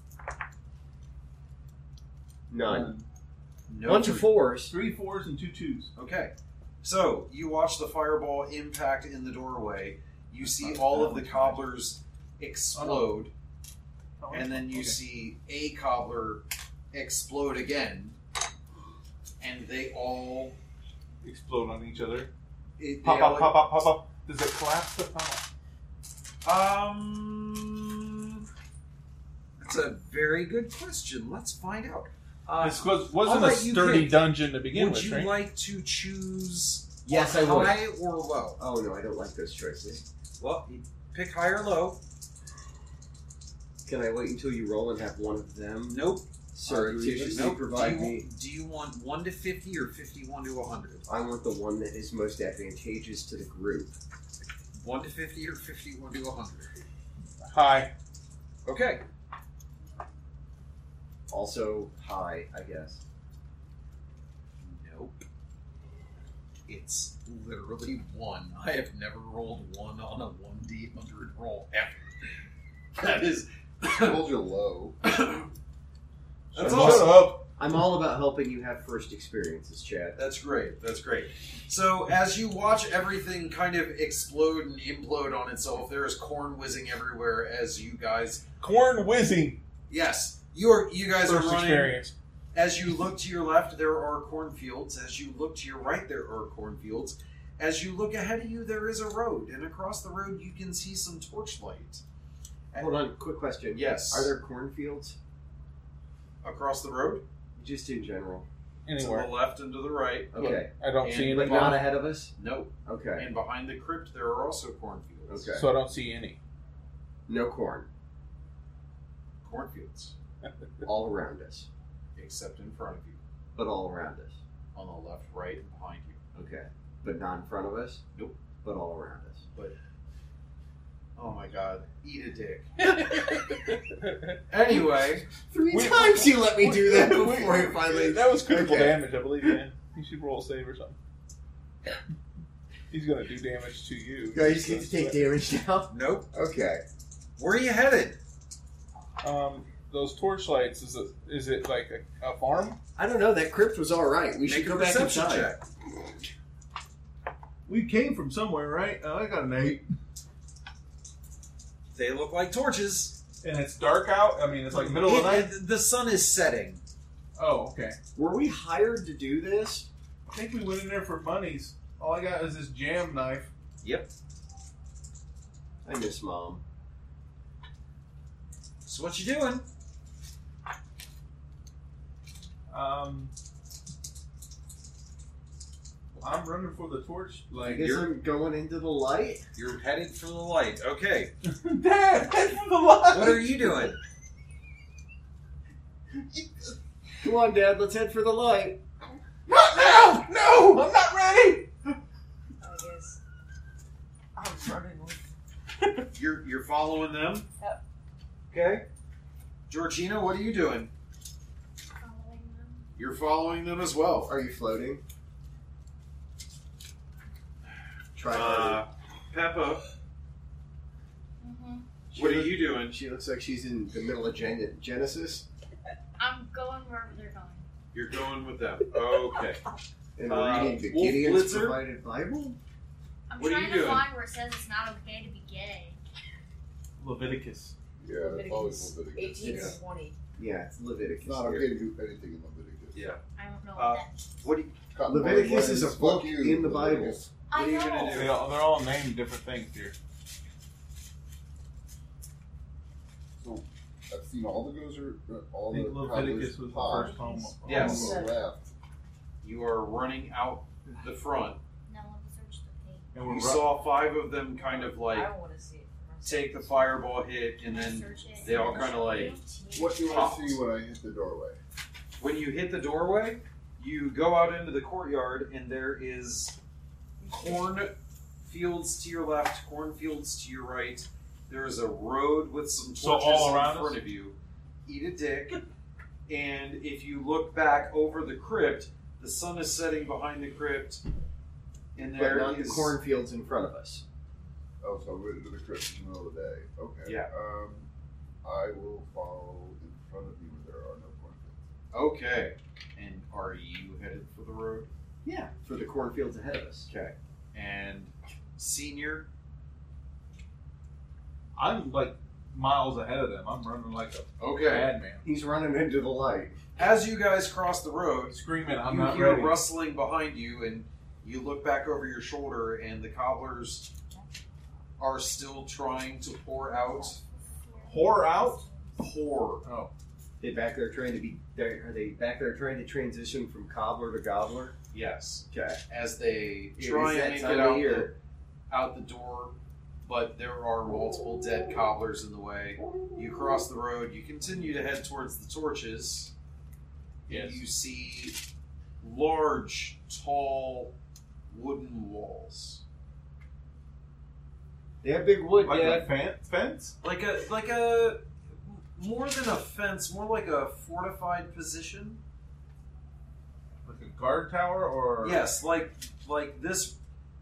None. No Bunch of 4s. 3 4s and 2 2s. Okay. So, you watch the fireball impact in the doorway. You see all of the cobblers explode. And then you see a cobbler explode again. And they all... Explode on each other. They Pop all- up, pop up, pop up. Does it collapse the tunnel? That's a very good question. Let's find out. This I'll wasn't a let you sturdy pick. dungeon to begin Would with, you right? like to choose Yes, I would. high or low? Oh no, I don't like those choices. Well, you pick high or low. Can I wait until you roll and have one of them Nope. surreptitiously Nope. provide me? Do you want 1 to 50 or 51 to 100? I want the one that is most advantageous to the group. 1 to 50 or 51 to 100? Hi. Okay. Also high, I guess. Nope. It's literally 1. I have never rolled 1 on a 1d100 roll ever. That is... Hold your low. That's Shut awesome. up. I'm all about helping you have first experiences, Chad. That's great. That's great. So as you watch everything kind of explode and implode on itself, there is corn whizzing everywhere as you guys... Corn whizzing. Yes. You guys First are running... experience. As you look to your left, there are cornfields. As you look to your right, there are cornfields. As you look ahead of you, there is a road. And across the road, you can see some torchlight. Hold on, quick question. Yes. Are there cornfields? Across the road? Just in general. To Anywhere. the left and to the right. Okay. I don't see any. But not ahead of us? Nope. Okay. And behind the crypt, there are also cornfields. Okay. So I don't see any. No corn. Cornfields. All around us. Except in front of you. But all around us. On the left, right, and behind you. Okay. But not in front of us? Nope. But all around us. Oh my god. Eat a dick. Anyway. Three We- times you let me do that we- before you finally... That was critical Okay. damage, I believe, man. You should roll a save or something. He's gonna do damage to you. You guys get to take damage now? Nope. Okay. Where are you headed? Those torchlights, is it like a farm? I don't know, that crypt was alright. We should Make a go back perception inside. check. We came from somewhere, right? I got an 8. They look like torches. And it's dark out? I mean, it's like middle of the night? The sun is setting. Oh, okay. Were we hired to do this? I think we went in there for bunnies. All I got is this jam knife. Yep. I miss Mom. So what you doing? I'm running for the torch. I Like, guess you're- I'm going into the light. You're headed for the light. Okay. Dad, head for the light! What are you doing? Come on, Dad, let's head for the light. Not now! No! I'm not ready! I guess I'm running with. You're following them? Yep. Okay. Georgina, what are you doing? Following them. You're following them as well. Are you floating? Try harder. Peppa, Mm-hmm. what are you doing? She looks like she's in the middle of Genesis. I'm going wherever they're going. You're going with them. Okay. And reading the Wolf Gideon's Blitzer? provided Bible. I'm What are trying you to doing? find where it says it's not okay to be gay. Leviticus. Yeah, it's always Leviticus. 18 Yeah. to 20. Yeah, it's Leviticus. It's not here. okay to do anything in Leviticus. Yeah. I don't know Uh, what that is. What do you, Leviticus is a Fuck book you, in the Bible. Leviticus. what are you I gonna know. do? They're all named different things here. So I've seen all the gozer, all I think the Leviticus was the cobblers first home. Yes. on the left. You are running out the front. Now let me search the page. And You we're saw 5 of them kind of like I want to see it for myself. take the fireball hit, and then Search it. they all kind of like. What do I Pops. see when I hit the doorway? When you hit the doorway, you go out into the courtyard, and there is corn fields to your left, cornfields to your right. There is a road with some So torches all around in front us? of you. Eat a dick. And if you look back over the crypt, the sun is setting behind the crypt, and But there not the is cornfields in front of us. Oh, so we're into the crypt in the middle of the day. Okay. Yeah. I will follow in front of you where there are no cornfields. okay. And are you headed for the road? Yeah, for the cornfields ahead of us. Okay. And senior, I'm like miles ahead of them. I'm running like a okay. madman. He's running into the light. As you guys cross the road, Screaming, I'm you not hear ready. rustling behind you, and you look back over your shoulder, and the cobblers are still trying to pour out. Pour out? Pour. Oh. They back there trying to be. Are they back there trying to transition from cobbler to gobbler? Yes. Okay. As they It try is and that make time it of out year. out the door, but there are multiple dead cobblers in the way. You cross the road. You continue to head towards the torches. Yes. And you see large, tall, wooden walls. They have big wood, Like Dad. a fence? Like a more than a fence, more like a fortified position. Like a guard tower or? Yes, like this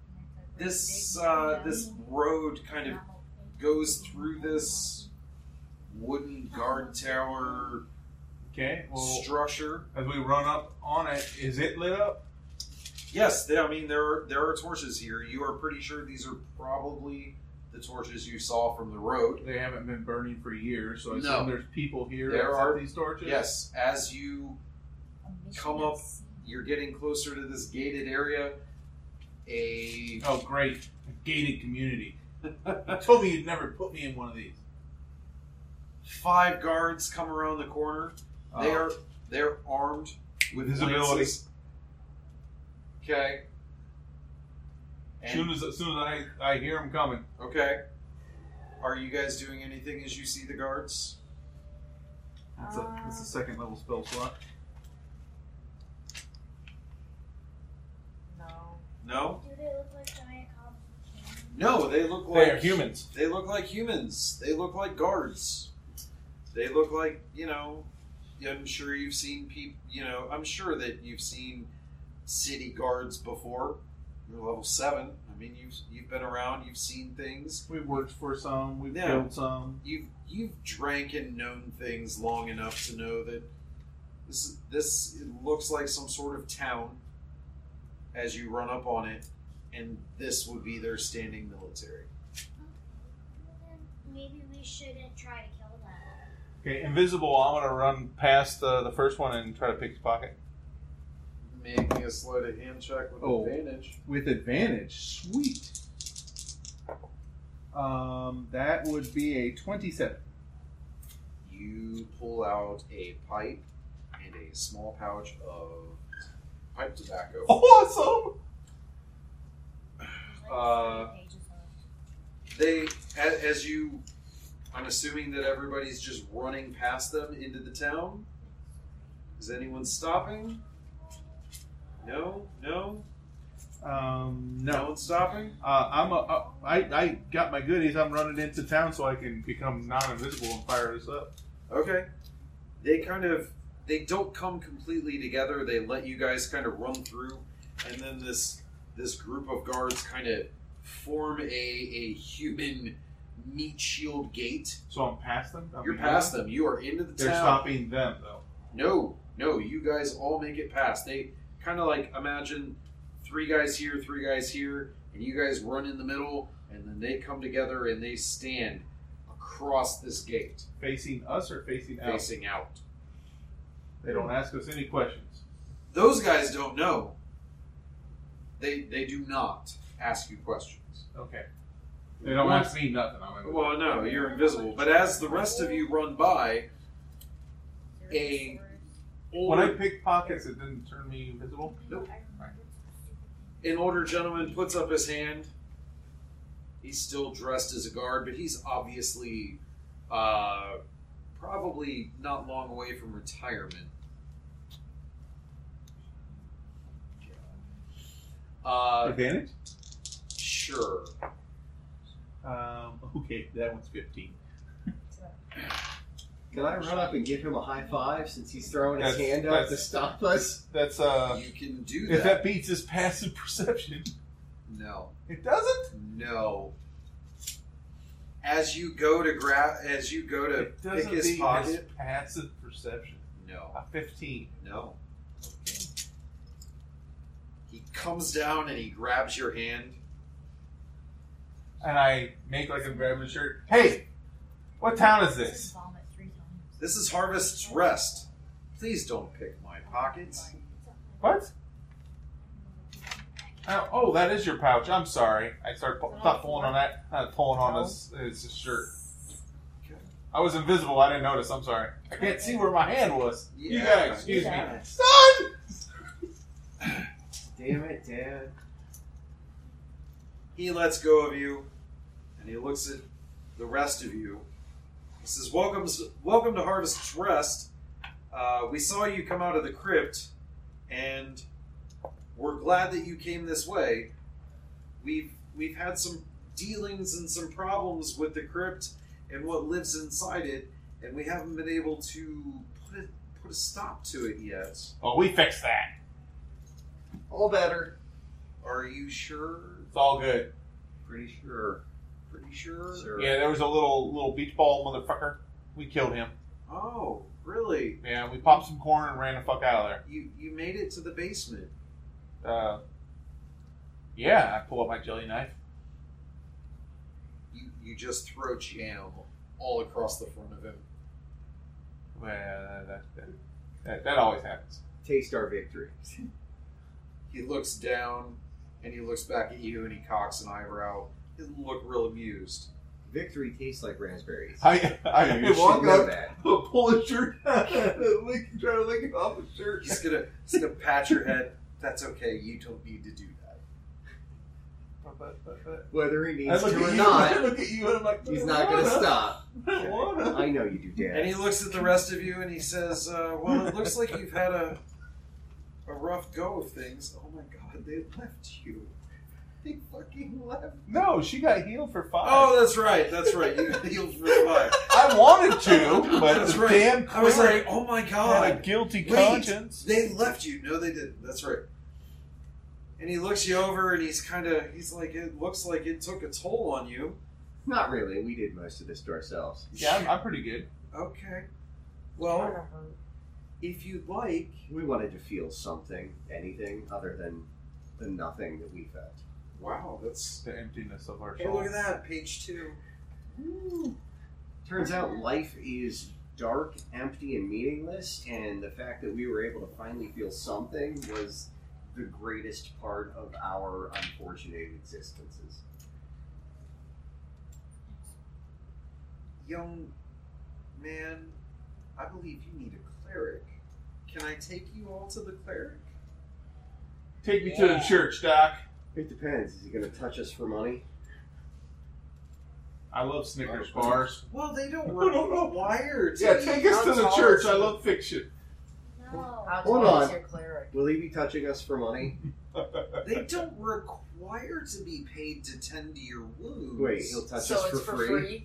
road kind of goes through this wooden guard tower Okay. Well, structure. as we run up on it, is it lit up? Yes, there are torches here. You are pretty sure these are probably the torches you saw from the road. They haven't been burning for years, so I No. assume there's people here There that are- set these torches? Yes, as you come up, you're getting closer to this gated area. Oh, great. A gated community. You told me you'd never put me in one of these. 5 guards come around the corner. Oh. They're armed. with Visibility. lances. Okay. As soon as I hear him coming. Okay. Are you guys doing anything as you see the guards? That's a second level spell slot. No. No? Do they look like giant cobs? No, they look like They are humans. They look like humans. They look like guards. They look like, I'm sure you've seen people, I'm sure that you've seen city guards before. You're level 7. I mean, you've been around, you've seen things. We've worked for some. We've Yeah. killed some. You've drank and known things long enough to know that this looks like some sort of town as you run up on it, and this would be their standing military. Then maybe we shouldn't try to kill them. Okay, invisible. I'm gonna run past the first one and try to pick his pocket. Make me a sleight of hand check with Oh. advantage. With advantage, sweet. That would be a 27. You pull out a pipe and a small pouch of pipe tobacco. Awesome. There's Uh, 3 pages left. They, as you, I'm assuming that everybody's just running past them into the town. Is anyone stopping? No? No? No No. one's stopping? I got my goodies. I'm running into town so I can become non-invisible and fire this up. Okay. They don't come completely together. They let you guys kind of run through, and then this group of guards kind of form a human meat shield gate. So I'm past them. You're past them. You are into the They're town. stopping them though. No, you guys all make it past. They kind of like imagine 3 guys here, 3 guys here, and you guys run in the middle, and then they come together and they stand across this gate, Facing us or facing out? facing out. They don't ask us any questions. Those guys don't know. They do not ask you questions. Okay. They don't ask me nothing. I'm invisible. Well, no, you're invisible. But as the rest of you run by, a When I older, pick pockets, it didn't turn me invisible. Nope. an older gentleman puts up his hand. He's still dressed as a guard, but he's obviously probably not long away from retirement. Advantage? Sure. Okay, that one's 15. Can I run up and give him a high five since he's throwing his That's- hand up to that's- stop us? That's You can do if that. that beats his passive perception. No. It doesn't? No. As you go to It pick doesn't his beat his pocket. passive perception. No. A 15. No. He comes down and he grabs your hand. And I make like a grab his shirt. Hey! What town is this? Vomit 3 times. This is Harvest's Rest. Please don't pick my pockets. What? Oh, that is your pouch. I'm sorry. I start stop pulling on that. Pulling on his shirt. I was invisible. I didn't notice. I'm sorry. I can't see where my hand was. You Yeah. guys, excuse Yeah. me. Son! Damn it, Dad. He lets go of you, and he looks at the rest of you. He says, "Welcome to Harvest's Rest. We saw you come out of the crypt, and we're glad that you came this way. We've had some dealings and some problems with the crypt and what lives inside it, and we haven't been able to put a stop to it yet. Oh, we fixed that. All better. Are you sure? It's all good. Pretty sure. Pretty sure? Sure. Yeah, there was a little beach ball motherfucker. We killed him. Oh, really? Yeah, we popped some corn and ran the fuck out of You made it to the basement. there. Yeah, I pull up my jelly knife. You just throw jam all across the front of him. Well, that always happens. Taste our victory. He looks down and he looks back at you and he cocks an eyebrow. He doesn't look real amused. Victory tastes like raspberries. I You should walk know up, that. pull his shirt down, try to lick it off his shirt. He's gonna pat your head. That's okay. You don't need to do that. Whether he I needs look to or at you, not, I look at you, and I'm like, he's not going to stop. I don't wanna. I know you do, Dad. And he looks at the rest of you and he says, "Well, it looks like you've had a rough go of things. Oh my God, they left you. They fucking left." No, she got healed for 5. Oh, that's right. That's right. You got healed for 5. I wanted to, but That's the right. damn I was cleric like, oh my had a God. guilty Wait, conscience. they left you. No, they didn't. That's right. And he looks you over and he's like, it looks like it took a toll on you. Not really. We did most of this to ourselves. Yeah, I'm pretty good. Okay. Well, if you'd like, We wanted to feel something, anything, other than the nothing that we felt. wow, that's. The emptiness of our Hey, soul. look at that, page 2. Turns out life is dark, empty, and meaningless, and the fact that we were able to finally feel something was the greatest part of our unfortunate existences. Young man, I believe you need a cleric. Can I take you all to the cleric? Take me to the church, Doc. It depends. Is he going to touch us for money? I love Snickers bars. Well, they don't No. require to. Yeah, take us to the How church. tall I is love fiction. No. How Hold tall is on. your cleric? Will he be touching us for money? They don't require to be paid to tend to your wounds. Wait, he'll touch So us it's for for free?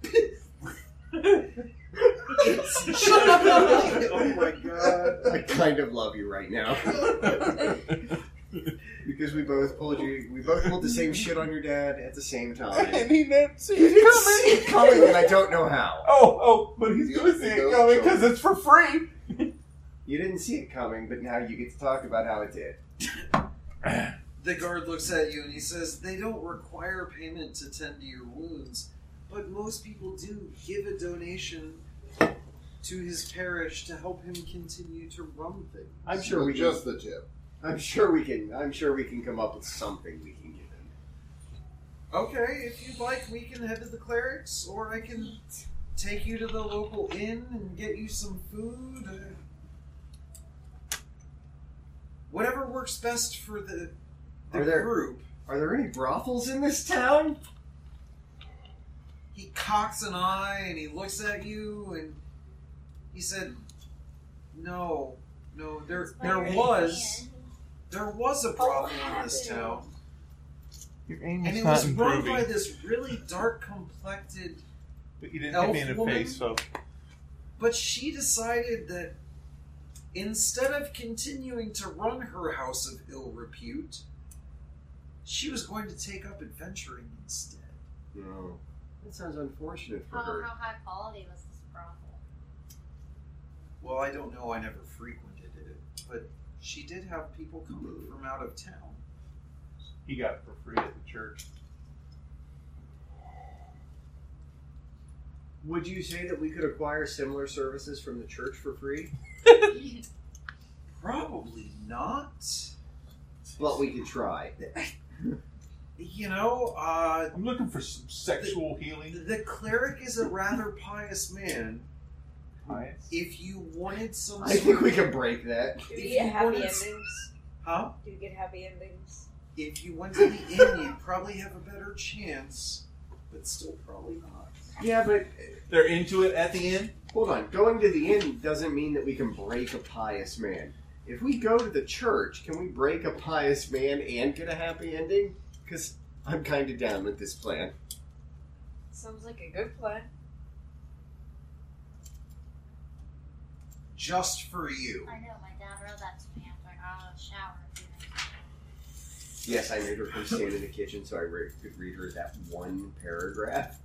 It's generally. Oh my God. I kind of love you right now. Because we both pulled the same shit on your dad at the same time. And he didn't see You it didn't see coming. it coming, and I don't know how. But he's going to see it coming because it's for free. You didn't see it coming, but now you get to talk about how it did. The guard looks at you and he says, "They don't require payment to tend to your wounds, but most people do give a donation to his parish to help him continue to run things." I'm sure we just can. the tip. I'm sure we can come up with something we can give him. Okay, if you'd like, we can head to the clerics, or I can take you to the local inn and get you some food. Whatever works best for the group. Are there any brothels in this town? He cocks an eye and he looks at you and he said, "No, there was a brothel in this town, Your aim and is it not was run improving. by this really dark complected. But you didn't hit me in the elf woman. face, so But she decided that instead of continuing to run her house of ill repute, she was going to take up adventuring instead." No. That sounds unfortunate for How her. high quality was this brothel? Well, I don't know. I never frequented it, but she did have people coming from out of town. he got it for free at the church. Would you say that we could acquire similar services from the church for free? Probably not. But we could try. You know, I'm looking for some sexual healing. the cleric is a rather pious man. Pious. If you wanted some I think we can break that. Do If you get you happy wanted- endings? Huh? Do you get happy endings? If you went to the inn, you'd probably have a better chance, but still probably not. Yeah, but They're into it at the end. hold on. Going to the inn doesn't mean that we can break a pious man. If we go to the church, can we break a pious man and get a happy ending? Because I'm kind of down with this plan. Sounds like a good plan. Just for you. I know, my dad wrote that to me after I got out of the shower a few minutes ago. Yes, I made her come stand in the kitchen so I could read her that one paragraph.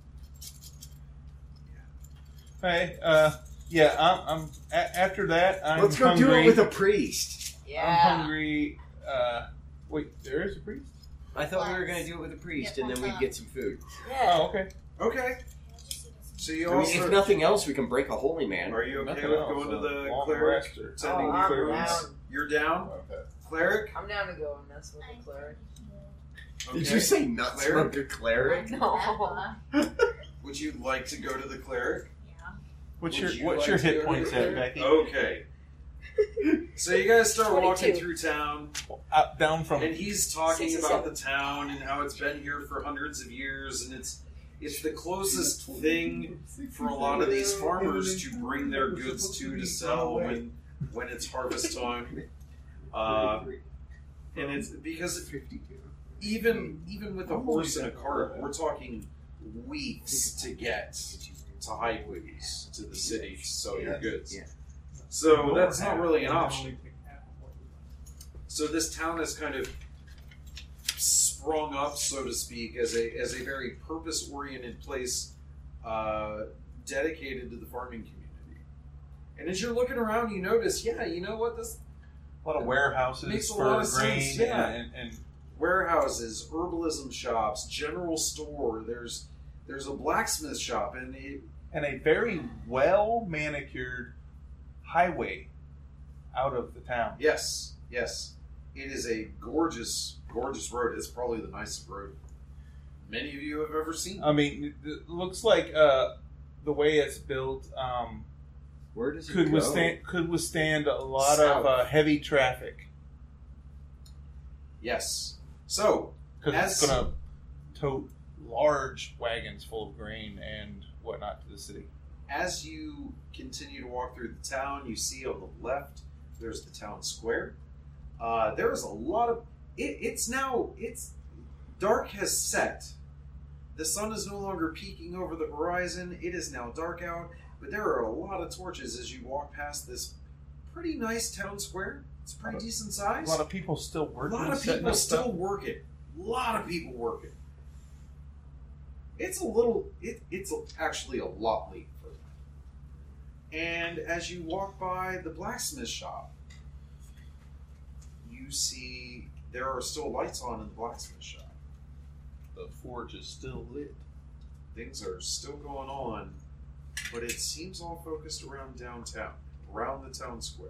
Hey, I'm after that. I'm Let's go hungry. do it with a priest. Yeah. I'm hungry. Wait, there is a priest? I thought we were going to do it with a priest and then we'd get some food. Yeah. Oh, okay. Okay. So you I mean, also if nothing else, we can break a holy man. are you okay Nothing with else, going to the long cleric? rest or- Sending Oh, I'm food? down. You're down, Okay. cleric. I'm down to go and mess with I'm the cleric. Did Okay. you say nuts Cleric? from the cleric? No. Would you like to go to the cleric? Yeah. What's Would your you what's like your to hit go to points the at, cleric? Becky? Okay. So you guys start walking 22. through town, Down from and he's talking 67. about the town and how it's been here for hundreds of years, and it's the closest thing for a lot of these farmers to bring their goods to sell when it's harvest time. And it's because even with a horse and a cart, we're talking weeks to get to Highways, to the city to sell your goods. Yeah. So that's not really an option. So this town has kind of sprung up, so to speak, as a very purpose-oriented place dedicated to the farming community. And as you're looking around, you notice, yeah, you know what? This a lot of warehouses Makes a for lot of grain sense, yeah. and warehouses, herbalism shops, general store. There's a blacksmith shop, and a very well manicured highway out of the town. yes, it is a gorgeous road. It's probably the nicest road many of you have ever seen. I mean, it looks like the way it's built Where does it could go? withstand a lot South. of heavy traffic Yes. So because it's As- going to tote large wagons full of grain and whatnot to the city. as you continue to walk through the town, you see on the left there's the town square. There is a lot of it's dark has set. The sun is no longer peeking over the horizon. It is now dark out, but there are a lot of torches as you walk past this pretty nice town square. It's pretty decent A size. lot of people still A working. lot of setting people up still stuff. working. A lot of people working. It's actually a lot late for them. And as you walk by the blacksmith shop, you see there are still lights on in the blacksmith shop. The forge is still lit. Things are still going on, but it seems all focused around downtown, around the town square.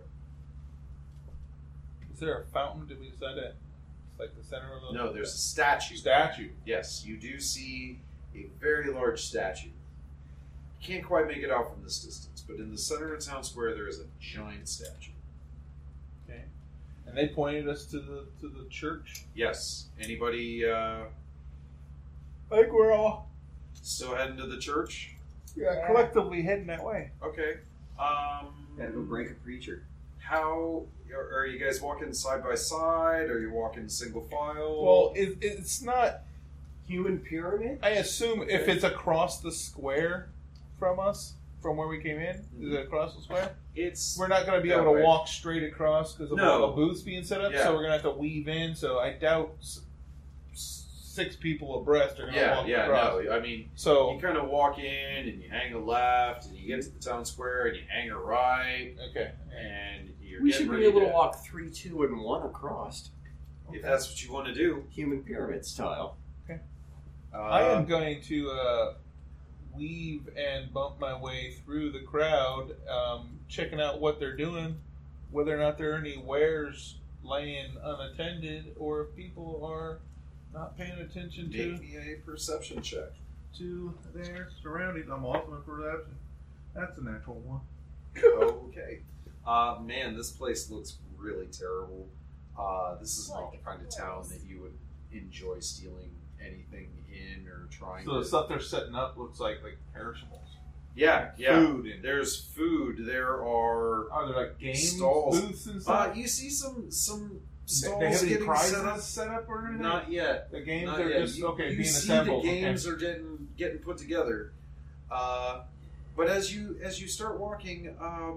Is there a fountain? Did we decide that? It's like the center of the No, there's a statue. statue. Yes, you do see a very large statue. You can't quite make it out from this distance, but in the center of town square there is a giant statue. Okay, and they pointed us to the church. Yes. Anybody I think we're all still heading to the church? collectively heading that way. Okay. Gotta go break a preacher. How are you guys walking side by side? Are you walking single file? Well, it's not. Human pyramid? I assume if it's across the square from us, from where we came in, is it across the square? it's We're not going to be That able to way. walk straight across because of No. all the booths being set up. Yeah. So we're going to have to weave in. So I doubt 6 people abreast are going to walk across. no. I mean, So you kind of walk in and you hang a left, and you get to the town square and you hang a right, okay, and you're We getting should be ready able to to walk 3, 2, and 1 across. if that's what you want to do. Human pyramid style. I am going to weave and bump my way through the crowd, checking out what they're doing, whether or not there are any wares laying unattended, or if people are not paying attention Make me a perception check. to their surroundings. I'm awesome at perception. That's a natural one. Okay. Man, this place looks really terrible. This is not the kind of town that you would enjoy stealing anything in or trying So the to... stuff they're setting up looks like perishables. Yeah. Food and There's food. There are... are there like game Stalls. booths and stuff? you see some stalls they have any getting prizes set up. or anything? Not yet. The games Not are yet. just You being see assembled. the games are getting put together. But as you start walking,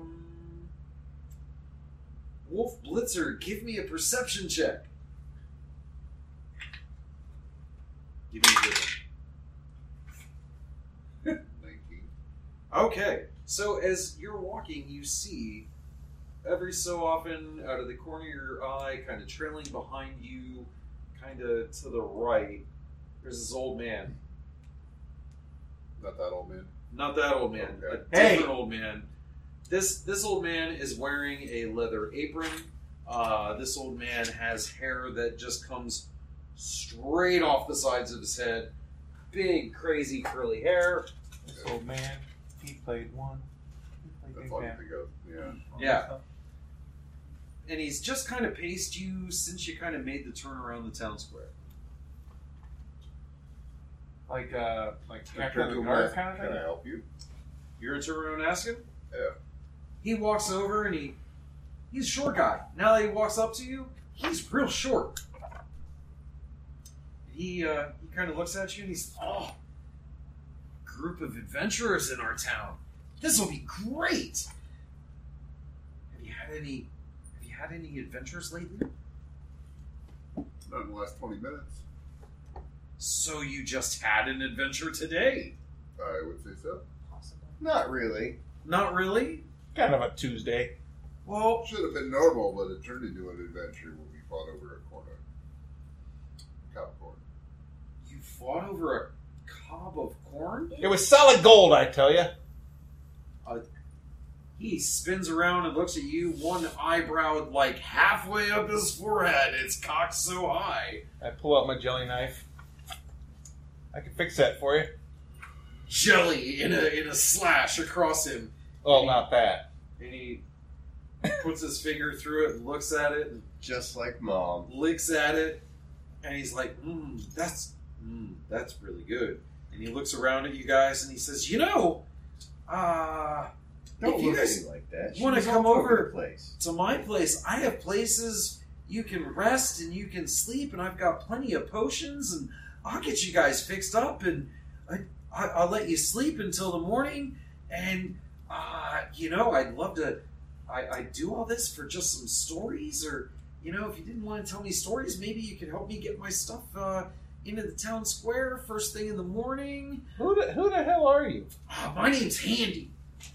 Wolf Blitzer, give me a perception check. Give me a good one. 19. Okay, so as you're walking, you see every so often out of the corner of your eye, kind of trailing behind you, kind of to the right, there's this old man. Not that old man. Not that old man, Okay. a different old man. This old man is wearing a leather apron. This old man has hair that just comes straight off the sides of his head. Big, crazy, curly hair. This old man, he played one. That's all you think of. Yeah. Yeah. And he's just kind of paced you since you kind of made the turn around the town square. Like I Captain turn of to the him, Guard ask, kind of Can I thing? help you? You're going to turn around and ask him? Yeah. He walks over and he's a short guy. Now that he walks up to you, he's real short. He kind of looks at you and he's, group of adventurers in our town. This will be great. Have you had any adventures lately? Not in the last 20 minutes. So you just had an adventure today? I would say so. Possibly. Not really. Not really? Kind of a Tuesday. Well, Should have been normal, but it turned into an adventure when we fought over a cob of corn. you fought over a cob of corn? It was solid gold, I tell you. He spins around and looks at you, one eyebrow like halfway up his forehead. It's cocked so high. I pull out my jelly knife. I can fix that for you. Jelly in a slash across him. Oh, not that. And he puts his finger through it and looks at it and Just like Mom. licks at it. And he's like, that's really good. And he looks around at you guys and he says, Don't if you look at guys me like that. wanna She's come all over- the place. to my place, I have places you can rest and you can sleep, and I've got plenty of potions, and I'll get you guys fixed up, and I'll let you sleep until the morning, and I'd love to. I do all this for just some stories, or if you didn't want to tell me stories, maybe you could help me get my stuff into the town square first thing in the morning. Who the hell are you? My name's Handy.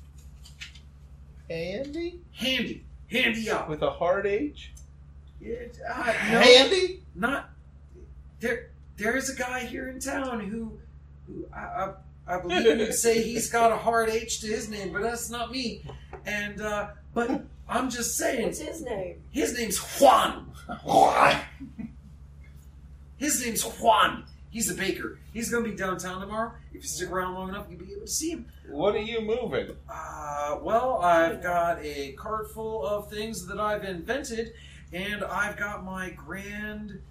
Andy? Handy up. With a hard H? No. Handy? Not there. There is a guy here in town who I believe you'd say he's got a hard H to his name, but that's not me. And but I'm just saying, What's his name? his name's Juan. His name's Juan. He's a baker. He's going to be downtown tomorrow. If you stick around long enough, you'll be able to see him. What are you moving? Well, I've got a cart full of things that I've invented, and I've got my grand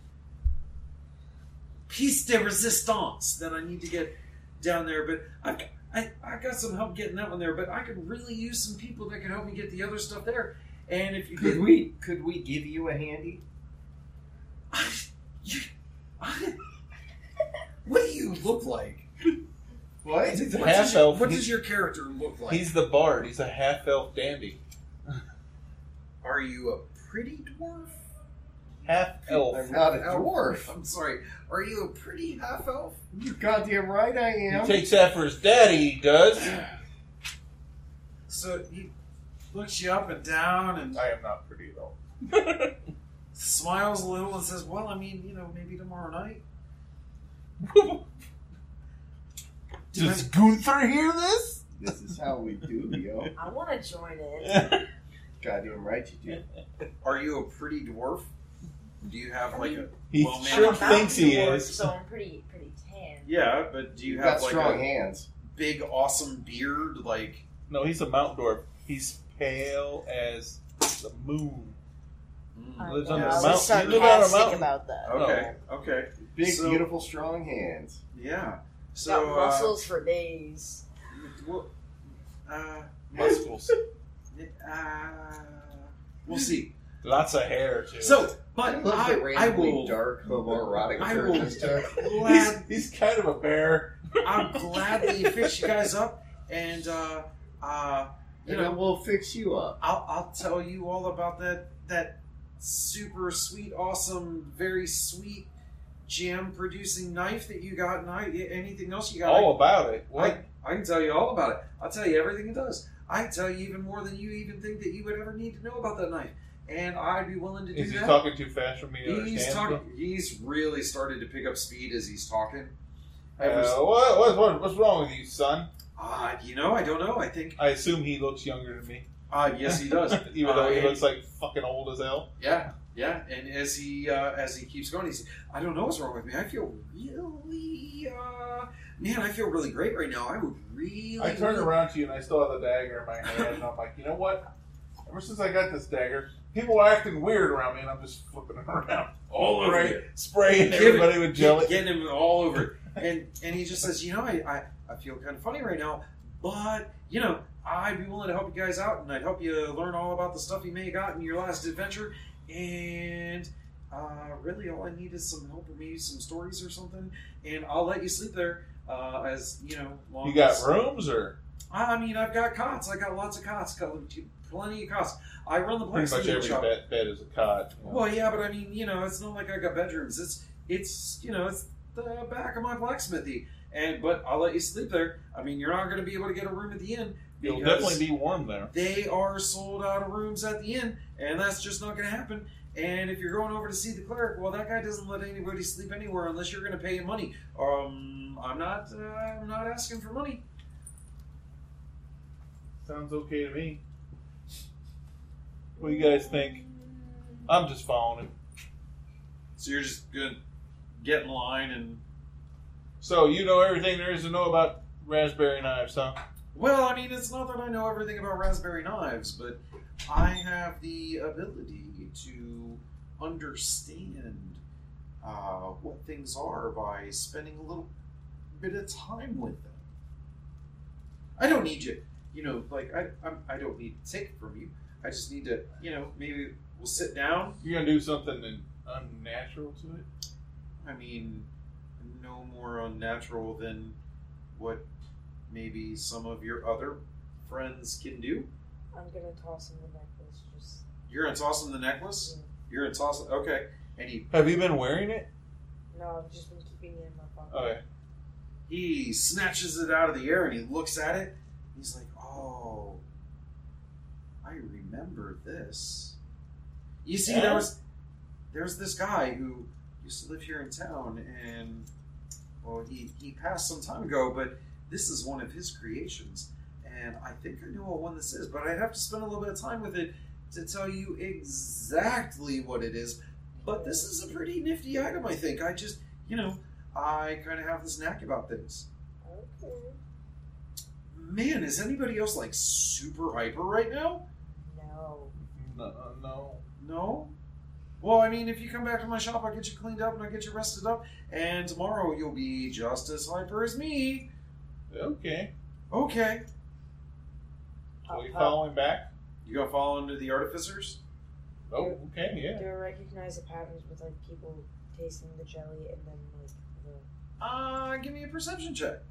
piece de resistance that I need to get down there. But I've got some help getting that one there, but I could really use some people that can help me get the other stuff there. And if you Could we give you a handy? What do you look like? What? He's a half elf. What does your character look like? He's the bard. He's a half elf dandy. Are you a pretty dwarf? Half elf. I'm not a dwarf. I'm sorry. Are you a pretty half elf? You're goddamn right I He am. takes after his daddy, he does. So he looks you up and down and I am not pretty at all. smiles a little and says, "Well, I mean, maybe tomorrow night." Does Gunther hear this? This is how we do, yo. I want to join in. Goddamn right you do. Are you a pretty dwarf? Do you have like a He well, man, sure I'm a thinks he mountain dwarf, is. So I'm pretty tan. yeah? But do you You've have got like strong a hands. big, awesome beard? Like No, he's a mountain dwarf. He's pale as the moon. I Lives know, on the I was mountain. You live on a sarcastic mountain. about that. okay, okay, Big, So- beautiful, strong hands. yeah. Got So muscles for days. well, Muscles. we'll see. Lots of hair, too. So, but love the I randomly will. dark homoerotic I turn will this took. glad, he's kind of a bear. I'm gladly fix you guys up, and We'll fix you up. I'll tell you all about that super sweet, awesome, very sweet jam producing knife that you got, and anything else you got. All about it. What? I can tell you all about it. I'll tell you everything it does. I can tell you even more than you even think that you would ever need to know about that knife, and I'd be willing to do Is he that. talking too fast for me to He's understand? talking. He's really started to pick up speed as he's talking. What's wrong with you, son? I don't know. I think. I assume he looks younger than me. Yes, he does. Even though he and- looks like fucking old as hell. Yeah. And as he keeps going, he says, "I don't know what's wrong with me. I feel really man, I feel really great right now. I would really. I turned around to you and I still have the dagger in my hand, and I'm like, you know what? Ever since I got this dagger, people are acting weird around me, and I'm just flipping it around all over you. spraying everybody with jelly. Getting him all over. And he just says, you know, I feel kind of funny right now, but, you know, I'd be willing to help you guys out, and I'd help you learn all about the stuff you may have got in your last adventure, and really all I need is some help with maybe some stories or something, and I'll let you sleep there, as, you know, long You got as... rooms, or? I mean, I've got cots. I got lots of cots. Got plenty of cots. I run the Pretty much blacksmithing every shop. bed is a cot. You know. Well, yeah, but I mean, you know, it's not like I got bedrooms. It's you know, it's the back of my blacksmithy. But I'll let you sleep there. I mean, you're not going to be able to get a room at the inn. You'll because definitely be warm there. They are sold out of rooms at the inn, and that's just not going to happen. And if you're going over to see the cleric, well, that guy doesn't let anybody sleep anywhere unless you're going to pay him money. I'm not asking for money. Sounds okay to me. What do you guys think? I'm just following him. So you're just going to get in line and... So, you know everything there is to know about raspberry knives, huh? Well, I mean, it's not that I know everything about raspberry knives, but I have the ability to understand what things are by spending a little bit of time with them. I don't need you, you know, like, I don't need to take it from you. I just need to, you know, maybe we'll sit down. You're going to do something unnatural to it? I mean, no more unnatural than what maybe some of your other friends can do. I'm gonna toss him the necklace. Just You're gonna toss him the necklace? Yeah. You're gonna toss it? Okay. And Have you been wearing it? no, I've just been keeping it in my pocket. Okay. he snatches it out of the air and he looks at it. He's like, oh, I remember this. You see, Yeah? there's this guy who used to live here in town, and well, he passed some time ago, but this is one of his creations, and I think I know what one this is, but I'd have to spend a little bit of time with it to tell you exactly what it is. But this is a pretty nifty item, I think. I just, I kind of have this knack about things. Okay. Man, is anybody else like super hyper right now? No. No. No? Well, I mean, if you come back to my shop, I'll get you cleaned up and I'll get you rested up, and tomorrow you'll be just as hyper as me. Okay. Okay. So you following back? You gonna follow into the artificers? Oh, okay, Do yeah. I recognize the patterns with like people tasting the jelly and then like the Give me a perception check.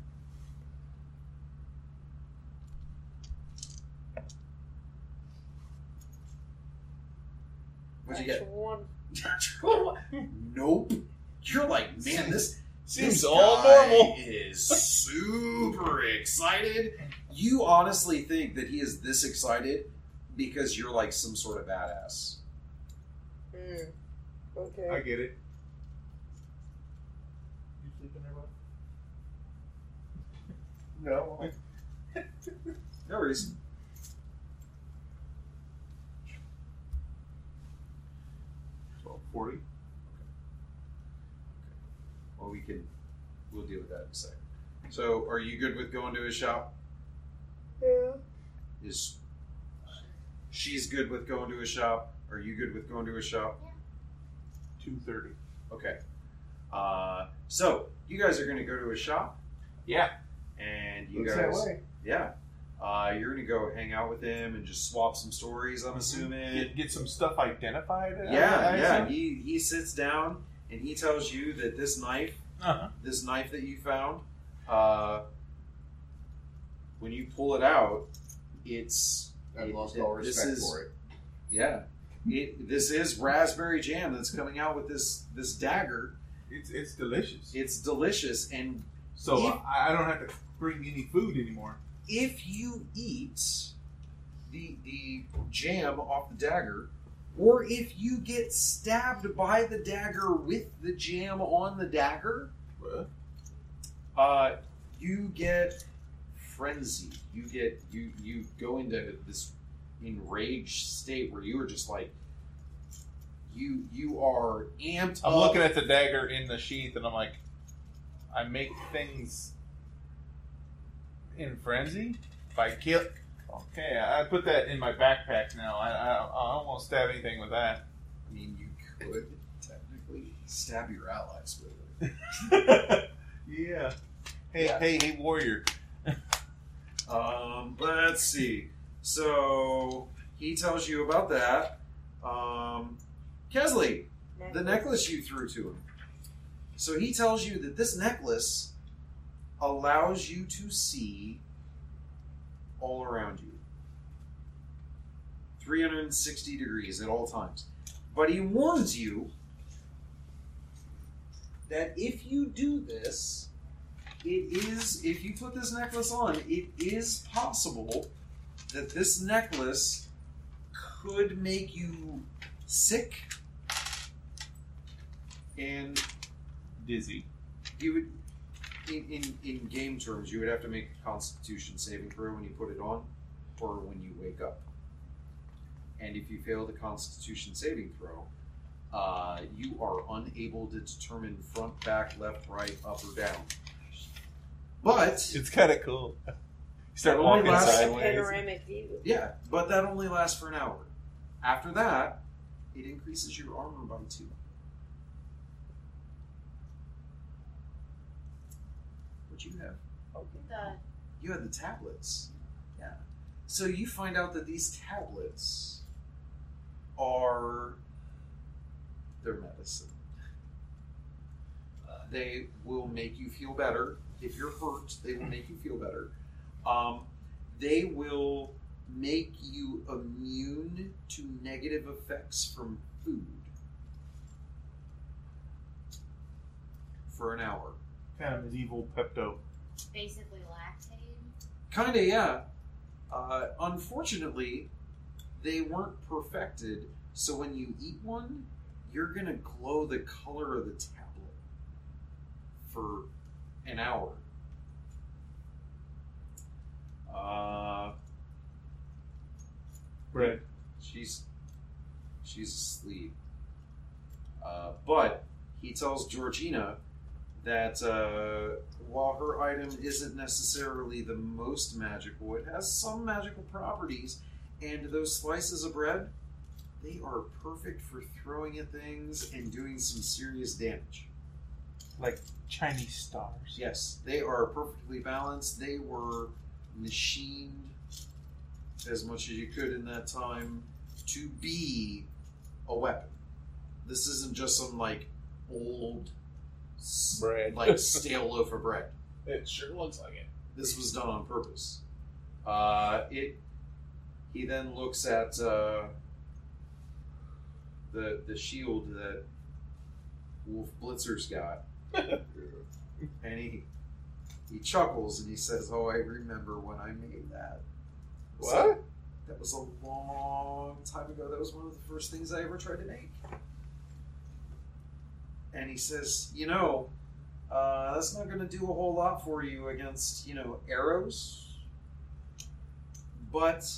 What'd you get? actual one? Nope. You're like, man, this Seems this all guy normal. is super excited. You honestly think that he is this excited because you're like some sort of badass. Okay. I get it. You sleeping there, bud? No. No reason. $12.40. Well, we'll deal with that in a second. So, are you good with going to his shop? Yeah. She's good with going to his shop? Are you good with going to his shop? $2.30. Okay. So you guys are going to go to his shop, Yeah. and you Looks guys, that way. yeah, you're going to go hang out with him and just swap some stories. I'm assuming. Get some stuff identified. Yeah. He sits down and he tells you that this knife Uh-huh. that you found, when you pull it out, I've lost all respect for it. Yeah. This is raspberry jam that's coming out with this dagger. It's delicious. It's delicious, and So If- I don't have to bring any food anymore. if you eat the jam off the dagger, or if you get stabbed by the dagger with the jam on the dagger, What? you get frenzied. You go into this enraged state where you are just like you are amped I'm up. looking at the dagger in the sheath, and I'm like, I make things in frenzy by kill. Okay, I put that in my backpack now. I won't stab anything with that. I mean, you could technically stab your allies with it. Yeah. Hey, warrior. Let's see. So he tells you about that. Kesley, the necklace you threw to him. So he tells you that this necklace allows you to see all around you. 360 degrees at all times. But he warns you that if you do this, if you put this necklace on, it is possible that this necklace could make you sick and Dizzy. you would, in game terms, you would have to make a Constitution saving throw when you put it on, or when you wake up. And if you fail the Constitution saving throw, you are unable to determine front, back, left, right, up, or down. But It's kind of cool. You start It only walking lasts- sideways. Panoramic view. yeah, but that only lasts for an hour. After that, it increases your armor by 2. What you have? The You had the tablets. Yeah. So you find out that these tablets are their medicine. They will make you feel better. If you're hurt, they will make you feel better. They will make you immune to negative effects from food for an hour. Kind of medieval Pepto. basically Lactaid. Kinda, yeah. Unfortunately, they weren't perfected, so when you eat one, you're gonna glow the color of the tablet for an hour. Bread. She's asleep. But he tells Georgina that while her item isn't necessarily the most magical, it has some magical properties, and those slices of bread, they are perfect for throwing at things and doing some serious damage. Like Chinese stars. Yes, they are perfectly balanced. They were machined as much as you could in that time to be a weapon. This isn't just some like old Bread. like stale loaf of bread. It sure looks like it. This was done on purpose. He then looks at the shield that Wolf Blitzer's got, and he chuckles and he says, "Oh, I remember when I made that." What? That was a long time ago. That was one of the first things I ever tried to make. And he says, that's not going to do a whole lot for you against, arrows. But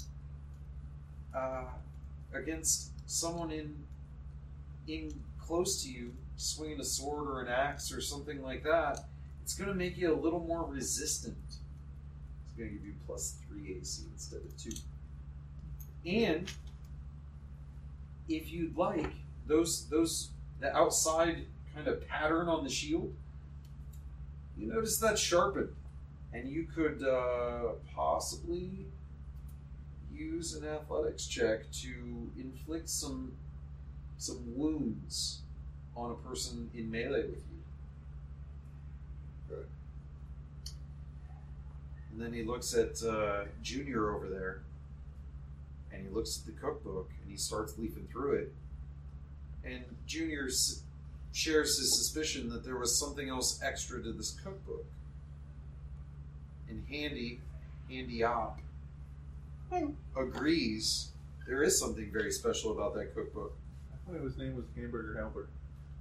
against someone in close to you, swinging a sword or an axe or something like that, it's going to make you a little more resistant. It's going to give you +3 AC instead of 2. And if you'd like, the outside kind of pattern on the shield, you notice that's sharpened, and you could possibly use an athletics check to inflict some wounds on a person in melee with you. Good. And then he looks at Junior over there, and he looks at the cookbook, and he starts leafing through it. And Junior shares his suspicion that there was something else extra to this cookbook. And Handy Op, agrees there is something very special about that cookbook. I thought his name was Hamburger Helper.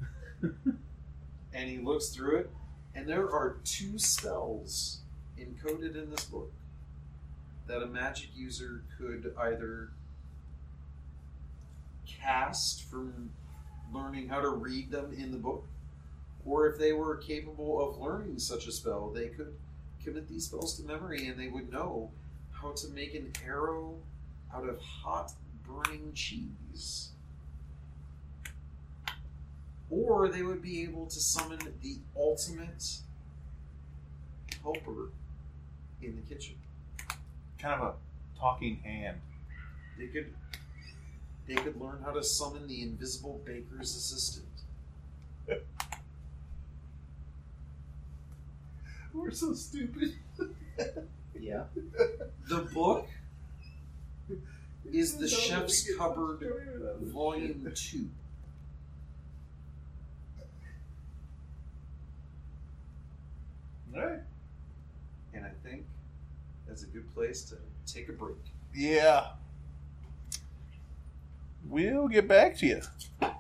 And he looks through it, and there are 2 spells encoded in this book that a magic user could either cast from learning how to read them in the book, Or if they were capable of learning such a spell, they could commit these spells to memory and they would know how to make an arrow out of hot, burning cheese. Or they would be able to summon the ultimate helper in the kitchen. Kind of a talking hand. They could learn how to summon the invisible baker's assistant. We're so stupid. Yeah. The book is The Chef's Cupboard, Volume 2. Alright. And I think that's a good place to take a break. Yeah. We'll get back to you.